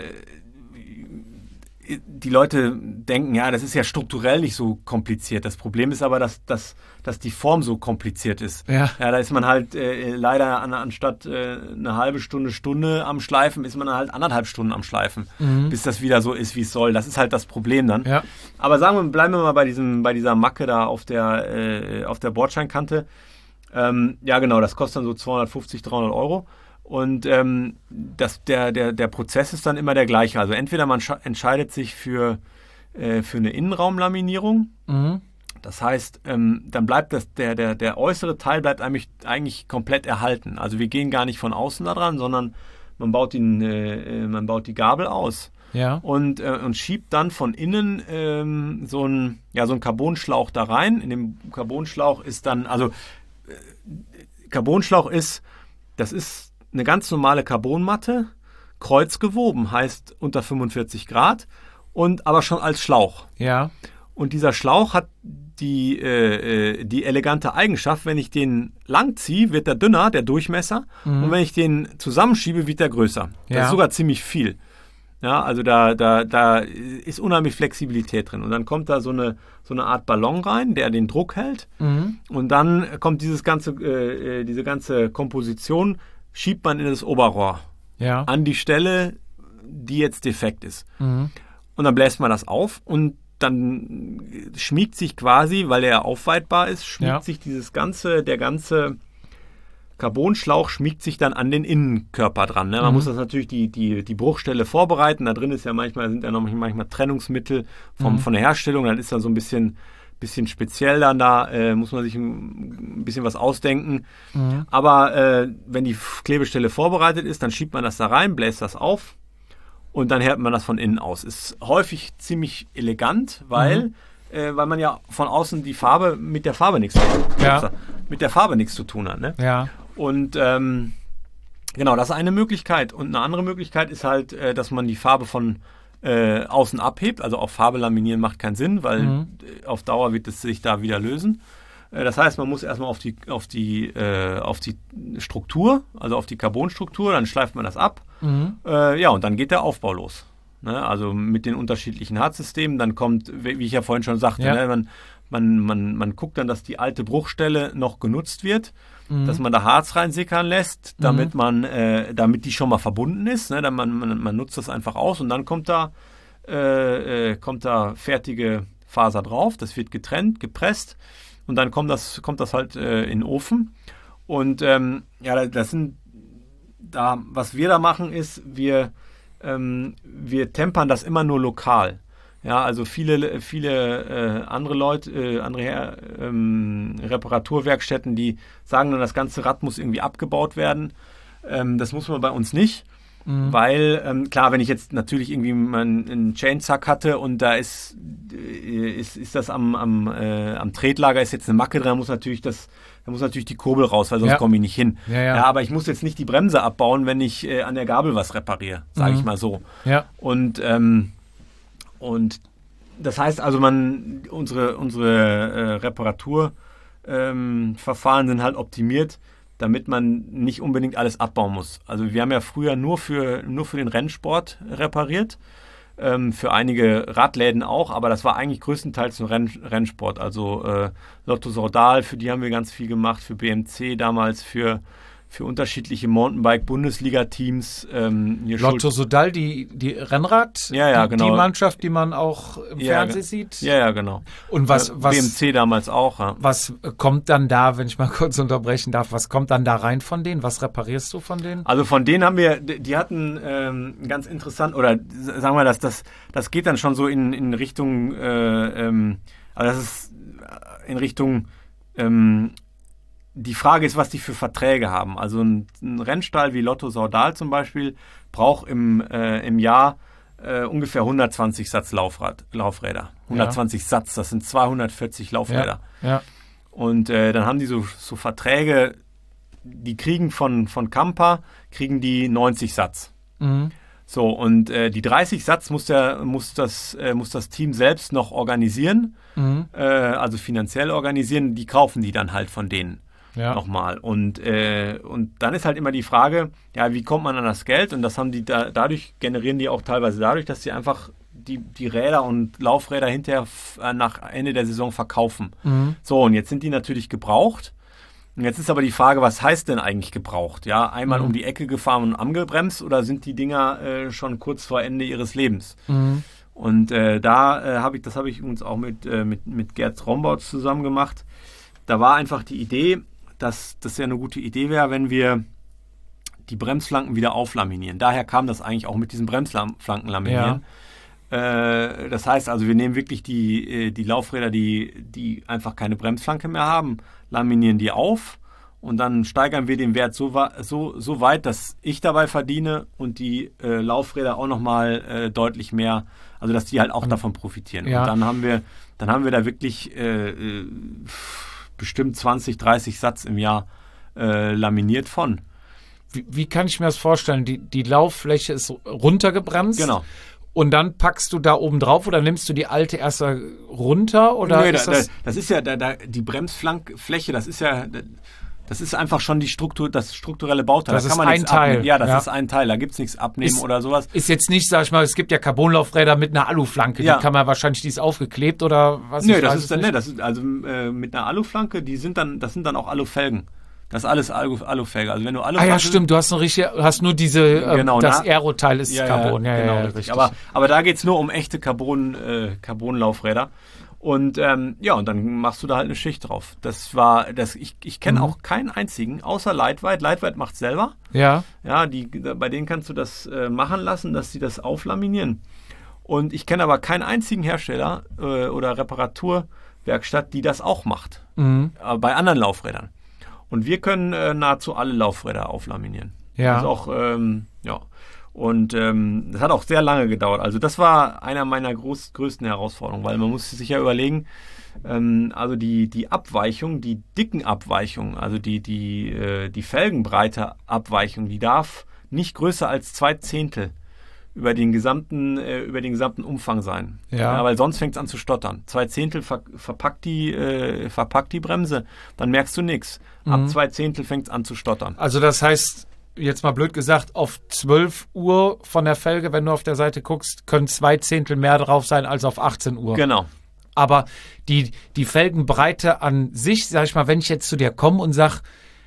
die Leute denken, ja, das ist ja strukturell nicht so kompliziert. Das Problem ist aber, dass, dass, dass die Form so kompliziert ist. Ja. Ja, da ist man halt äh, leider an, anstatt äh, eine halbe Stunde, Stunde am Schleifen, ist man halt anderthalb Stunden am Schleifen, mhm. bis das wieder so ist, wie es soll. Das ist halt das Problem dann. Ja. Aber sagen wir, bleiben wir mal bei diesem, bei dieser Macke da auf der, äh, auf der Bordscheinkante. Ähm, ja, genau, das kostet dann so zweihundertfünfzig, dreihundert Euro. Und ähm, das, der, der, der Prozess ist dann immer der gleiche. Also entweder man entscheidet sich für, äh, für eine Innenraumlaminierung. Mhm. Das heißt, ähm, dann bleibt das, der, der, der äußere Teil bleibt eigentlich, eigentlich komplett erhalten. Also wir gehen gar nicht von außen da dran, sondern man baut, den, äh, man baut die Gabel aus. Ja. Und, äh, und schiebt dann von innen ähm, so einen ja, so einen Carbonschlauch da rein. In dem Carbonschlauch ist dann, also äh, Carbonschlauch ist, das ist eine ganz normale Carbonmatte, kreuzgewoben, heißt unter fünfundvierzig Grad, und aber schon als Schlauch. Ja. Und dieser Schlauch hat die, äh, die elegante Eigenschaft, wenn ich den lang ziehe, wird der dünner, der Durchmesser, mhm. und wenn ich den zusammenschiebe, wird der größer. Das ja. ist sogar ziemlich viel. Ja, also da, da, da ist unheimlich Flexibilität drin. Und dann kommt da so eine, so eine Art Ballon rein, der den Druck hält. Mhm. Und dann kommt dieses ganze, äh, diese ganze Komposition, schiebt man in das Oberrohr. Ja. An die Stelle, die jetzt defekt ist. Mhm. und dann bläst man das auf und dann schmiegt sich quasi, weil er aufweitbar ist, schmiegt Ja. sich dieses ganze, der ganze Carbonschlauch schmiegt sich dann an den Innenkörper dran. Ne? Man Mhm. muss das natürlich die, die, die Bruchstelle vorbereiten. Da drin ist ja manchmal, sind ja noch manchmal Trennungsmittel vom, Mhm. von der Herstellung. Dann ist da so ein bisschen, bisschen speziell dann da, äh, muss man sich ein, ein bisschen was ausdenken. Mhm. Aber äh, wenn die Klebestelle vorbereitet ist, dann schiebt man das da rein, bläst das auf und dann härtet man das von innen aus. Ist häufig ziemlich elegant, weil, Mhm. äh, weil man ja von außen die Farbe mit der Farbe nichts Ja. mit der Farbe nichts zu tun hat. Ne? Ja. Und ähm, genau, das ist eine Möglichkeit. Und eine andere Möglichkeit ist halt, äh, dass man die Farbe von äh, außen abhebt. Also auf Farbe laminieren macht keinen Sinn, weil Mhm. äh, auf Dauer wird es sich da wieder lösen. Äh, das heißt, man muss erstmal auf die, auf die, äh, auf die Struktur, also auf die Carbonstruktur, dann schleift man das ab. Mhm. Äh, ja, und dann geht der Aufbau los. Ne? Also mit den unterschiedlichen Harzsystemen. Dann kommt, wie wie ich ja vorhin schon sagte, Ja. ne? man, man, man, man guckt dann, dass die alte Bruchstelle noch genutzt wird. Mhm. Dass man da Harz reinsickern lässt, damit Mhm. man, äh, damit die schon mal verbunden ist. Ne? Dann man, man, man nutzt das einfach aus und dann kommt da, äh, äh, kommt da fertige Faser drauf. Das wird getrennt, gepresst und dann kommt das, kommt das halt äh, in den Ofen. Und ähm, ja, das sind da, was wir da machen, ist, wir, ähm, wir tempern das immer nur lokal. Ja, also viele, viele äh, andere Leute, äh, andere ähm, Reparaturwerkstätten, die sagen dann, das ganze Rad muss irgendwie abgebaut werden. Ähm, das muss man bei uns nicht, Mhm. weil, ähm, klar, wenn ich jetzt natürlich irgendwie mal einen, einen Chainsack hatte und da ist, äh, ist, ist das am, am, äh, am Tretlager ist jetzt eine Macke dran, muss natürlich das, da muss natürlich die Kurbel raus, weil sonst Ja. komme ich nicht hin. Ja, ja. ja, aber ich muss jetzt nicht die Bremse abbauen, wenn ich äh, an der Gabel was repariere, sage Mhm. ich mal so. Ja. Und ähm, Und das heißt also, man unsere, unsere äh, Reparaturverfahren ähm, Verfahren sind halt optimiert, damit man nicht unbedingt alles abbauen muss. Also wir haben ja früher nur für, nur für den Rennsport repariert, ähm, für einige Radläden auch, aber das war eigentlich größtenteils nur Renn, Rennsport. Also äh, Lotto Soudal, für die haben wir ganz viel gemacht, für B M C damals, für für unterschiedliche Mountainbike-Bundesliga-Teams. Ähm, hier Lotto Schuld- Soudal, die, die Rennrad, Ja, ja, die, genau. die Mannschaft, die man auch im Ja, Fernsehen ge- sieht. Ja, ja, genau. Und was, Äh, was, B M C damals auch, ja. was kommt dann da, wenn ich mal kurz unterbrechen darf, was kommt dann da rein von denen? Was reparierst du von denen? Also von denen haben wir, die die hatten ähm, ganz interessant, oder s- sagen wir das, das, das geht dann schon so in, in Richtung, äh, ähm, also das ist in Richtung, ähm, die Frage ist, was die für Verträge haben. Also ein, ein Rennstall wie Lotto Soudal zum Beispiel braucht im, äh, im Jahr äh, ungefähr hundertzwanzig Satz Laufrad, Laufräder. hundertzwanzig Satz, das sind zweihundertvierzig Laufräder. Ja. Und äh, dann haben die so, so Verträge, die kriegen von, von Kampa, kriegen die neunzig Satz. Mhm. So, und äh, die dreißig Satz muss, der, muss, das, äh, muss das Team selbst noch organisieren, Mhm. äh, also finanziell organisieren, die kaufen die dann halt von denen Ja. nochmal. Und, äh, und dann ist halt immer die Frage, ja, wie kommt man an das Geld? Und das haben die da, dadurch, generieren die auch teilweise dadurch, dass sie einfach die, die Räder und Laufräder hinterher f- äh, nach Ende der Saison verkaufen. Mhm. So, und jetzt sind die natürlich gebraucht. Und jetzt ist aber die Frage, was heißt denn eigentlich gebraucht? Ja, einmal Mhm. um die Ecke gefahren und angebremst oder sind die Dinger äh, schon kurz vor Ende ihres Lebens? Mhm. Und äh, da äh, habe ich, das habe ich uns auch mit, äh, mit, mit Gerd Rombautz zusammen gemacht. Da war einfach die Idee, dass das ja eine gute Idee wäre, wenn wir die Bremsflanken wieder auflaminieren. Daher kam das eigentlich auch mit diesen Bremsflanken laminieren. Äh, das heißt also, wir nehmen wirklich die, äh, die Laufräder, die, die einfach keine Bremsflanke mehr haben, laminieren die auf und dann steigern wir den Wert so, wa- so, so weit, dass ich dabei verdiene und die äh, Laufräder auch nochmal äh, deutlich mehr, also dass die halt auch davon profitieren. Ja. Und dann haben wir, dann haben wir da wirklich äh, äh, bestimmt zwanzig, dreißig Satz im Jahr äh, laminiert von. Wie, wie kann ich mir das vorstellen? Die, die Lauffläche ist runtergebremst. Genau. Und dann packst du da oben drauf oder nimmst du die alte erst mal runter? Oder Nö, ist da, das, da, das ist ja da, da, die Bremsflankfläche, das ist ja, das ist einfach schon die Struktur, das strukturelle Bauteil. Das da ist kann man ein nichts Teil, abnehmen. Ja, das ja. ist ein Teil. Da gibt es nichts abnehmen Ist- oder sowas. ist jetzt nicht, sag ich mal, es gibt ja Carbonlaufräder mit einer Aluflanke. Ja. Die kann man wahrscheinlich, die ist aufgeklebt oder was? Nö, ich das weiß ist es dann, nicht. ne, das ist also äh, mit einer Aluflanke, die sind dann, das sind dann auch Alufelgen. Das ist alles Alu, Alufelge. Also wenn du Alu Ah ja, stimmt, du hast noch richtig, du hast nur diese, ähm, Genau, das na- Aeroteil ist Carbon. Ja, genau, ja, ja, richtig. richtig. Aber, aber da geht's nur um echte Carbon, äh, Carbon-Laufräder. Und ähm, ja, und dann machst du da halt eine Schicht drauf. Das war, das ich, ich kenne Mhm. auch keinen einzigen, außer Lightweight. Lightweight macht's selber. ja, Ja, die, bei denen kannst du das äh, machen lassen, dass sie das auflaminieren. Und ich kenne aber keinen einzigen Hersteller äh, oder Reparaturwerkstatt, die das auch macht. mhm. Äh, bei anderen Laufrädern. Und wir können äh, nahezu alle Laufräder auflaminieren. Ja. Das ist auch, ähm, ja. Und ähm, das hat auch sehr lange gedauert. Also das war einer meiner groß, größten Herausforderungen, weil man muss sich ja überlegen, ähm, also die, die Abweichung, die dicken Abweichung, also die, die, äh, die Felgenbreite Abweichung, die darf nicht größer als zwei Zehntel über den gesamten, äh, über den gesamten Umfang sein. Ja. weil sonst fängt es an zu stottern. Zwei Zehntel ver verpackt, die, äh, verpackt die Bremse, dann merkst du nichts. Ab Mhm. zwei Zehntel fängt es an zu stottern. Also das heißt, jetzt mal blöd gesagt, auf zwölf Uhr von der Felge, wenn du auf der Seite guckst, können zwei Zehntel mehr drauf sein als auf achtzehn Uhr. Genau. Aber die, die Felgenbreite an sich, sag ich mal, wenn ich jetzt zu dir komme und sag,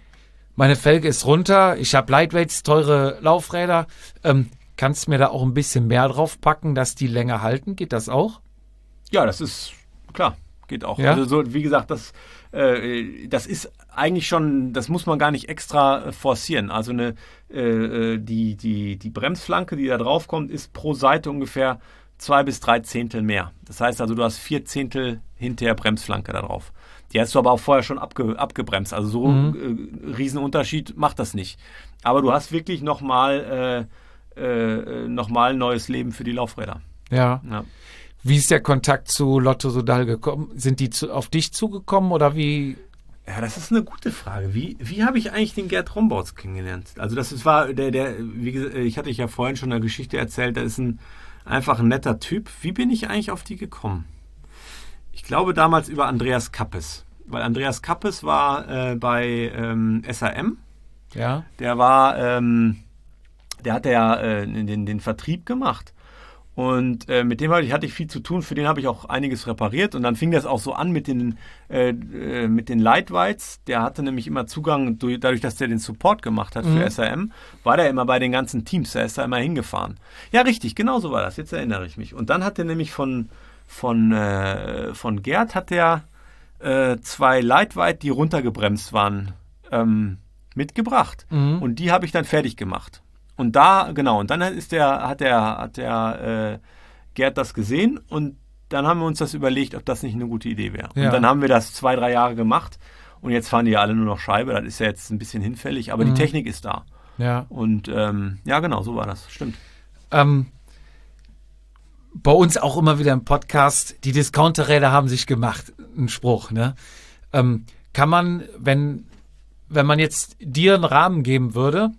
meine Felge ist runter, ich habe Lightweights, teure Laufräder, ähm, kannst du mir da auch ein bisschen mehr drauf packen, dass die länger halten? Geht das auch? Ja, das ist klar, geht auch. Ja? Also so, wie gesagt, das, äh, das ist eigentlich schon, das muss man gar nicht extra äh, forcieren. Also eine, äh, die, die, die Bremsflanke, die da drauf kommt, ist pro Seite ungefähr zwei bis drei Zehntel mehr. Das heißt also, du hast vier Zehntel hinter Bremsflanke da drauf. Die hast du aber auch vorher schon abge, abgebremst. Also so Mhm. äh, Riesenunterschied macht das nicht. Aber du hast wirklich nochmal äh, äh, noch mal ein neues Leben für die Laufräder. Ja. Ja. Wie ist der Kontakt zu Lotto Sodal gekommen? Sind die zu, auf dich zugekommen oder wie? Ja, das ist eine gute Frage. Wie, wie habe ich eigentlich den Gerd Rombautz kennengelernt? Also das ist, war der, der, wie gesagt, ich hatte ich ja vorhin schon eine Geschichte erzählt, der ist ein einfach ein netter Typ. Wie bin ich eigentlich auf die gekommen? Ich glaube damals über Andreas Kappes. Weil Andreas Kappes war äh, bei ähm, S A M. Ja. Der war, ähm, der hat ja äh, den, den Vertrieb gemacht. Und äh, mit dem hatte ich, hatte ich viel zu tun, für den habe ich auch einiges repariert. Und dann fing das auch so an mit den, äh, äh, mit den Lightweights. Der hatte nämlich immer Zugang, durch, dadurch, dass der den Support gemacht hat für Mhm. S A M, war der immer bei den ganzen Teams, da ist er immer hingefahren. Ja, richtig, genau so war das, jetzt erinnere ich mich. Und dann hat er nämlich von, von, äh, von Gerd hat der äh, zwei Lightweight, die runtergebremst waren, ähm, mitgebracht. Mhm. Und die habe ich dann fertig gemacht. Und da, genau, und dann ist der, hat der, hat der äh, Gerd das gesehen und dann haben wir uns das überlegt, ob das nicht eine gute Idee wäre. Ja. Und dann haben wir das zwei, drei Jahre gemacht und jetzt fahren die ja alle nur noch Scheibe. Das ist ja jetzt ein bisschen hinfällig, aber Mhm. die Technik ist da. Ja. Und ähm, ja, genau, so war das. Stimmt. Ähm, bei uns auch immer wieder im Podcast, die Discounterräder haben sich gemacht, ein Spruch, ne? Ähm, kann man, wenn, wenn man jetzt dir einen Rahmen geben würde,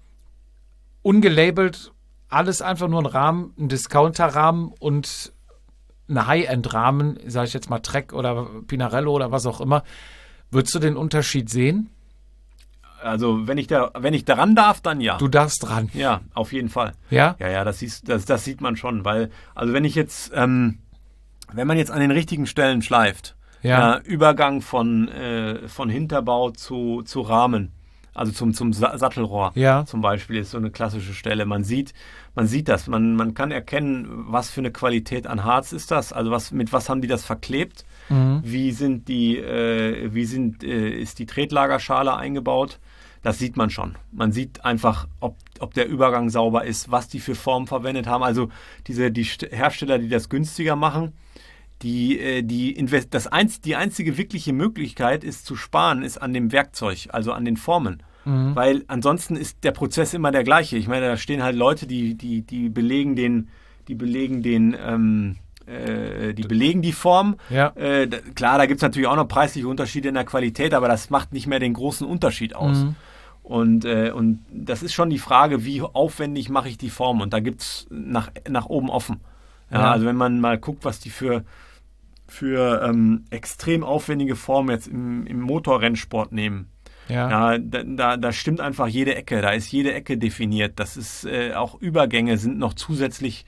ungelabelt, alles einfach nur ein Rahmen, ein Discounterrahmen und ein High-End-Rahmen, sage ich jetzt mal Trek oder Pinarello oder was auch immer, würdest du den Unterschied sehen? Also wenn ich da, wenn ich daran darf, dann ja. Du darfst dran. Ja, auf jeden Fall. Ja? Ja, ja, das, siehst, das, das sieht man schon, weil, also wenn ich jetzt, ähm, wenn man jetzt an den richtigen Stellen schleift, Ja. äh, Übergang von, äh, von Hinterbau zu, zu Rahmen, also zum, zum Sa Sattelrohr Ja. zum Beispiel, ist so eine klassische Stelle. Man sieht, man sieht das, man, man kann erkennen, was für eine Qualität an Harz ist das, also was, mit was haben die das verklebt, Mhm. wie sind die, äh, wie sind, äh, ist die Tretlagerschale eingebaut. Das sieht man schon. Man sieht einfach, ob, ob der Übergang sauber ist, was die für Formen verwendet haben. Also diese die St- Hersteller, die das günstiger machen, die, äh, die, Invest das einz die einzige wirkliche Möglichkeit ist zu sparen, ist an dem Werkzeug, also an den Formen. Mhm. Weil ansonsten ist der Prozess immer der gleiche. Ich meine, da stehen halt Leute, die, die, die belegen den, die belegen den, ähm, äh, die belegen die Form. Ja. Äh, da, klar, da gibt es natürlich auch noch preisliche Unterschiede in der Qualität, aber das macht nicht mehr den großen Unterschied aus. Mhm. Und, äh, und das ist schon die Frage, wie aufwendig mache ich die Form? Und da gibt es nach, nach oben offen. Ja, Ja. Also wenn man mal guckt, was die für, für ähm, extrem aufwendige Formen jetzt im, im Motorrennsport nehmen. Ja. Ja, da, da, da stimmt einfach jede Ecke, da ist jede Ecke definiert. Das ist äh, auch Übergänge sind noch zusätzlich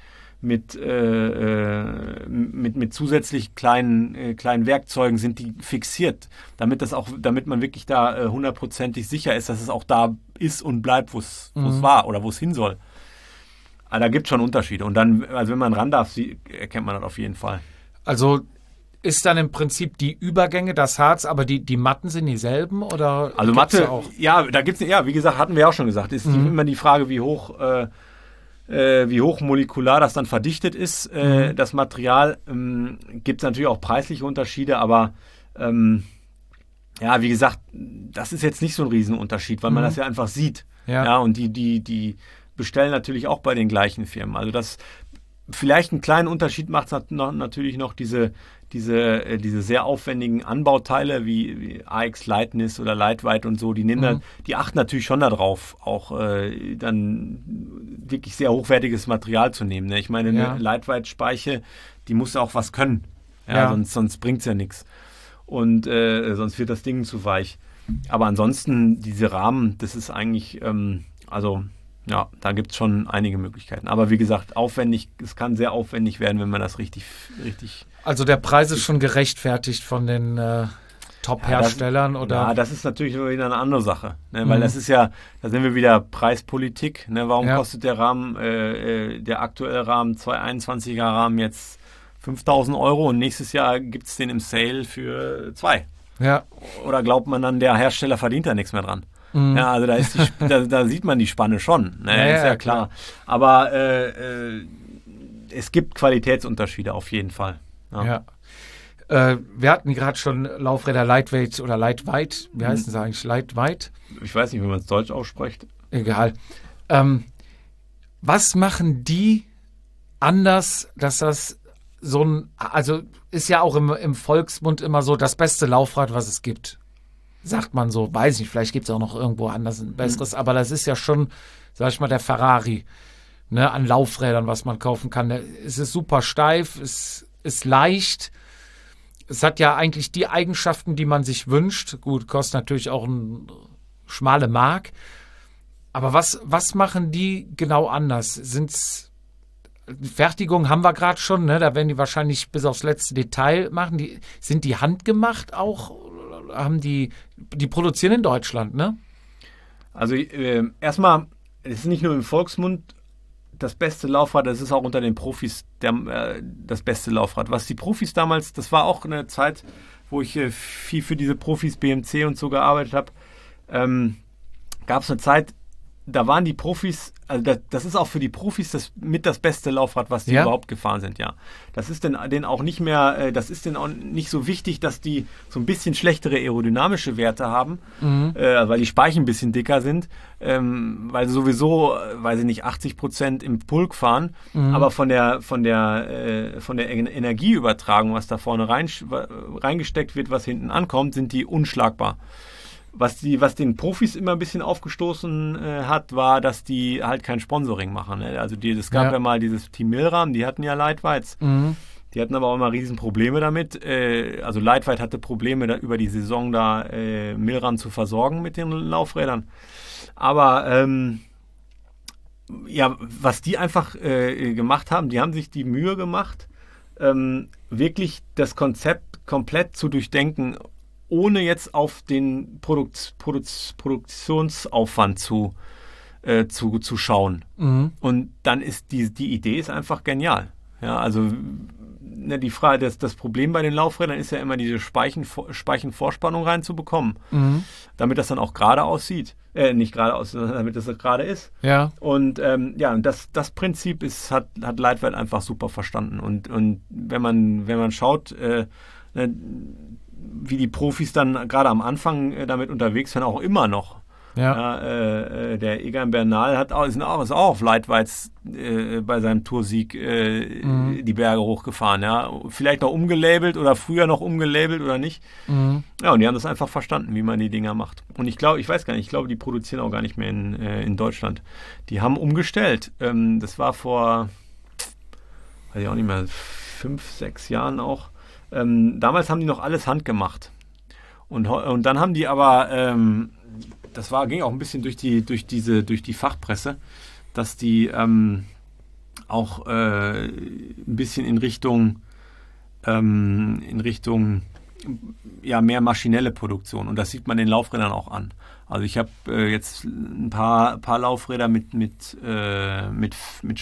mit, äh, äh, mit, mit zusätzlich kleinen, äh, kleinen Werkzeugen sind die fixiert, damit das auch, damit man wirklich da äh, hundertprozentig sicher ist, dass es auch da ist und bleibt, wo es Mhm. war oder wo es hin soll. Aber da gibt es schon Unterschiede. Und dann, also wenn man ran darf, sie, erkennt man das auf jeden Fall. Also ist dann im Prinzip die Übergänge das Harz, aber die, die Matten sind dieselben oder? Also gibt's Matte, da auch? ja, da gibt's, ja, wie gesagt, hatten wir auch schon gesagt, ist Mhm. immer die Frage, wie hoch, äh, äh, wie hoch molekular das dann verdichtet ist, äh, Mhm. das Material. Ähm, gibt es natürlich auch preisliche Unterschiede, aber ähm, ja, wie gesagt, das ist jetzt nicht so ein Riesenunterschied, weil man Mhm. das ja einfach sieht. Ja. Ja, und die, die, die bestellen natürlich auch bei den gleichen Firmen. Also das vielleicht einen kleinen Unterschied macht es noch, natürlich noch diese, diese, äh, diese sehr aufwendigen Anbauteile wie, wie A X Lightness oder Lightweight und so, die nehmen Mhm. dann, die achten natürlich schon darauf, auch äh, dann wirklich sehr hochwertiges Material zu nehmen. Ne? Ich meine, Ja. eine Lightweight-Speiche, die muss auch was können. Ja, Ja. Sonst, sonst bringt es ja nichts. Und äh, sonst wird das Ding zu weich. Aber ansonsten, diese Rahmen, das ist eigentlich, ähm, also ja, da gibt es schon einige Möglichkeiten. Aber wie gesagt, aufwendig, es kann sehr aufwendig werden, wenn man das richtig, richtig. Also der Preis ist schon gerechtfertigt von den äh, Top-Herstellern oder? Ja, das ist natürlich wieder eine andere Sache. Ne? Weil Mhm. das ist ja, da sind wir wieder Preispolitik. Ne? Warum Ja. kostet der Rahmen, äh, äh, der aktuelle Rahmen, zweihunderteinundzwanziger Rahmen jetzt fünftausend Euro und nächstes Jahr gibt es den im Sale für zwei? Ja. Oder glaubt man dann, der Hersteller verdient da nichts mehr dran? Mhm. Ja, also da, ist die, da, da sieht man die Spanne schon. Ne? Ja, ist ja ja, klar. Aber äh, äh, es gibt Qualitätsunterschiede auf jeden Fall. Ja. Ja. Äh, wir hatten gerade schon Laufräder Lightweight oder Lightweight. Wie heißen sie eigentlich? Lightweight? Ich weiß nicht, wie man es deutsch ausspricht. Egal. Ähm, was machen die anders, dass das so ein, also ist ja auch im, im Volksmund immer so das beste Laufrad, was es gibt. Sagt man so, weiß nicht, vielleicht gibt es auch noch irgendwo anders ein besseres, aber das ist ja schon, sag ich mal, der Ferrari, ne, an Laufrädern, was man kaufen kann. Es ist super steif, es ist leicht. Es hat ja eigentlich die Eigenschaften, die man sich wünscht. Gut, kostet natürlich auch ein schmale Mark. Aber was, was machen die genau anders? Sind's Fertigung haben wir gerade schon, ne? Da werden die wahrscheinlich bis aufs letzte Detail machen. Die, sind die handgemacht auch? Haben die, die produzieren in Deutschland, ne? Also äh, erstmal, es ist nicht nur im Volksmund das beste Laufrad, es ist auch unter den Profis der, äh, das beste Laufrad. Was die Profis damals, das war auch eine Zeit, wo ich äh, viel für diese Profis B M C und so gearbeitet habe, ähm, gab es eine Zeit, da waren die Profis, also das, das ist auch für die Profis das mit das beste Laufrad, was die Ja? überhaupt gefahren sind, ja. Das ist denn, denen auch nicht mehr, äh, das ist denen auch nicht so wichtig, dass die so ein bisschen schlechtere aerodynamische Werte haben, Mhm. äh, weil die Speichen ein bisschen dicker sind, ähm, weil sie sowieso, äh, weiß ich nicht, achtzig Prozent im Pulk fahren, Mhm. aber von der, von der, äh, von der En- Energieübertragung, was da vorne rein, reingesteckt wird, was hinten ankommt, sind die unschlagbar. Was, die, was den Profis immer ein bisschen aufgestoßen äh, hat, war, dass die halt kein Sponsoring machen. Ne? Also die, es gab Ja. ja. mal dieses Team Milram, die hatten ja Lightweights. Mhm. Die hatten aber auch immer riesen Probleme damit. Äh, also Lightweight hatte Probleme, da, über die Saison da äh, Milram zu versorgen mit den Laufrädern. Aber ähm, ja, was die einfach äh, gemacht haben, die haben sich die Mühe gemacht, ähm, wirklich das Konzept komplett zu durchdenken, ohne jetzt auf den Produkt, Produkt, Produktionsaufwand zu, äh, zu, zu schauen. Mhm. Und dann ist die, die Idee ist einfach genial. Ja, also ne, die Frage, das, das Problem bei den Laufrädern ist ja immer diese Speichen, Speichenvorspannung reinzubekommen, Mhm. damit das dann auch gerade aussieht. Äh, nicht gerade aussieht, sondern damit das gerade ist. Ja. Und ähm, ja, und das, das Prinzip ist, hat, hat Lightweight einfach super verstanden. Und, und wenn man, wenn man schaut, äh, ne, wie die Profis dann gerade am Anfang äh, damit unterwegs waren, auch immer noch. Ja. Ja, äh, äh, der Egan Bernal hat auch, ist, auch, ist auch auf Lightweights äh, bei seinem Toursieg äh, Mhm. die Berge hochgefahren. Ja. Vielleicht noch umgelabelt oder früher noch umgelabelt oder nicht. Mhm. Ja, und die haben das einfach verstanden, wie man die Dinger macht. Und ich glaube, ich weiß gar nicht, ich glaube, die produzieren auch gar nicht mehr in, äh, in Deutschland. Die haben umgestellt. Ähm, das war vor, weiß ich auch nicht mehr, fünf, sechs Jahren auch. Ähm, damals haben die noch alles handgemacht. Und, heu- und dann haben die aber, ähm, das war, ging auch ein bisschen durch die, durch diese, durch die Fachpresse, dass die, ähm, auch äh, ein bisschen in Richtung ähm, in Richtung ja mehr maschinelle Produktion und das sieht man den Laufrädern auch an. Also ich habe äh, jetzt ein paar paar Laufräder mit mit äh, mit mit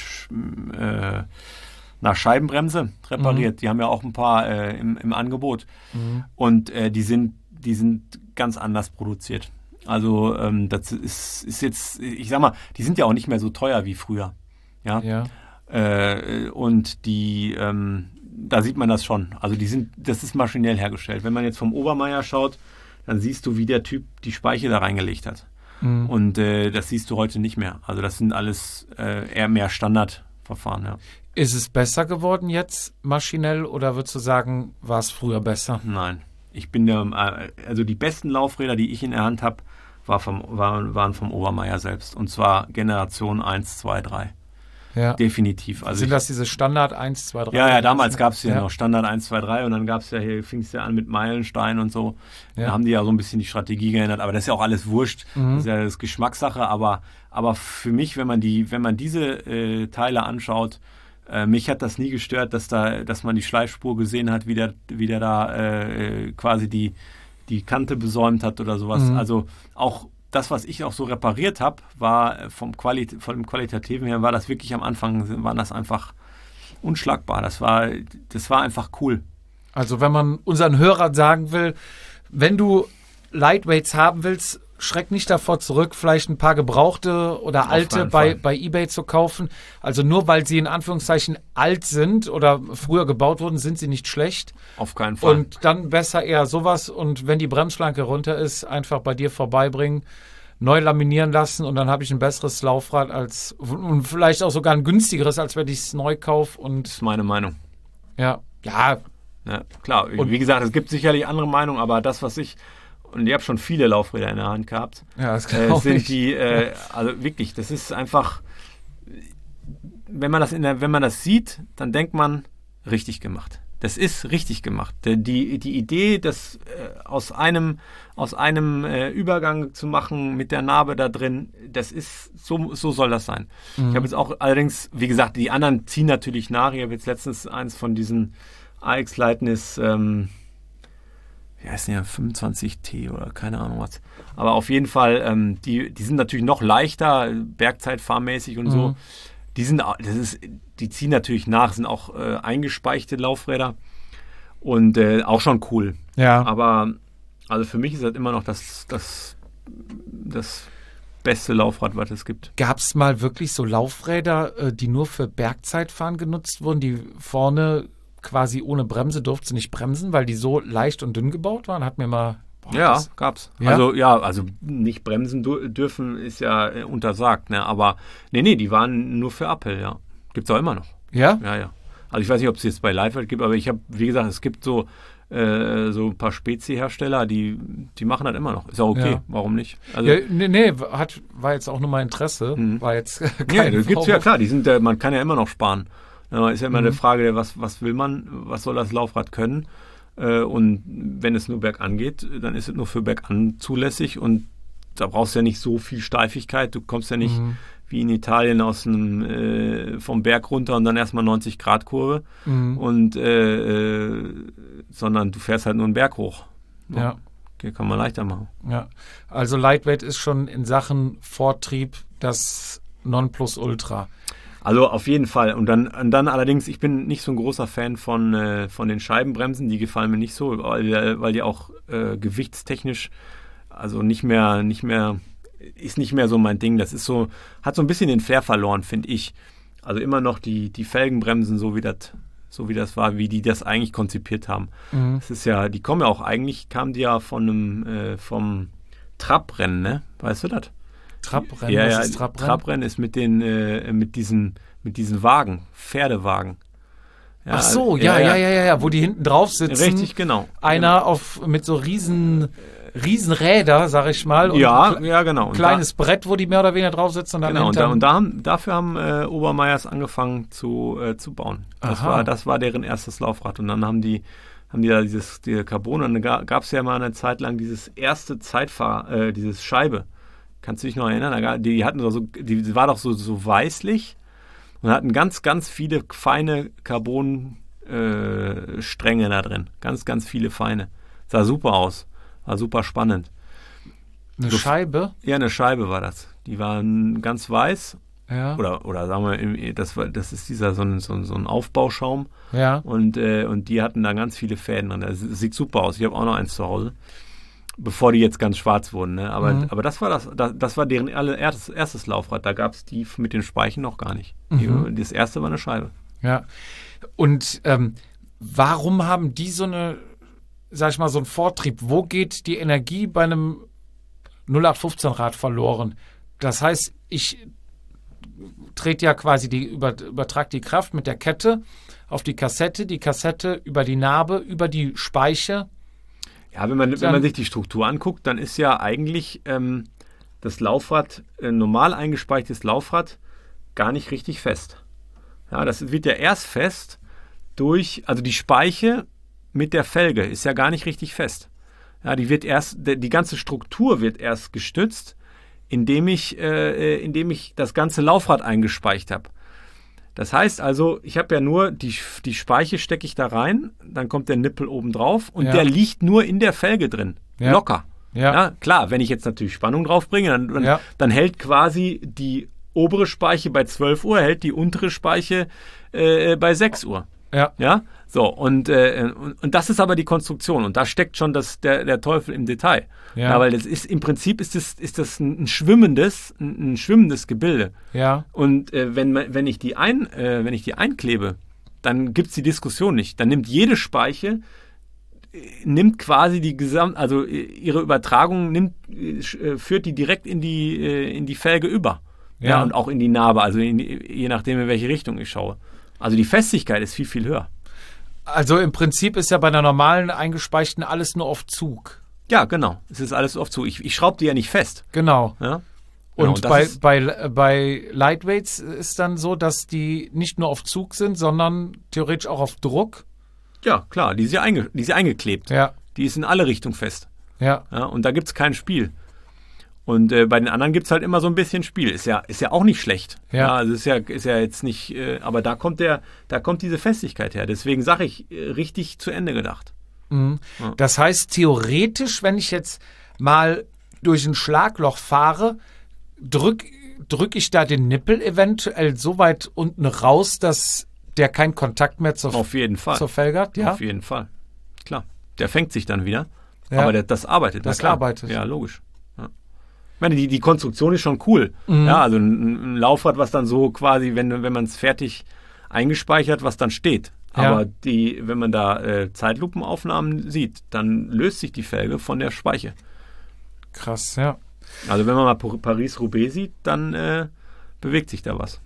äh, einer Scheibenbremse repariert. Mhm. Die haben ja auch ein paar äh, im, im Angebot mhm. und äh, die sind die sind ganz anders produziert. Also ähm, das ist, ist jetzt, ich sag mal, die sind ja auch nicht mehr so teuer wie früher. Ja. ja. Äh, und die, ähm, da sieht man das schon. Also die sind, das ist maschinell hergestellt. Wenn man jetzt vom Obermeier schaut, dann siehst du, wie der Typ die Speiche da reingelegt hat. Mhm. Und äh, das siehst du heute nicht mehr. Also das sind alles äh, eher mehr Standardverfahren. Ja. Ist es besser geworden jetzt maschinell oder würdest du sagen, war es früher besser? Nein. Ich bin der, also die besten Laufräder, die ich in der Hand habe, war vom, waren, waren vom Obermeier selbst. Und zwar Generation eins, zwei, drei. Ja. Definitiv. Also Sind ich, das diese Standard eins, zwei, drei? Ja, ja, damals gab es ja, ja noch Standard eins, zwei, drei und dann gab es ja hier, fing es ja an mit Meilenstein und so. Ja. Da haben die ja so ein bisschen die Strategie geändert, aber das ist ja auch alles wurscht. Mhm. Das ist ja das Geschmackssache, aber, aber für mich, wenn man die, wenn man diese äh, Teile anschaut, äh, mich hat das nie gestört, dass da, dass man die Schleifspur gesehen hat, wie der, wie der da äh, quasi die, die Kante besäumt hat oder sowas. Mhm. Also auch das, was ich auch so repariert habe, war vom, Quali- vom Qualitativen her, war das wirklich am Anfang, waren das einfach unschlagbar. Das war, das war einfach cool. Also wenn man unseren Hörern sagen will, wenn du Lightweights haben willst, schreck nicht davor zurück, vielleicht ein paar gebrauchte oder Auf alte bei, bei eBay zu kaufen. Also nur weil sie in Anführungszeichen alt sind oder früher gebaut wurden, sind sie nicht schlecht. Auf keinen Fall. Und dann besser eher sowas und wenn die Bremsschlanke runter ist, einfach bei dir vorbeibringen, neu laminieren lassen und dann habe ich ein besseres Laufrad als und vielleicht auch sogar ein günstigeres, als wenn ich es neu kaufe. Und das ist meine Meinung. Ja, ja. Ja, klar, und wie gesagt, es gibt sicherlich andere Meinungen, aber das, was ich und ich habe schon viele Laufräder in der Hand gehabt. Ja, das äh, sind ich. die, äh, also wirklich, das ist einfach, wenn man das in der, wenn man das sieht, dann denkt man, richtig gemacht. Das ist richtig gemacht. Die, die Idee, das äh, aus einem, aus einem äh, Übergang zu machen mit der Narbe da drin, das ist, so, so soll das sein. Mhm. Ich habe jetzt auch allerdings, wie gesagt, die anderen ziehen natürlich nach. Ich habe jetzt letztens eins von diesen A X Lightness, ähm, wie heißt denn ja, fünfundzwanzig T oder keine Ahnung was. Aber auf jeden Fall, ähm, die, die sind natürlich noch leichter, bergzeitfahrmäßig und mhm. so. Die sind, das ist, die ziehen natürlich nach, sind auch äh, eingespeichte Laufräder und äh, auch schon cool. Ja. Aber also für mich ist das immer noch das, das, das beste Laufrad, was es gibt. Gab es mal wirklich so Laufräder, äh, die nur für Bergzeitfahren genutzt wurden, die vorne quasi ohne Bremse durfte sie nicht bremsen, weil die so leicht und dünn gebaut waren? Hat mir mal... Boah, ja, das, gab's. Ja? Also ja, also nicht bremsen dürfen ist ja äh, untersagt, ne? Aber nee, nee, die waren nur für Appel, ja. Gibt's auch immer noch. Ja? Ja, ja. Also ich weiß nicht, ob es jetzt bei Leifert gibt, aber ich habe, wie gesagt, es gibt so äh, so ein paar Spezi-Hersteller, die, die machen das immer noch. Ist auch okay, ja. Warum nicht? Also, ja, nee, nee, hat, war jetzt auch nur mal Interesse. Mhm. War jetzt kein Ja, das gibt's ja klar, die sind, äh, man kann ja immer noch sparen. Ja, ist ja immer Mhm. eine Frage, was, was will man, was soll das Laufrad können? Äh, und wenn es nur bergan geht, dann ist es nur für bergan zulässig und da brauchst du ja nicht so viel Steifigkeit. Du kommst ja nicht Mhm. wie in Italien aus einem, äh, vom Berg runter und dann erstmal neunzig Grad Kurve, Mhm. und, äh, äh, sondern du fährst halt nur einen Berg hoch. Ja. Okay, kann man leichter machen. Ja, also Lightweight ist schon in Sachen Vortrieb das Nonplusultra. Also auf jeden Fall. Und dann, und dann allerdings, ich bin nicht so ein großer Fan von, äh, von den Scheibenbremsen. Die gefallen mir nicht so, weil, weil die auch äh, gewichtstechnisch, also nicht mehr, nicht mehr, ist nicht mehr so mein Ding. Das ist so, hat so ein bisschen den Flair verloren, finde ich. Also immer noch die, die Felgenbremsen, so wie das, so wie das war, wie die das eigentlich konzipiert haben. Mhm. Das ist ja, die kommen ja auch, eigentlich kamen die ja von einem, äh, vom Trabrennen, ne? Weißt du das? Trabrennen, ja, was ja, ist Trabrennen? Trabrennen ist mit den, äh, mit diesen, mit diesen Wagen, Pferdewagen. Ja, Ach so, ja, ja, ja, ja, ja, wo die hinten drauf sitzen. Richtig, genau. Einer auf mit so riesen, riesen Räder, sag ich mal. Und Ja, ein ja, genau. Und kleines Brett, wo die mehr oder weniger drauf sitzen. Und da, dann genau, und, da, hinterm- und da haben, dafür haben äh, Obermeiers angefangen zu, äh, zu bauen. Das Aha. war, das war deren erstes Laufrad. Und dann haben die, haben die da dieses die Carbon, und dann gab es ja mal eine Zeit lang dieses erste Zeitfahr, äh, dieses Scheibe. Kannst du dich noch erinnern? Da gab- Die hatten doch so, die war doch so, so weißlich und hatten ganz, ganz viele feine Carbon-Stränge da drin. Ganz, ganz viele feine. Sah super aus. War super spannend. Eine So- Scheibe? Ja, eine Scheibe war das. Die waren ganz weiß. Ja. Oder, oder sagen wir, im- das, war, das ist dieser so ein, so ein, so ein Aufbauschaum. Ja. Und, äh, und die hatten da ganz viele Fäden drin. Das sieht super aus. Ich habe auch noch eins zu Hause. Bevor die jetzt ganz schwarz wurden. Ne? Aber, Mhm. aber das war das, das, das war deren allererstes erstes Laufrad. Da gab es die mit den Speichen noch gar nicht. Mhm. Die, das erste war eine Scheibe. Ja. Und ähm, warum haben die so eine, sag ich mal, so einen Vortrieb? Wo geht die Energie bei einem null acht fünfzehn Rad verloren? Das heißt, ich trete ja quasi die, über, übertrage die Kraft mit der Kette auf die Kassette, die Kassette über die Narbe, über die Speiche. Ja, wenn man, wenn Dann- man sich die Struktur anguckt, dann ist ja eigentlich ähm, das Laufrad, äh, normal eingespeichertes Laufrad, gar nicht richtig fest. Ja, das wird ja erst fest durch, also die Speiche mit der Felge ist ja gar nicht richtig fest. Ja, die wird erst, die die ganze Struktur wird erst gestützt, indem ich, äh, indem ich das ganze Laufrad eingespeicht habe. Das heißt also, ich habe ja nur, die, die Speiche stecke ich da rein, dann kommt der Nippel oben drauf und Ja. der liegt nur in der Felge drin. Ja. Locker. Ja. Ja, klar, wenn ich jetzt natürlich Spannung drauf bringe, dann, dann, Ja. dann hält quasi die obere Speiche bei zwölf Uhr, hält die untere Speiche äh, bei sechs Uhr. Ja. Ja, so, und, äh, und, und das ist aber die Konstruktion und da steckt schon das, der, der Teufel im Detail. Ja. Ja, weil das ist, im Prinzip ist das, ist das ein, ein schwimmendes, ein, ein schwimmendes Gebilde. Ja. Und äh, wenn, man- wenn, ich die ein, äh, wenn ich die einklebe, dann gibt es die Diskussion nicht. Dann nimmt jede Speiche, äh, nimmt quasi die Gesamt, also äh, ihre Übertragung nimmt, äh, sch- äh, führt die direkt in die, äh, in die Felge über. Ja. Ja. Und auch in die Narbe, also in die, je nachdem, in welche Richtung ich schaue. Also die Festigkeit ist viel, viel höher. Also im Prinzip ist ja bei einer normalen eingespeichten alles nur auf Zug. Ja, genau. Es ist alles oft so. Ich, ich schraube die ja nicht fest. Genau. Ja? Genau, Und das bei, ist- bei, bei Lightweights ist dann so, dass die nicht nur auf Zug sind, sondern theoretisch auch auf Druck. Ja, klar, die ist ja, einge, die ist ja eingeklebt. Ja, Die ist in alle Richtungen fest. ja, Ja? Und da gibt es kein Spiel. Und äh, bei den anderen gibt es halt immer so ein bisschen Spiel. Ist ja, ist ja auch nicht schlecht. Ja. Also ist ja, ist ja jetzt nicht, äh, aber da kommt der, da kommt diese Festigkeit her. Deswegen sage ich, äh, richtig zu Ende gedacht. Mhm. Ja. Das heißt, theoretisch, wenn ich jetzt mal durch ein Schlagloch fahre, drück, drück ich da den Nippel eventuell so weit unten raus, dass der keinen Kontakt mehr zur, Auf jeden Fall. zur Felge hat. Ja, Auf jeden Fall. Klar. Der fängt sich dann wieder. Ja. Aber der, das arbeitet. na Das klar. arbeitet. Ja, logisch. Ja. Ich meine, die, die Konstruktion ist schon cool. Mhm. Ja, also ein, ein Laufrad, was dann so quasi, wenn, wenn man es fertig eingespeichert, was dann steht. Ja. Aber die, wenn man da äh, Zeitlupenaufnahmen sieht, dann löst sich die Felge von der Speiche. krass, ja. Also wenn man mal Pa- Paris-Roubaix sieht, dann äh, bewegt sich da was.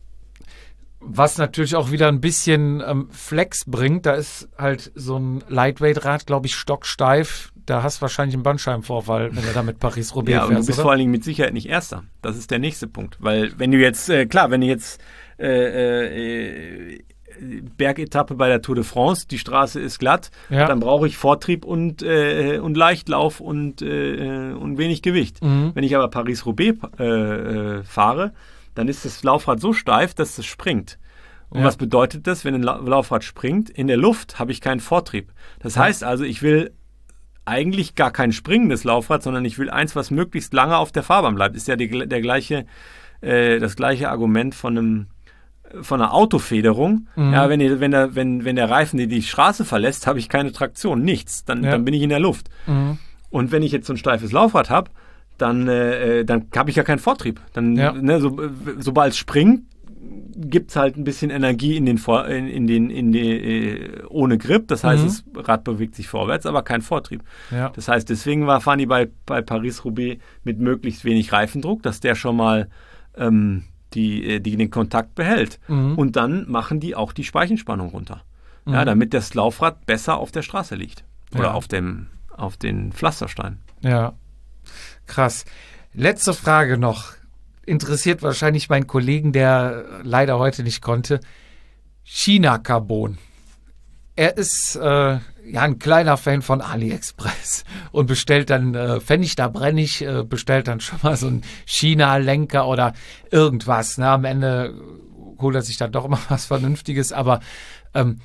Was natürlich auch wieder ein bisschen ähm, Flex bringt, da ist halt so ein Lightweight-Rad, glaube ich, stocksteif. Da hast du wahrscheinlich einen Bandscheibenvorfall, wenn du da mit Paris-Roubaix Ja, und du fährst, bist oder? vor allen Dingen mit Sicherheit nicht Erster. Das ist der nächste Punkt. Weil wenn du jetzt, äh, klar, wenn du jetzt äh, äh, Bergetappe bei der Tour de France, die Straße ist glatt, Ja. dann brauche ich Vortrieb und, äh, und Leichtlauf und, äh, und wenig Gewicht. Mhm. Wenn ich aber Paris-Roubaix äh, äh, fahre, dann ist das Laufrad so steif, dass es springt. Und Ja. was bedeutet das, wenn ein La- Laufrad springt? In der Luft habe ich keinen Vortrieb. Das heißt also, ich will eigentlich gar kein springendes Laufrad, sondern ich will eins, was möglichst lange auf der Fahrbahn bleibt. Ist ja die, der gleiche, äh, das gleiche Argument von einem von einer Autofederung. Mhm. Ja, wenn, ihr, wenn, der, wenn, wenn der Reifen die, die Straße verlässt, habe ich keine Traktion, nichts. Dann, Ja. dann bin ich in der Luft. Mhm. Und wenn ich jetzt so ein steifes Laufrad habe, dann, äh, dann habe ich ja keinen Vortrieb. Dann, Ja. ne, so, äh, sobald es springt, gibt es halt ein bisschen Energie in den, Vor in, in den, in die, äh, ohne Grip. Das heißt, Mhm. das Rad bewegt sich vorwärts, aber kein Vortrieb. Ja. Das heißt, deswegen war, fahren die bei, bei Paris-Roubaix mit möglichst wenig Reifendruck, dass der schon mal ähm, die, äh, die den Kontakt behält. Mhm. Und dann machen die auch die Speichenspannung runter. Ja, Mhm. damit das Laufrad besser auf der Straße liegt. Oder Ja. auf, dem, auf den Pflastersteinen. Ja, krass. Letzte Frage noch. Interessiert wahrscheinlich meinen Kollegen, der leider heute nicht konnte. China-Carbon. Er ist äh, ja ein kleiner Fan von AliExpress und bestellt dann äh, Pfennig, da brenne ich, äh, bestellt dann schon mal so einen China-Lenker oder irgendwas. Ne? Am Ende holt er sich dann doch immer was Vernünftiges, aber ähm,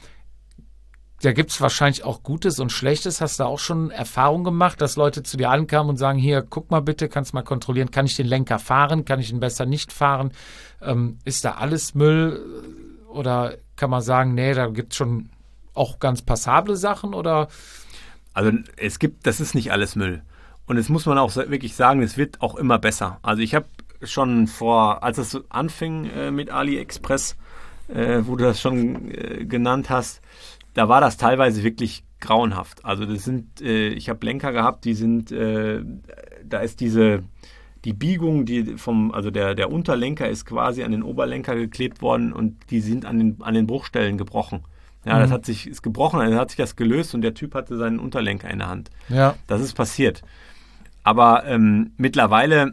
da gibt es wahrscheinlich auch Gutes und Schlechtes. Hast du auch schon Erfahrung gemacht, dass Leute zu dir ankamen und sagen, hier, guck mal bitte, kannst mal kontrollieren, kann ich den Lenker fahren, kann ich ihn besser nicht fahren? Ähm, ist da alles Müll oder kann man sagen, nee, da gibt es schon auch ganz passable Sachen oder? Also es gibt, das ist nicht alles Müll. Und das muss man auch wirklich sagen, es wird auch immer besser. Also ich habe schon vor, als es so anfing äh, mit AliExpress, äh, wo du das schon äh, genannt hast, da war das teilweise wirklich grauenhaft. Also das sind, äh, ich habe Lenker gehabt, die sind, äh, da ist diese, die Biegung, die vom, also der, der Unterlenker ist quasi an den Oberlenker geklebt worden und die sind an den, an den Bruchstellen gebrochen. Ja, mhm. das hat sich, ist gebrochen, dann hat sich das gelöst und der Typ hatte seinen Unterlenker in der Hand. Ja. Das ist passiert. Aber ähm, mittlerweile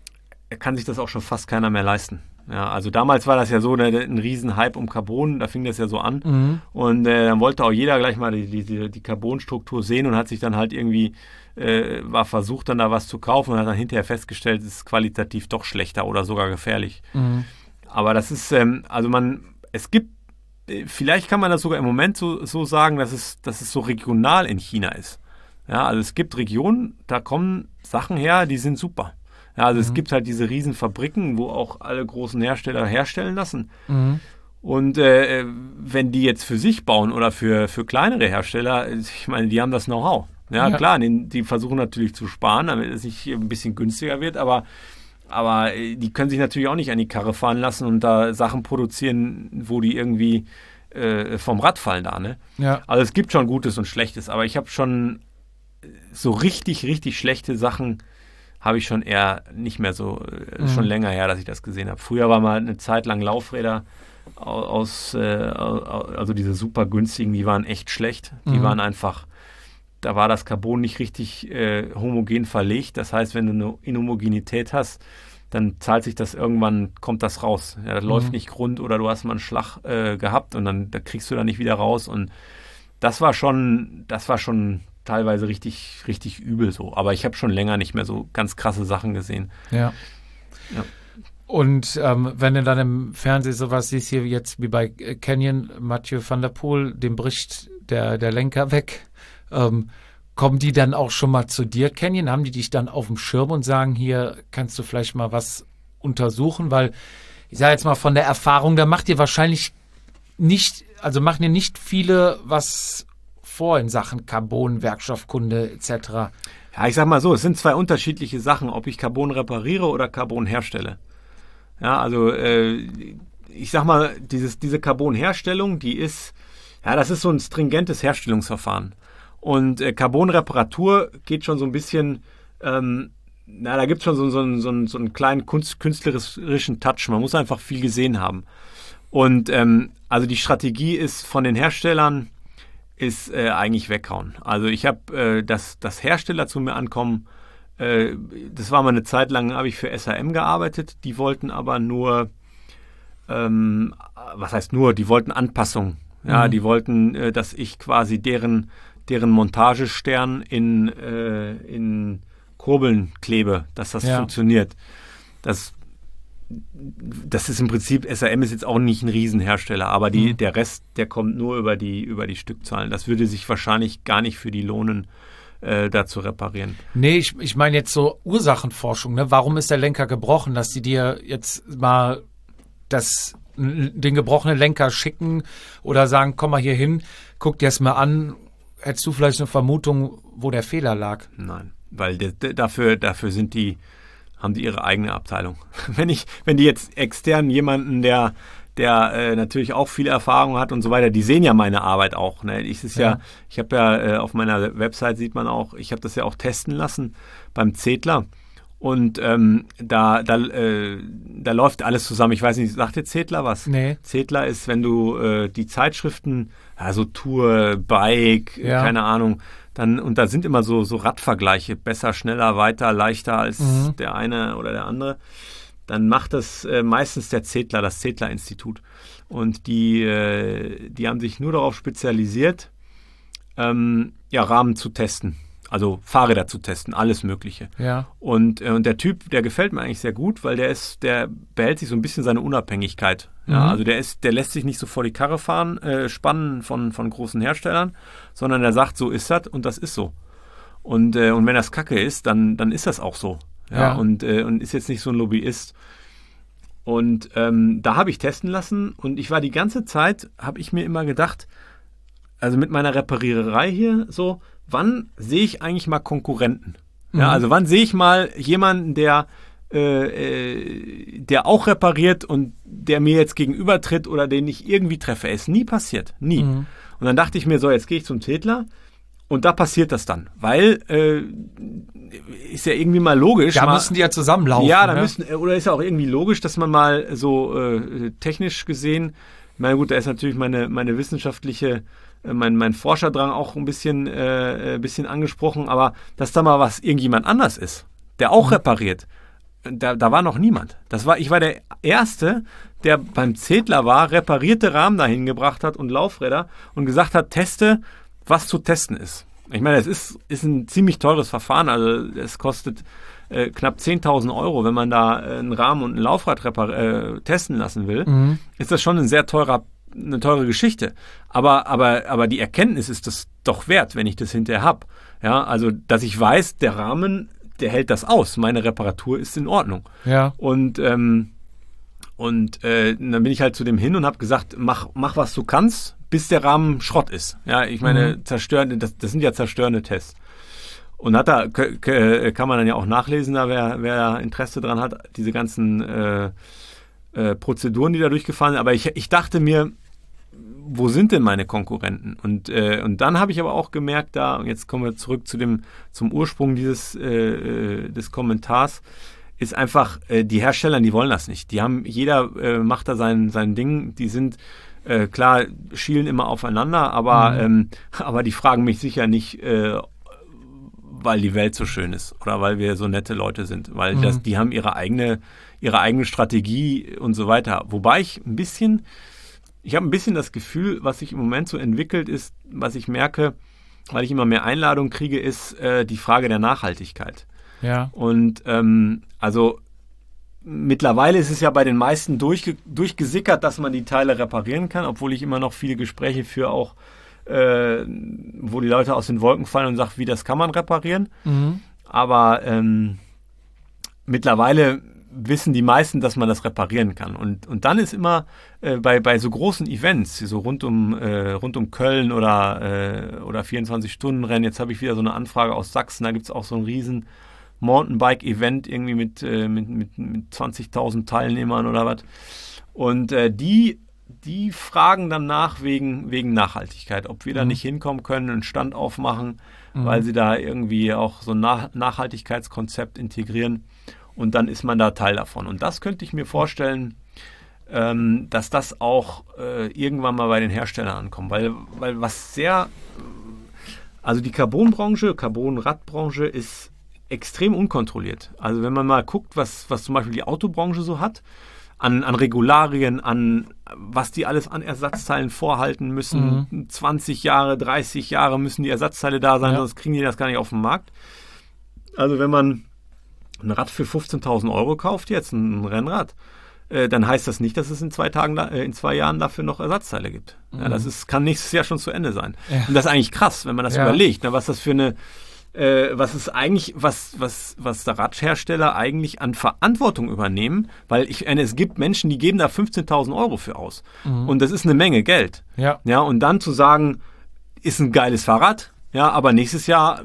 kann sich das auch schon fast keiner mehr leisten. Ja, also damals war das ja so ne, ein Riesenhype um Carbon, da fing das ja so an. Mhm. Und äh, dann wollte auch jeder gleich mal die, die, die Carbonstruktur sehen und hat sich dann halt irgendwie, äh, war versucht dann da was zu kaufen und hat dann hinterher festgestellt, es ist qualitativ doch schlechter oder sogar gefährlich. Mhm. Aber das ist, ähm, also man, es gibt, äh, vielleicht kann man das sogar im Moment so, so sagen, dass es, dass es so regional in China ist. Ja, also es gibt Regionen, da kommen Sachen her, die sind super. Ja, also mhm. es gibt halt diese riesen Fabriken, wo auch alle großen Hersteller herstellen lassen. Mhm. Und äh, wenn die jetzt für sich bauen oder für, für kleinere Hersteller, ich meine, die haben das Know-how. Ja, Ja. klar, die, die versuchen natürlich zu sparen, damit es nicht ein bisschen günstiger wird, aber, aber die können sich natürlich auch nicht an die Karre fahren lassen und da Sachen produzieren, wo die irgendwie äh, vom Rad fallen da, ne? Ja. Also es gibt schon Gutes und Schlechtes, aber ich habe schon so richtig, richtig schlechte Sachen habe ich schon eher nicht mehr so, äh, Mhm. schon länger her, dass ich das gesehen habe. Früher war mal eine Zeit lang Laufräder aus, äh, also diese super günstigen, die waren echt schlecht. Die Mhm. waren einfach, da war das Carbon nicht richtig äh, homogen verlegt. Das heißt, wenn du eine Inhomogenität hast, dann zahlt sich das irgendwann, kommt das raus. Ja, das Mhm. läuft nicht rund oder du hast mal einen Schlag äh, gehabt und dann da kriegst du da nicht wieder raus. Und das war schon, das war schon teilweise richtig, richtig übel so. Aber ich habe schon länger nicht mehr so ganz krasse Sachen gesehen. Ja. Ja. Und ähm, wenn du dann im Fernsehen sowas siehst, hier jetzt wie bei äh, Canyon, Mathieu van der Poel, dem bricht der, der Lenker weg, ähm, kommen die dann auch schon mal zu dir, Canyon? Haben die dich dann auf dem Schirm und sagen, hier kannst du vielleicht mal was untersuchen? Weil, ich sage jetzt mal von der Erfahrung, da macht ihr wahrscheinlich nicht, also machen dir nicht viele was vor in Sachen Carbon, Werkstoffkunde et cetera. Ja, ich sag mal so, es sind zwei unterschiedliche Sachen, ob ich Carbon repariere oder Carbon herstelle. Ja, also äh, ich sag mal, dieses, diese Carbon-Herstellung, die ist, ja, das ist so ein stringentes Herstellungsverfahren. Und äh, Carbon-Reparatur geht schon so ein bisschen, ähm, na, da gibt es schon so, so, so, so einen kleinen Kunst, künstlerischen Touch. Man muss einfach viel gesehen haben. Und ähm, also die Strategie ist von den Herstellern, ist äh, eigentlich weghauen. Also ich habe, äh, dass, dass Hersteller zu mir ankommen, äh, das war mal eine Zeit lang, habe ich für S H M gearbeitet, die wollten aber nur, ähm, was heißt nur, die wollten Anpassungen. Ja, Mhm. die wollten, äh, dass ich quasi deren, deren Montagestern in, äh, in Kurbeln klebe, dass das Ja. funktioniert. Das Das ist im Prinzip, S H M ist jetzt auch nicht ein Riesenhersteller, aber die, Mhm. der Rest, der kommt nur über die, über die Stückzahlen. Das würde sich wahrscheinlich gar nicht für die lohnen, äh, da zu reparieren. Nee, ich, ich meine jetzt so Ursachenforschung. Ne? Warum ist der Lenker gebrochen? Dass die dir jetzt mal das, den gebrochenen Lenker schicken oder sagen, komm mal hier hin, guck dir das mal an. Hättest du vielleicht eine Vermutung, wo der Fehler lag? Nein, weil de, de, dafür, dafür sind die, haben die ihre eigene Abteilung. Wenn ich, wenn die jetzt extern jemanden, der, der äh, natürlich auch viel Erfahrung hat und so weiter, die sehen ja meine Arbeit auch. Ne? Ich ist ja, Ja. ich habe ja äh, auf meiner Website sieht man auch, ich habe das ja auch testen lassen beim Zedler. Und ähm, da, da, äh, da läuft alles zusammen. Ich weiß nicht, sagt dir Zedler was? Nee. Zedler ist, wenn du äh, die Zeitschriften, also Tour, Bike, Ja. keine Ahnung, dann, und da sind immer so, so Radvergleiche, besser, schneller, weiter, leichter als Mhm. der eine oder der andere. Dann macht das äh, meistens der Zedler, das Zedler-Institut. Und die, äh, die haben sich nur darauf spezialisiert, ähm, ja, Rahmen zu testen. Also Fahrräder zu testen, alles Mögliche. Ja. Und, äh, und der Typ, der gefällt mir eigentlich sehr gut, weil der ist, der behält sich so ein bisschen seine Unabhängigkeit. Ja, Mhm. also der ist, der lässt sich nicht so vor die Karre fahren, äh, spannen von, von großen Herstellern, sondern der sagt, so ist das und das ist so. Und, äh, und wenn das Kacke ist, dann, dann ist das auch so. Ja, Ja. Und, äh, und ist jetzt nicht so ein Lobbyist. Und ähm, da habe ich testen lassen und ich war die ganze Zeit, habe ich mir immer gedacht, also mit meiner Repariererei hier so, wann sehe ich eigentlich mal Konkurrenten? Ja, Mhm. also wann sehe ich mal jemanden, der, äh, äh, der auch repariert und der mir jetzt gegenübertritt oder den ich irgendwie treffe? Ist nie passiert, nie. Mhm. Und dann dachte ich mir so, jetzt gehe ich zum Tätler und da passiert das dann, weil äh, ist ja irgendwie mal logisch. Da mal, müssen die ja zusammenlaufen. ja, da ne? müssen, oder ist ja auch irgendwie logisch, dass man mal so äh, technisch gesehen, na gut, da ist natürlich meine, meine wissenschaftliche, äh, mein, mein Forscherdrang auch ein bisschen, äh, ein bisschen angesprochen, aber dass da mal was irgendjemand anders ist, der auch repariert, da, da war noch niemand. Das war, ich war der Erste, der beim Zedler war, reparierte Rahmen dahin gebracht hat und Laufräder und gesagt hat, teste, was zu testen ist. Ich meine, es ist, ist ein ziemlich teures Verfahren, also es kostet äh, knapp zehntausend Euro, wenn man da äh, einen Rahmen und ein Laufrad repar- äh, testen lassen will, Mhm. ist das schon ein sehr teurer, eine teure Geschichte. Aber, aber, aber die Erkenntnis ist das doch wert, wenn ich das hinterher habe. Ja, also, dass ich weiß, der Rahmen, der hält das aus. Meine Reparatur ist in Ordnung. Ja. Und, ähm, und äh, dann bin ich halt zu dem hin und habe gesagt, mach, mach was du kannst, bis der Rahmen Schrott ist. Ja, ich meine, Mhm. zerstörende, das, das sind ja zerstörende Tests. Und hat da, k- k- kann man dann ja auch nachlesen, da wer, wer Interesse dran hat, diese ganzen äh, äh, Prozeduren, die da durchgefahren sind. Aber ich, ich dachte mir, wo sind denn meine Konkurrenten? Und, äh, und dann habe ich aber auch gemerkt, da, und jetzt kommen wir zurück zu dem, zum Ursprung dieses äh, äh, des Kommentars, ist einfach, äh, die Hersteller, die wollen das nicht. Die haben, jeder äh, macht da sein, sein Ding, die sind äh, klar, schielen immer aufeinander, aber, Mhm. ähm, aber die fragen mich sicher nicht, äh, weil die Welt so schön ist oder weil wir so nette Leute sind, weil Mhm. das, die haben ihre eigene, ihre eigene Strategie und so weiter. Wobei ich ein bisschen, ich habe ein bisschen das Gefühl, was sich im Moment so entwickelt ist, was ich merke, weil ich immer mehr Einladungen kriege, ist äh, die Frage der Nachhaltigkeit. Ja. Und ähm, also mittlerweile ist es ja bei den meisten durchge durchgesickert, dass man die Teile reparieren kann, obwohl ich immer noch viele Gespräche führe, auch äh, wo die Leute aus den Wolken fallen und sagen, wie das kann man reparieren. Mhm. Aber ähm, mittlerweile wissen die meisten, dass man das reparieren kann. Und, und dann ist immer äh, bei, bei so großen Events, so rund um, äh, rund um Köln oder, äh, oder vierundzwanzig-Stunden-Rennen, jetzt habe ich wieder so eine Anfrage aus Sachsen, da gibt es auch so ein riesen Mountainbike-Event irgendwie mit, äh, mit, mit, mit zwanzigtausend Teilnehmern oder was. Und äh, die, die fragen dann nach wegen, wegen Nachhaltigkeit, ob wir da Mhm. nicht hinkommen können, einen Stand aufmachen, Mhm. weil sie da irgendwie auch so ein Nach Nachhaltigkeitskonzept integrieren. Und dann ist man da Teil davon. Und das könnte ich mir vorstellen, ähm, dass das auch äh, irgendwann mal bei den Herstellern ankommt. Weil, weil was sehr, also die Carbonbranche, Carbon-Radbranche ist extrem unkontrolliert. Also wenn man mal guckt, was, was zum Beispiel die Autobranche so hat, an, an Regularien, an was die alles an Ersatzteilen vorhalten müssen. Mhm. zwanzig Jahre, dreißig Jahre müssen die Ersatzteile da sein, Ja. sonst kriegen die das gar nicht auf den Markt. Also wenn man ein Rad für fünfzehntausend Euro kauft, jetzt ein Rennrad, äh, dann heißt das nicht, dass es in zwei Tagen, da, äh, in zwei Jahren dafür noch Ersatzteile gibt. Ja, Mhm. das ist, kann nächstes Jahr schon zu Ende sein. Ja. Und das ist eigentlich krass, wenn man das Ja. überlegt, ne, was das für eine, äh, was ist eigentlich, was, was, was der Radhersteller eigentlich an Verantwortung übernehmen, weil ich, äh, es gibt Menschen, die geben da fünfzehntausend Euro für aus. Mhm. Und das ist eine Menge Geld. Ja. Ja, und dann zu sagen, ist ein geiles Fahrrad, ja, aber nächstes Jahr,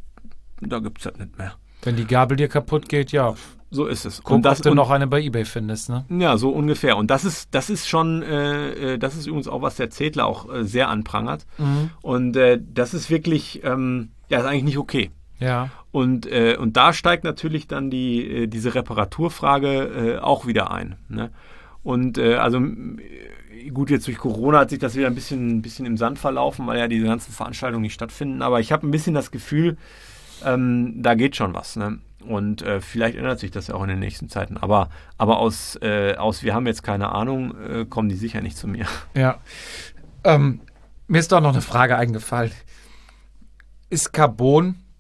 da gibt es das nicht mehr. Wenn die Gabel dir kaputt geht, ja. So ist es. Guck, und das ob du und, noch eine bei eBay findest, ne? Ja, so ungefähr. Und das ist, das ist schon, äh, äh, das ist übrigens auch, was der Zedler auch äh, sehr anprangert. Mhm. Und äh, das ist wirklich, ähm, ja, ist eigentlich nicht okay. Ja. Und, äh, und da steigt natürlich dann die, äh, diese Reparaturfrage äh, auch wieder ein. Ne? Und äh, also m- gut, jetzt durch Corona hat sich das wieder ein bisschen, ein bisschen im Sand verlaufen, weil ja diese ganzen Veranstaltungen nicht stattfinden. Aber ich habe ein bisschen das Gefühl, ähm, da geht schon was. Ne? Und äh, vielleicht ändert sich das ja auch in den nächsten Zeiten. Aber, aber aus, äh, aus, wir haben jetzt keine Ahnung, äh, kommen die sicher nicht zu mir. Ja. Ähm, mir ist doch noch eine Frage eingefallen. Ist Carbon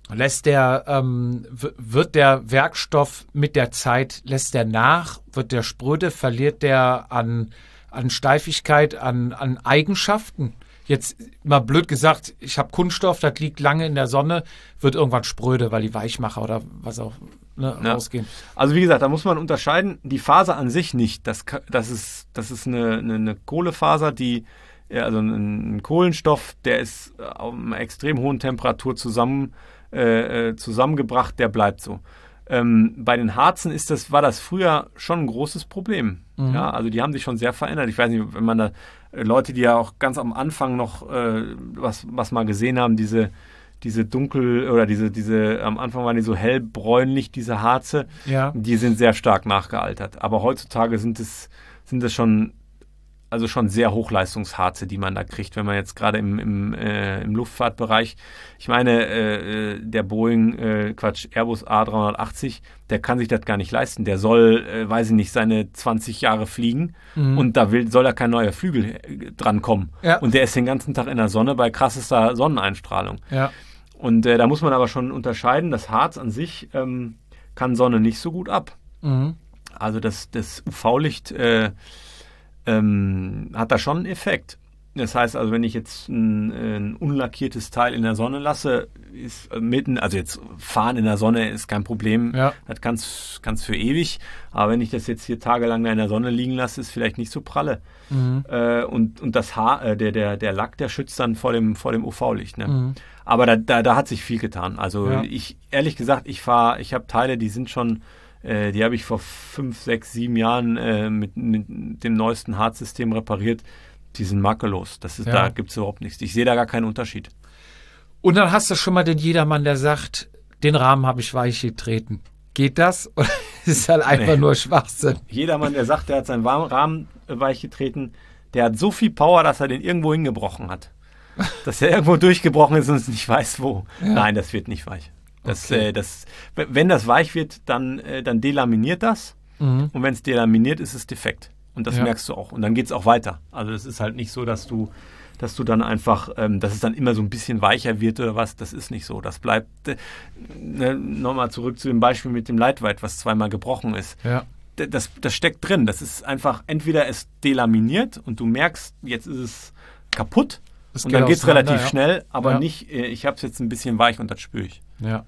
Lässt der, ähm, w- wird der Werkstoff mit der Zeit, lässt der nach, wird der spröde, verliert der an, an Steifigkeit, an, an Eigenschaften? Jetzt mal blöd gesagt, ich habe Kunststoff, das liegt lange in der Sonne, wird irgendwann spröde, weil die Weichmacher oder was auch ne, Ja. rausgehen. Also wie gesagt, da muss man unterscheiden, die Faser an sich nicht. Das, ka- das ist, das ist eine, eine, eine Kohlefaser, die, ja, also ein, ein Kohlenstoff, der ist auf einer extrem hohen Temperatur zusammen, äh, äh, zusammengebracht, der bleibt so. Ähm, bei den Harzen ist das, war das früher schon ein großes Problem. Mhm. Ja, also die haben sich schon sehr verändert. Ich weiß nicht, wenn man da äh, Leute, die ja auch ganz am Anfang noch äh, was, was mal gesehen haben, diese, diese dunkel oder diese, diese, am Anfang waren die so hellbräunlich, diese Harze, Ja. die sind sehr stark nachgealtert. Aber heutzutage sind es, sind es schon, also schon sehr Hochleistungsharze, die man da kriegt, wenn man jetzt gerade im, im, äh, im Luftfahrtbereich, ich meine, äh, der Boeing, äh, Quatsch, Airbus A drei achtzig, der kann sich das gar nicht leisten. Der soll, äh, weiß ich nicht, seine zwanzig Jahre fliegen Mhm. und da will, soll da kein neuer Flügel äh, dran kommen. Ja. Und der ist den ganzen Tag in der Sonne bei krassester Sonneneinstrahlung. Ja. Und äh, da muss man aber schon unterscheiden, das Harz an sich ähm, kann Sonne nicht so gut ab. Mhm. Also das, das U V-Licht äh, ähm, hat da schon einen Effekt. Das heißt also, wenn ich jetzt ein, ein unlackiertes Teil in der Sonne lasse, ist äh, mitten, also jetzt fahren in der Sonne ist kein Problem, Ja. das kann's, kann's für ewig. Aber wenn ich das jetzt hier tagelang da in der Sonne liegen lasse, ist vielleicht nicht so pralle. Mhm. Äh, und, und das Haar, äh, der, der, der Lack, der schützt dann vor dem, vor dem U V-Licht. Ne? Mhm. Aber da, da, da hat sich viel getan. Also Ja. ich, ehrlich gesagt, ich fahre, ich habe Teile, die sind schon, äh, die habe ich vor fünf, sechs, sieben Jahren äh, mit, mit dem neuesten Harzsystem repariert. Die sind makellos. Das ist, Ja. Da gibt es überhaupt nichts. Ich sehe da gar keinen Unterschied. Und dann hast du schon mal den Jedermann, der sagt, den Rahmen habe ich weich getreten. Geht das? Oder ist das einfach Nee. nur Schwachsinn? Jedermann, der sagt, der hat seinen Warm- Rahmen äh, weich getreten, der hat so viel Power, dass er den irgendwo hingebrochen hat. Dass er irgendwo durchgebrochen ist und es nicht weiß, wo. Ja. Nein, das wird nicht weich. Das, Okay. äh, das, wenn das weich wird, dann, äh, dann delaminiert das. Mhm. Und wenn es delaminiert, ist es defekt. Und das Ja. merkst du auch. Und dann geht es auch weiter. Also es ist halt nicht so, dass du, dass du dann einfach, ähm, dass es dann immer so ein bisschen weicher wird oder was. Das ist nicht so. Das bleibt, äh, ne, nochmal zurück zu dem Beispiel mit dem Lightweight, was zweimal gebrochen ist. Ja. D- Das, das steckt drin. Das ist einfach, entweder es delaminiert und du merkst, jetzt ist es kaputt. Das Und geht dann geht es auseinander, relativ ja. schnell, aber Ja. nicht, äh, ich habe es jetzt ein bisschen weich und das spüre ich. Ja.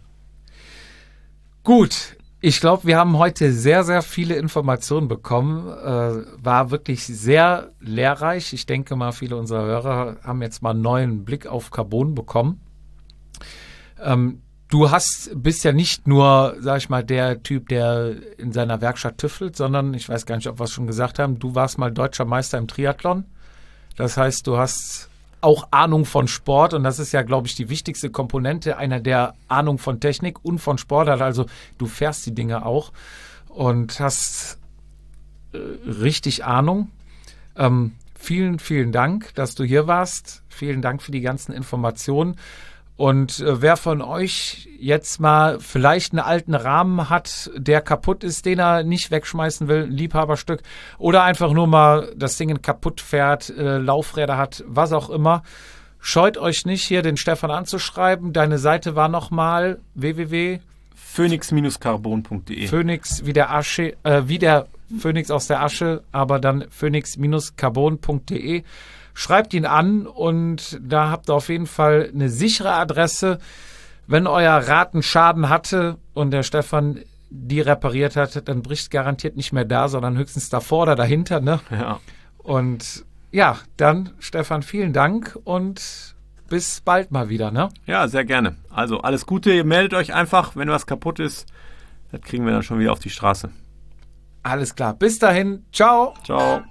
Gut. Ich glaube, wir haben heute sehr, sehr viele Informationen bekommen. Äh, war wirklich sehr lehrreich. Ich denke mal, viele unserer Hörer haben jetzt mal einen neuen Blick auf Carbon bekommen. Ähm, du hast, bist ja nicht nur, sag ich mal, der Typ, der in seiner Werkstatt tüftelt, sondern, ich weiß gar nicht, ob wir es schon gesagt haben, du warst mal deutscher Meister im Triathlon. Das heißt, du hast auch Ahnung von Sport und das ist ja, glaube ich, die wichtigste Komponente, einer der Ahnung von Technik und von Sport hat. Also du fährst die Dinge auch und hast äh, richtig Ahnung. Ähm, vielen, vielen Dank, dass du hier warst. Vielen Dank für die ganzen Informationen. Und äh, wer von euch jetzt mal vielleicht einen alten Rahmen hat, der kaputt ist, den er nicht wegschmeißen will, ein Liebhaberstück, oder einfach nur mal das Ding kaputt fährt, äh, Laufräder hat, was auch immer, scheut euch nicht, hier den Stefan anzuschreiben. Deine Seite war nochmal w w w phoenix carbon punkt de. Phoenix wie der Asche, äh, wie der Phönix aus der Asche, aber dann phoenix carbon punkt de. Schreibt ihn an und da habt ihr auf jeden Fall eine sichere Adresse. Wenn euer Rad einen Schaden hatte und der Stefan die repariert hat, dann bricht garantiert nicht mehr da, sondern höchstens davor oder dahinter. Ne? Ja. Und ja, dann Stefan, vielen Dank und bis bald mal wieder. Ne? Ja, sehr gerne. Also alles Gute, ihr meldet euch einfach, wenn was kaputt ist. Das kriegen wir dann schon wieder auf die Straße. Alles klar, bis dahin, ciao. Ciao.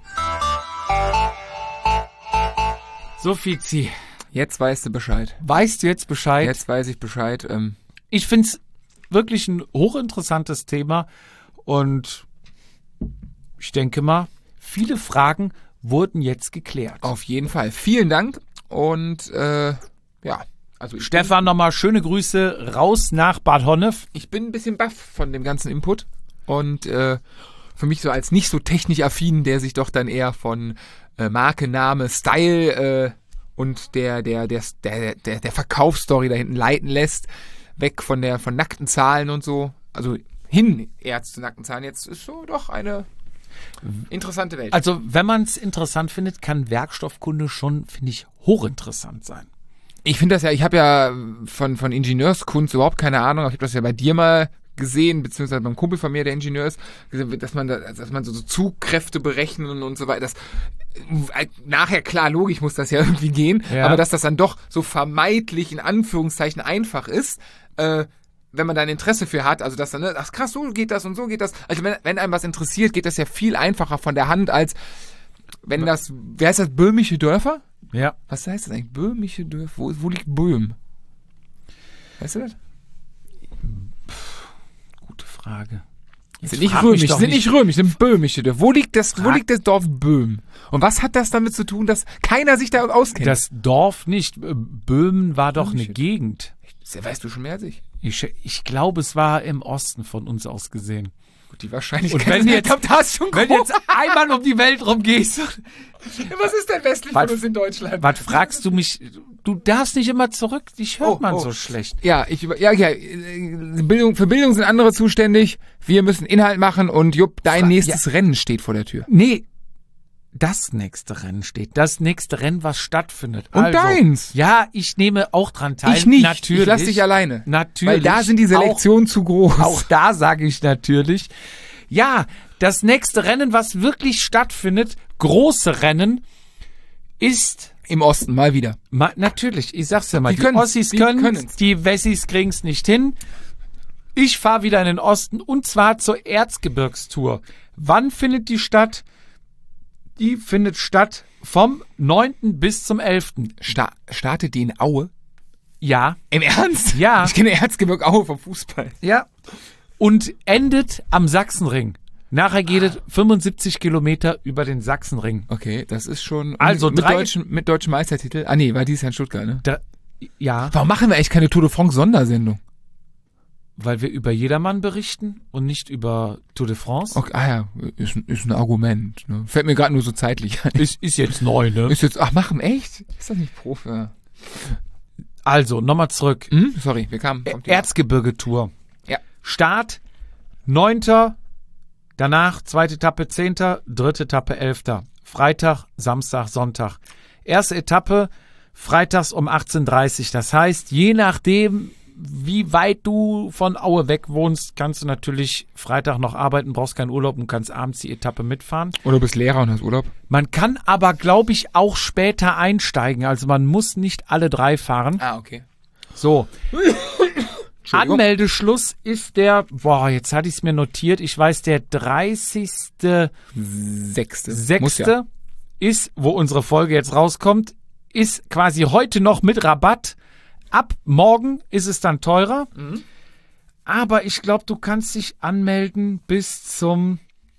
So, Fizi, Jetzt weißt du Bescheid. weißt du jetzt Bescheid? Jetzt weiß ich Bescheid. Ähm, Ich finde es wirklich ein hochinteressantes Thema und ich denke mal, viele Fragen wurden jetzt geklärt. auf jeden Fall. Vielen Dank und äh, ja, also ich Stefan, nochmal schöne Grüße raus nach Bad Honnef. Bin, ich bin ein bisschen baff von dem ganzen Input und äh, für mich so als nicht so technisch affin, der sich doch dann eher von äh, Marke, Name, Style äh, und der, der, der, der, der, der Verkaufsstory da hinten leiten lässt, weg von der von nackten Zahlen und so. Also hin eher zu nackten Zahlen. Jetzt ist so doch eine interessante Welt. Also, wenn man es interessant findet, kann Werkstoffkunde schon, finde ich, hochinteressant sein. Ich finde das ja, ich habe ja von, von Ingenieurskunst überhaupt keine Ahnung, aber ich habe das ja bei dir mal gesehen, beziehungsweise beim Kumpel von mir, der Ingenieur ist, dass man da, dass man so, so Zugkräfte berechnen und so weiter. Das, nachher, klar, logisch muss das ja irgendwie gehen, Ja. aber dass das dann doch so vermeintlich in Anführungszeichen einfach ist, äh, wenn man da ein Interesse für hat, also dass dann, ne, ach krass, so geht das und so geht das. Also wenn, wenn einem was interessiert, geht das ja viel einfacher von der Hand, als wenn das, wie heißt das, böhmische Dörfer? Ja. Was heißt das eigentlich? Böhmische Dörfer? Wo, wo liegt Böhm? Weißt du das? Gute Frage. Jetzt Sind nicht frag mich römisch, doch sind nicht römisch, sind böhmische Dörfer. Wo liegt das, wo Frag- liegt das Dorf Böhm? Und was hat das damit zu tun, dass keiner sich da auskennt? Das Dorf nicht. Böhmen war doch eine Böhmische- Gegend. das weißt du schon mehr als ich. Ich, ich glaube, es war im Osten von uns aus gesehen. Gut, die Wahrscheinlichkeit. Und wenn ist- jetzt- kommt, da ist schon Wenn groß. jetzt einmal um die Welt rumgehst, Was ist denn westlich Was- von uns in Deutschland? was fragst du mich? Du darfst nicht immer zurück. Dich hört Oh, man oh. so schlecht. Ja, ich über, ja, ja, äh, Bildung, für Bildung sind andere zuständig. Wir müssen Inhalt machen und Jupp, dein Fra- nächstes Rennen steht vor der Tür. Nee, das nächste Rennen steht. Das nächste Rennen, was stattfindet. Und also, deins? Ja, ich nehme auch dran teil. Ich nicht. Natürlich. Ich lass dich alleine. Natürlich. Weil da sind die Selektionen zu groß. Auch, auch da sage ich natürlich. Ja, das nächste Rennen, was wirklich stattfindet, große Rennen, ist im Osten, mal wieder. Ma, natürlich, ich sag's ja mal, Die die, können's, Ossis die können, können's. die Wessis kriegen's nicht hin. Ich fahre wieder in den Osten und zwar zur Erzgebirgstour. Wann findet die statt? Die findet statt vom neunten bis zum elften Sta startet die in Aue? Ja, Im Ernst? Ja. Ich kenne Erzgebirge Aue vom Fußball. ja. Und endet am Sachsenring. Nachher geht es fünfundsiebzig Kilometer über den Sachsenring. Okay, das ist schon. Also mit drei- deutschen, mit deutschen Meistertitel. Ah nee, war dieses Jahr in Stuttgart, ne? Da, ja, Warum machen wir eigentlich keine Tour de France Sondersendung? weil wir über Jedermann berichten und nicht über Tour de France. Okay, ah ja, ist, ist ein Argument. Ne? Fällt mir gerade nur so zeitlich ein. Ist, ist jetzt neu, ne? Ist jetzt, ach, machen, echt? Ist das nicht Profi? Ja. Also, nochmal zurück. Hm? Sorry, wir kamen vom Thema. Erzgebirge-Tour. Ja. Start neunter Danach zweite Etappe zehnter dritte Etappe elfter Freitag, Samstag, Sonntag. Erste Etappe freitags um achtzehn Uhr dreißig. Das heißt, je nachdem, wie weit du von Aue weg wohnst, kannst du natürlich Freitag noch arbeiten, brauchst keinen Urlaub und kannst abends die Etappe mitfahren. Oder du bist Lehrer und hast Urlaub? Man kann aber, glaube ich, auch später einsteigen. Also man muss nicht alle drei fahren. Ah, okay. So. Entschuldigung. Anmeldeschluss ist der, boah, jetzt hatte ich es mir notiert, ich weiß, der dreißigste Sechste. Muss Sechste ja. ist, wo unsere Folge jetzt rauskommt, ist quasi heute noch mit Rabatt. Ab morgen ist es dann teurer. Mhm. Aber ich glaube, du kannst dich anmelden bis zum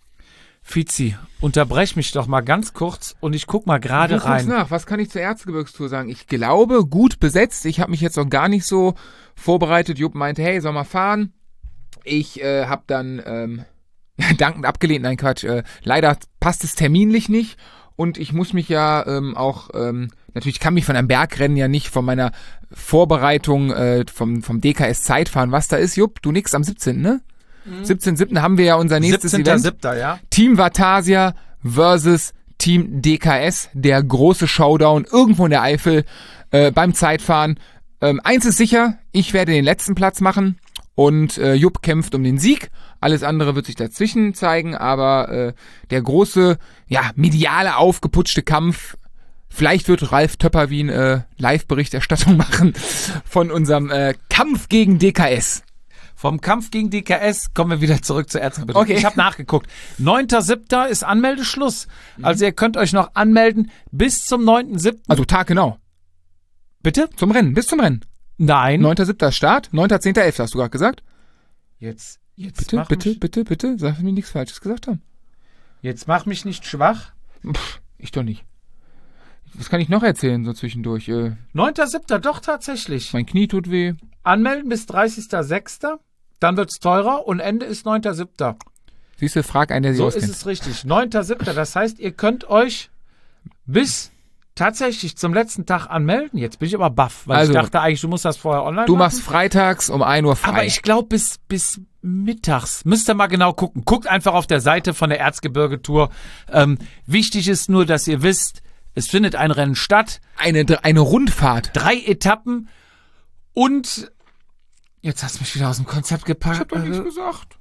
Fizi. Unterbrech mich doch mal ganz kurz und ich guck mal gerade Du guckst rein. nach. Was kann ich zur Erzgebirgstour sagen? Ich glaube, gut besetzt. Ich habe mich jetzt noch gar nicht so vorbereitet. Jupp meinte, hey, soll mal fahren? Ich äh, habe dann ähm, dankend abgelehnt. Nein, Quatsch. Äh, leider passt es terminlich nicht. Und ich muss mich ja ähm, auch, ähm, natürlich kann mich von einem Bergrennen ja nicht von meiner Vorbereitung äh, vom, vom D K S Zeitfahren, was da ist. Jupp, du nix am siebzehnten, ne? Mhm. siebzehnten siebten haben wir ja unser nächstes Event. siebter ja. Team Vatasia versus Team D K S, der große Showdown irgendwo in der Eifel äh, beim Zeitfahren. Ähm, eins ist sicher, ich werde den letzten Platz machen und äh, Jupp kämpft um den Sieg. Alles andere wird sich dazwischen zeigen, aber äh, der große, ja, mediale, aufgeputschte Kampf, vielleicht wird Ralf Töpperwien äh, Live-Berichterstattung machen von unserem äh, Kampf gegen D K S. Vom Kampf gegen D K S kommen wir wieder zurück zur Erzgebirge. Okay. Ich habe nachgeguckt. neunter siebter ist Anmeldeschluss. Also ihr könnt euch noch anmelden bis zum neunten siebten Also Tag genau, Bitte? zum Rennen, bis zum Rennen. Nein. neunter siebter Start, neunter zehnter elfter hast du gerade gesagt? Jetzt, jetzt Bitte, mach bitte, mich, bitte, bitte, sag mir nichts Falsches gesagt haben. Jetzt mach mich nicht schwach. Pff, ich doch nicht. Was kann ich noch erzählen so zwischendurch? Äh, neunter siebter doch tatsächlich. mein Knie tut weh. Anmelden bis dreißigster sechster Dann wird's teurer und Ende ist neunter siebter Siehst du, frag einen, der sich So auskennt. ist es richtig. neunter siebter Das heißt, ihr könnt euch bis tatsächlich zum letzten Tag anmelden. Jetzt bin ich aber baff, weil Also, ich dachte eigentlich, du musst das vorher online Du machen. machst freitags um ein Uhr frei. Aber ich glaube bis, bis mittags. Müsst ihr mal genau gucken. Guckt einfach auf der Seite von der Erzgebirge-Tour. Ähm, wichtig ist nur, dass ihr wisst, es findet ein Rennen statt. eine, eine Rundfahrt. Drei Etappen und jetzt hast du mich wieder aus dem Konzept gepackt. Ich hab doch nichts Äh, gesagt.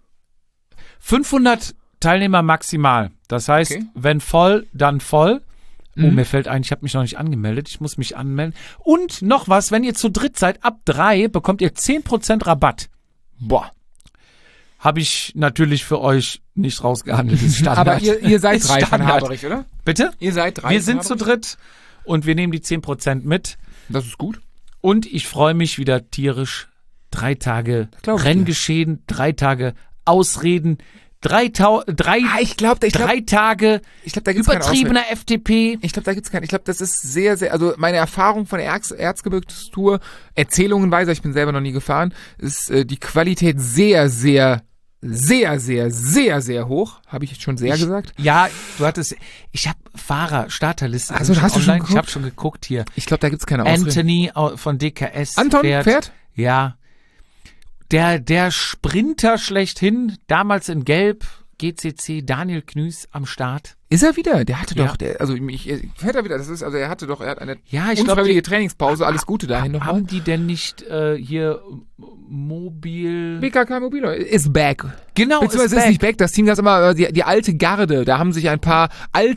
fünfhundert Teilnehmer maximal. Das heißt, Okay. wenn voll, dann voll. Oh, Mhm. mir fällt ein, ich habe mich noch nicht angemeldet. Ich muss mich anmelden. Und noch was, wenn ihr zu dritt seid, ab drei bekommt ihr zehn Prozent Rabatt. Boah. Habe ich natürlich für euch nicht rausgehandelt. Ist Standard. Aber ihr, ihr seid Ist drei von Standard. Haberich, oder? Bitte? Ihr seid drei Wir von sind zu Haberich? dritt und wir nehmen die zehn Prozent mit. Das ist gut. Und ich freue mich wieder tierisch. Drei Tage glaub ich Renngeschehen, drei Tage Ausreden, drei, Tau drei, Ah, ich glaube, ich glaube, drei Tage ich glaub, da gibt's keine Ausrede. übertriebener F T P. Ich glaube, da gibt's keinen. Ich glaube, das ist sehr, sehr, also meine Erfahrung von der Erz Erzgebirgstour, Erzählungenweise, ich bin selber noch nie gefahren, ist äh, die Qualität sehr, sehr, sehr, sehr, sehr, sehr hoch. Habe ich schon sehr gesagt. Ja, du hattest, ich habe Fahrer, Starterliste. Ach so, sind hast du schon online. Ich habe geguckt? schon geguckt hier. Ich glaube, da gibt's keine Ausrede. Anthony au- von D K S. Anton fährt. fährt? Ja. Der, der Sprinter schlechthin, damals in Gelb, G C C, Daniel Knüß am Start. Ist er wieder? Der hatte Ja. doch, der, also ich, fährt er wieder? Das ist, also er hatte doch, er hat eine Ja, ich glaube, unfreiwillige Trainingspause. Alles Gute dahin nochmal. haben die denn nicht äh, hier äh, mobil... B K K Mobilo ist back. Genau, Beziehungsweise ist, back. nicht back, das Team, das immer, äh, die, die alte Garde, da haben sich ein paar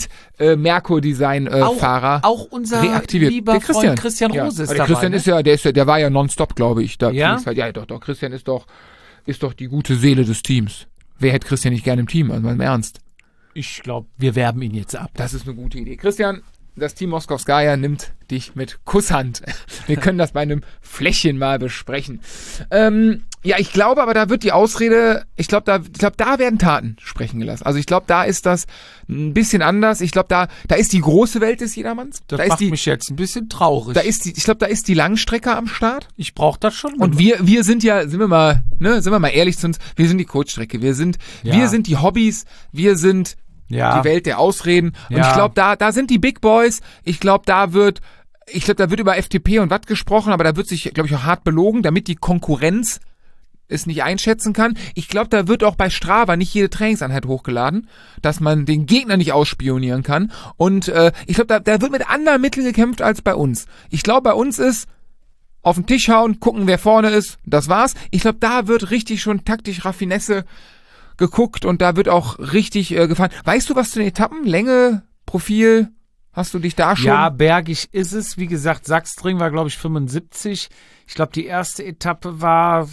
Alt-Merco-Design-Fahrer Auch, auch unser reaktiviert. lieber Der Christian. Freund Christian Ja. Rose ist Aber der dabei. Christian ne? ist ja, der ist ja, der war ja nonstop, glaube ich. Da Ja? Teams halt. Ja, doch, doch. Christian ist doch, ist doch die gute Seele des Teams. Wer hätte Christian nicht gerne im Team? Also mal im Ernst. Ich glaube, wir werben ihn jetzt ab. Das ist eine gute Idee. Christian, das Team Moskowskaja nimmt dich mit Kusshand. Wir können das bei einem Fläschchen mal besprechen. Ähm, ja, ich glaube aber, da wird die Ausrede, ich glaube, da, ich glaube, da werden Taten sprechen gelassen. Also ich glaube, da ist das ein bisschen anders. Ich glaube, da, da ist die große Welt des Jedermanns. Das da ist macht die, mich jetzt ein bisschen traurig. da ist die, ich glaube, da ist die Langstrecke am Start. ich brauche das schon. Und wir, wir sind ja, sind wir mal, ne, sind wir mal ehrlich zu uns, wir sind die Kurzstrecke, wir sind, Ja. wir sind die Hobbys, wir sind ja. die Welt der Ausreden. Und Ja. ich glaube, da, da sind die Big Boys. Ich glaube, da wird, ich glaube, da wird über F T P und Watt gesprochen, aber da wird sich, glaube ich, auch hart belogen, damit die Konkurrenz es nicht einschätzen kann. Ich glaube, da wird auch bei Strava nicht jede Trainingseinheit hochgeladen, dass man den Gegner nicht ausspionieren kann. Und äh, ich glaube, da, da wird mit anderen Mitteln gekämpft als bei uns. Ich glaube, bei uns ist auf den Tisch hauen, gucken, wer vorne ist, das war's. Ich glaube, da wird richtig schon taktisch Raffinesse geguckt und da wird auch richtig äh, gefahren. Weißt du, was zu den Etappen? Länge, Profil? Hast du dich da schon? Ja, bergig ist es. Wie gesagt, Sachstring war, glaube ich, fünfundsiebzig. Ich glaube, die erste Etappe war,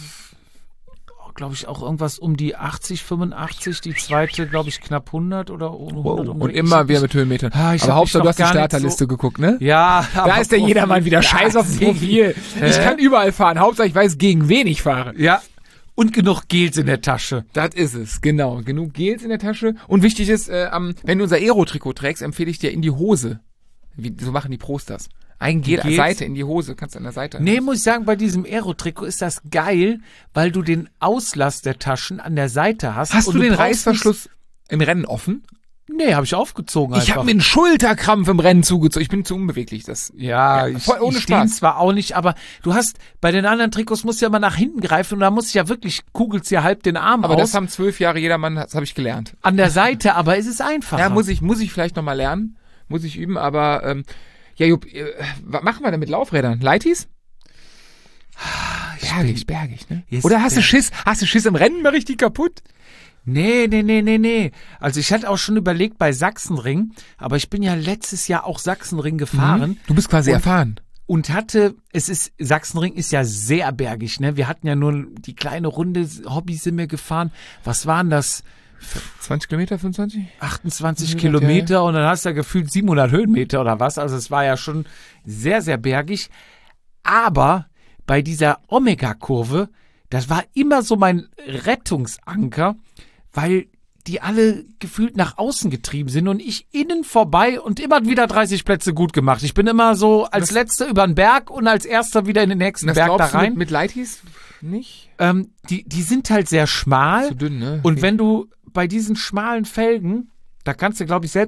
glaube ich, auch irgendwas um die achtzig, fünfundachtzig. Die zweite, glaube ich, knapp hundert oder hundert. Wow. um- Und ich immer hab wieder mich- mit Höhenmetern. Ah, ich Aber hab Hauptsache, mich du noch hast die gar nicht Starterliste so- geguckt, ne? Ja, Da aber ist der Profil- Jedermann wieder scheiß aufs Ja, Profil. Ich Hä? kann überall fahren. Hauptsache, ich weiß, gegen wen ich fahre. Ja, und genug Gels in der Tasche. Das ist es, genau. Genug Gels in der Tasche. Und wichtig ist, äh, am- wenn du unser Aero-Trikot trägst, empfehle ich dir in die Hose. Wie, so machen die Pros das. Ein Gel Gels? Seite in die Hose, kannst du an der Seite. Nee, muss ich sagen, bei diesem Aero-Trikot ist das geil, weil du den Auslass der Taschen an der Seite hast. Hast und du den brauchst Reißverschluss im Rennen offen? Nicht, nee, habe ich aufgezogen Ich einfach. habe mir einen Schulterkrampf im Rennen zugezogen. Ich bin zu unbeweglich. Das Ja, Ja, ich, voll ohne ich stehe Spaß. zwar auch nicht, aber du hast, bei den anderen Trikots musst du ja immer nach hinten greifen und da muss ich ja wirklich, kugelst ja halb den Arm aber aus. das haben zwölf Jahre jedermann, das habe ich gelernt. An der Seite, aber es ist einfacher. Ja, muss ich, muss ich vielleicht nochmal lernen. Muss ich üben, aber ähm, ja, Jupp, äh, was machen wir denn mit Laufrädern? Lighties? Bergig, bergig, ne? Yes, Oder hast du bergig. Schiss? Hast du Schiss im Rennen mal richtig kaputt? Nee, nee, nee, nee, nee. Also ich hatte auch schon überlegt bei Sachsenring, aber ich bin ja letztes Jahr auch Sachsenring gefahren. Du bist quasi Und- erfahren. Und hatte, es ist, Sachsenring ist ja sehr bergig, ne? Wir hatten ja nur die kleine Runde, Hobbys sind wir gefahren. Was waren das? zwanzig Kilometer, fünfundzwanzig? achtundzwanzig Ja, Kilometer und dann hast du ja gefühlt siebenhundert Höhenmeter oder was. Also es war ja schon sehr, sehr bergig. Aber bei dieser Omega-Kurve, das war immer so mein Rettungsanker, weil die alle gefühlt nach außen getrieben sind und ich innen vorbei und immer wieder dreißig Plätze gut gemacht. Ich bin immer so als Das- Letzter über den Berg und als Erster wieder in den nächsten Das Berg da glaubst du rein. mit, mit Lighties nicht? Ähm, die, die sind halt sehr schmal. Zu dünn, ne? Und wenn du bei diesen schmalen Felgen, da kannst du, glaube ich, selbst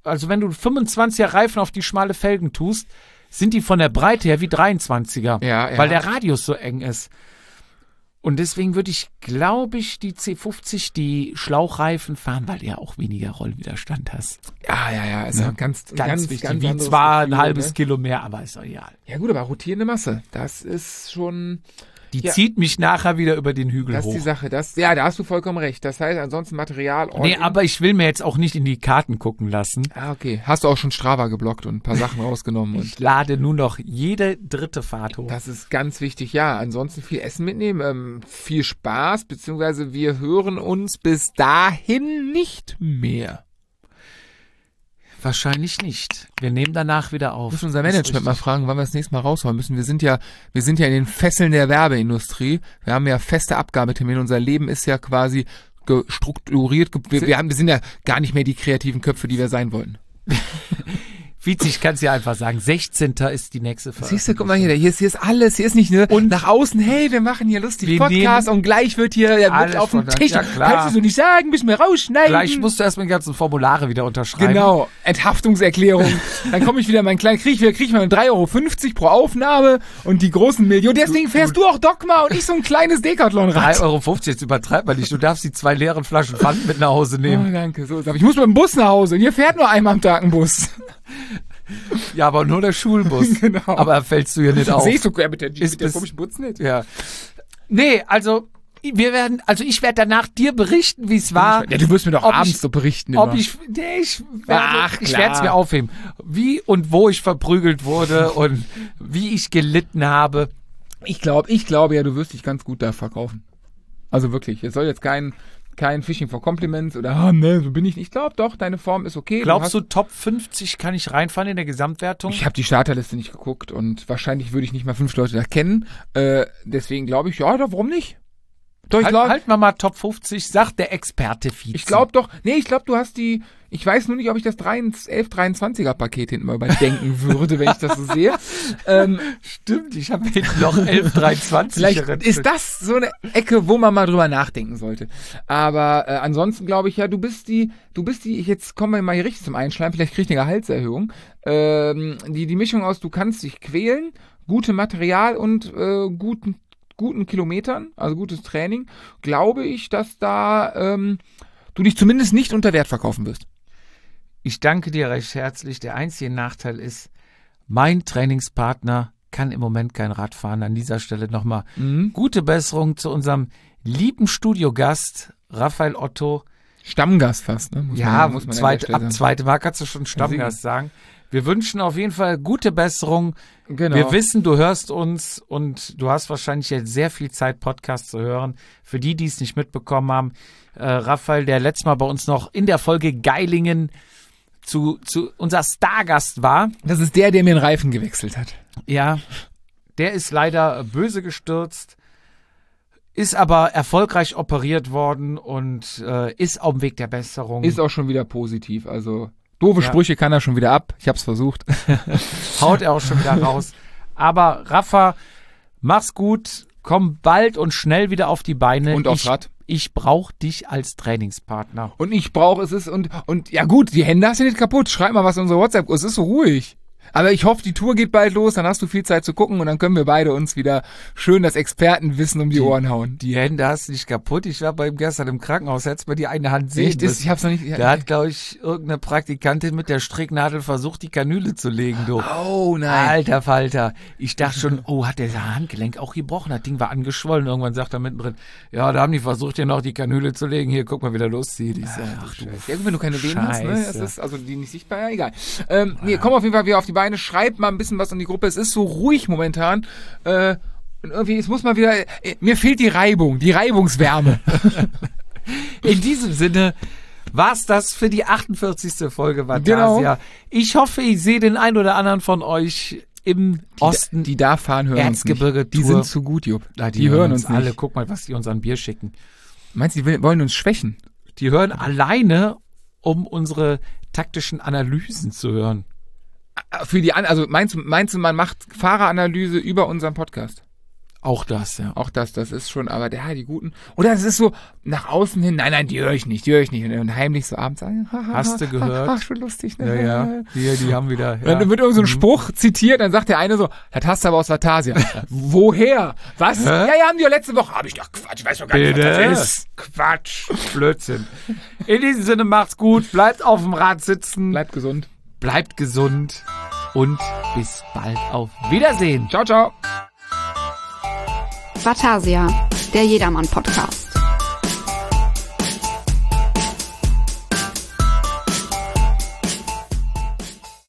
also wenn du fünfundzwanziger Reifen auf die schmale Felgen tust, sind die von der Breite her wie dreiundzwanziger, Ja, ja. weil der Radius so eng ist. Und deswegen würde ich, glaube ich, die C fünfzig, die Schlauchreifen fahren, weil du ja auch weniger Rollwiderstand hast. Ja, ja, ja, ist ja. ganz, Ganz, ganz, wichtig. ganz Wie anderes zwar ein Gefühl, halbes ne? Kilo mehr, aber ist doch egal. Ja gut, aber rotierende Masse, das ist schon... Die Ja. zieht mich nachher wieder über den Hügel Das hoch. ist die Sache. Das, ja, da hast du vollkommen recht. Das heißt, ansonsten Material... all Nee, in. aber ich will mir jetzt auch nicht in die Karten gucken lassen. Ah, okay. Hast du auch schon Strava geblockt und ein paar Sachen rausgenommen. Und Ich lade nur noch jede dritte Fahrt hoch. das ist ganz wichtig. Ja, ansonsten viel Essen mitnehmen, ähm, viel Spaß, beziehungsweise wir hören uns bis dahin nicht mehr. Wahrscheinlich nicht. Wir nehmen danach wieder auf. Wir müssen unser Das ist Management mal richtig. fragen, wann wir das nächste Mal rausholen müssen. Wir sind ja, wir sind ja in den Fesseln der Werbeindustrie. Wir haben ja feste Abgabetermine. Unser Leben ist ja quasi strukturiert. Wir, wir, haben, wir sind ja gar nicht mehr die kreativen Köpfe, die wir sein wollten. Witzig, ich kann es ja einfach sagen. sechzehnter ist die nächste Veröffentlichung. Siehst du, guck mal hier, hier ist, hier ist alles, hier ist nicht nur Und- nach außen, hey, wir machen hier lustig Wir Podcast und gleich wird hier ja, Alles wird auf dem von- Tisch. ja, klar. Kannst du so nicht sagen, müssen wir rausschneiden. Gleich musst du erstmal die ganzen Formulare wieder unterschreiben. Genau, Enthaftungserklärung. Dann komme ich wieder meinen kleinen Krieg, wir kriegen mal drei Euro fünfzig pro Aufnahme und die großen Millionen. Deswegen fährst du auch Dogma und ich so ein kleines Decathlon-Rad. drei Euro fünfzig, jetzt übertreibt man nicht. Du darfst die zwei leeren Flaschen Pfand mit nach Hause Oh, nehmen. danke. So, ich muss mit dem Bus nach Hause und hier fährt nur einmal am Tag ein Bus. Ja, aber nur der Schulbus. Genau. Aber fällst du hier nicht auf. Sehe ich so ja, mit der, Ist mit der bis- komischen Bus nicht. Ja. Nee, also wir werden, also ich werde danach dir berichten, wie es war. Ja, du wirst mir doch Ob abends ich- so berichten Ob immer. ich, nee, ich werde, Ach, ich klar. werde es mir aufheben. Wie und wo ich verprügelt wurde und wie ich gelitten habe. Ich glaube, ich glaube ja, du wirst dich ganz gut da verkaufen. Also wirklich, es soll jetzt kein, kein Fishing for Compliments oder, ah, ne, so bin ich nicht. Ich glaube doch, deine Form ist okay. Glaubst du? du, Top fünfzig kann ich reinfahren in der Gesamtwertung? Ich habe die Starterliste nicht geguckt und wahrscheinlich würde ich nicht mal fünf Leute da kennen. Äh, deswegen glaube ich, ja, doch, warum nicht? Doch, ich halt, glaube, halt mal mal Top fünfzig, sagt der Experte Vize. ich glaube doch, nee, ich glaube, du hast die, ich weiß nur nicht, ob ich das elf dreiundzwanziger Paket hinten mal überdenken würde, wenn ich das so sehe. Ähm, Stimmt, ich habe hinten noch elf dreiundzwanzig. Vielleicht ist das so eine Ecke, wo man mal drüber nachdenken sollte. Aber äh, ansonsten glaube ich ja, du bist die, du bist die, jetzt kommen wir mal hier richtig zum Einschleimen, vielleicht krieg ich eine Gehaltserhöhung. Ähm, die, die Mischung aus, du kannst dich quälen, gute Material und äh, guten, guten Kilometern, also gutes Training, glaube ich, dass da ähm, du dich zumindest nicht unter Wert verkaufen wirst. Ich danke dir recht herzlich. Der einzige Nachteil ist, mein Trainingspartner kann im Moment kein Rad fahren. An dieser Stelle nochmal Mhm. gute Besserung zu unserem lieben Studiogast, Raphael Otto. Stammgast fast, ne? Muss Ja, man, muss man an der zweite, Stelle ab sagen. zweite Mal kannst du schon Stammgast sagen. Wir wünschen auf jeden Fall gute Besserung. Genau. Wir wissen, du hörst uns und du hast wahrscheinlich jetzt sehr viel Zeit, Podcast zu hören. Für die, die es nicht mitbekommen haben, äh, Raphael, der letztes Mal bei uns noch in der Folge Geilingen zu, zu unser Stargast war, Das ist der, der mir den Reifen gewechselt hat. ja, der ist leider böse gestürzt, ist aber erfolgreich operiert worden und äh, ist auf dem Weg der Besserung. Ist auch schon wieder positiv, also doofe Ja. Sprüche kann er schon wieder ab. Ich hab's versucht. Haut er auch schon wieder raus. Aber Rafa, mach's gut, komm bald und schnell wieder auf die Beine. Und aufs ich, Rad. Ich brauche dich als Trainingspartner. Und ich brauche es ist und und ja gut, die Hände hast du nicht kaputt. Schreib mal was in unsere WhatsApp. Es ist so ruhig. Aber ich hoffe, die Tour geht bald los, dann hast du viel Zeit zu gucken und dann können wir beide uns wieder schön das Expertenwissen um die, Ohren hauen. Die Hände hast du nicht kaputt. Ich war bei ihm gestern im Krankenhaus, hättest mal die eine Hand sehen Echt? Ist, müssen. ich hab's noch nicht. Da hat, glaube ich, irgendeine Praktikantin mit der Stricknadel versucht, die Kanüle zu legen, du. Oh nein. Alter Falter. Ich dachte schon, oh, hat der sein Handgelenk auch gebrochen? Das Ding war angeschwollen. Irgendwann sagt er mittendrin, ja, da haben die versucht, dir noch die Kanüle zu legen. Hier, guck mal, wie der loszieht. Ich sag, ach du Ja, wenn du keine Venen hast, ne? Scheiße. Das ist also die nicht sichtbar, ja, egal. Ähm, nee, komm auf jeden Fall wieder auf die Beine, schreib mal ein bisschen was in die Gruppe. Es ist so ruhig momentan. Äh, und irgendwie, es muss mal wieder. Äh, mir fehlt die Reibung, die Reibungswärme. In diesem Sinne war's das für die achtundvierzigste Folge Genau. Vatasia. Ich hoffe, ich sehe den ein oder anderen von euch im Osten. Die da fahren, hören uns nicht. Erzgebirge Die Tour. sind zu gut, Jupp. Na, Die, hören uns alle. nicht. Guck mal, was die uns an Bier schicken. Meinst du, die will- wollen uns schwächen? Die hören alleine, um unsere taktischen Analysen zu hören. Für die an, also meinst du, meinst du, man macht Fahreranalyse über unseren Podcast? Auch das, ja. Auch das, das ist schon, aber der, die guten. Oder es ist so nach außen hin, nein, nein, die höre ich nicht, die höre ich nicht. Und heimlich so abends sagen, ha, ha, Hast du gehört? Ach, schon lustig, ne? Ja, ja. Die, die haben wieder. Ja. Dann wird irgend so ein Spruch zitiert, dann sagt der eine so, das hast du aber aus Vatasia. Woher? Was? Hä? Ja, ja, haben die ja letzte Woche. Hab ich doch Quatsch, ich weiß doch gar nicht, was Bitte? das ist. Quatsch. Blödsinn. In diesem Sinne, macht's gut, bleibt auf dem Rad sitzen, Bleibt gesund. bleibt gesund und bis bald. Auf Wiedersehen. Ciao, ciao. Vatasia, der Jedermann-Podcast.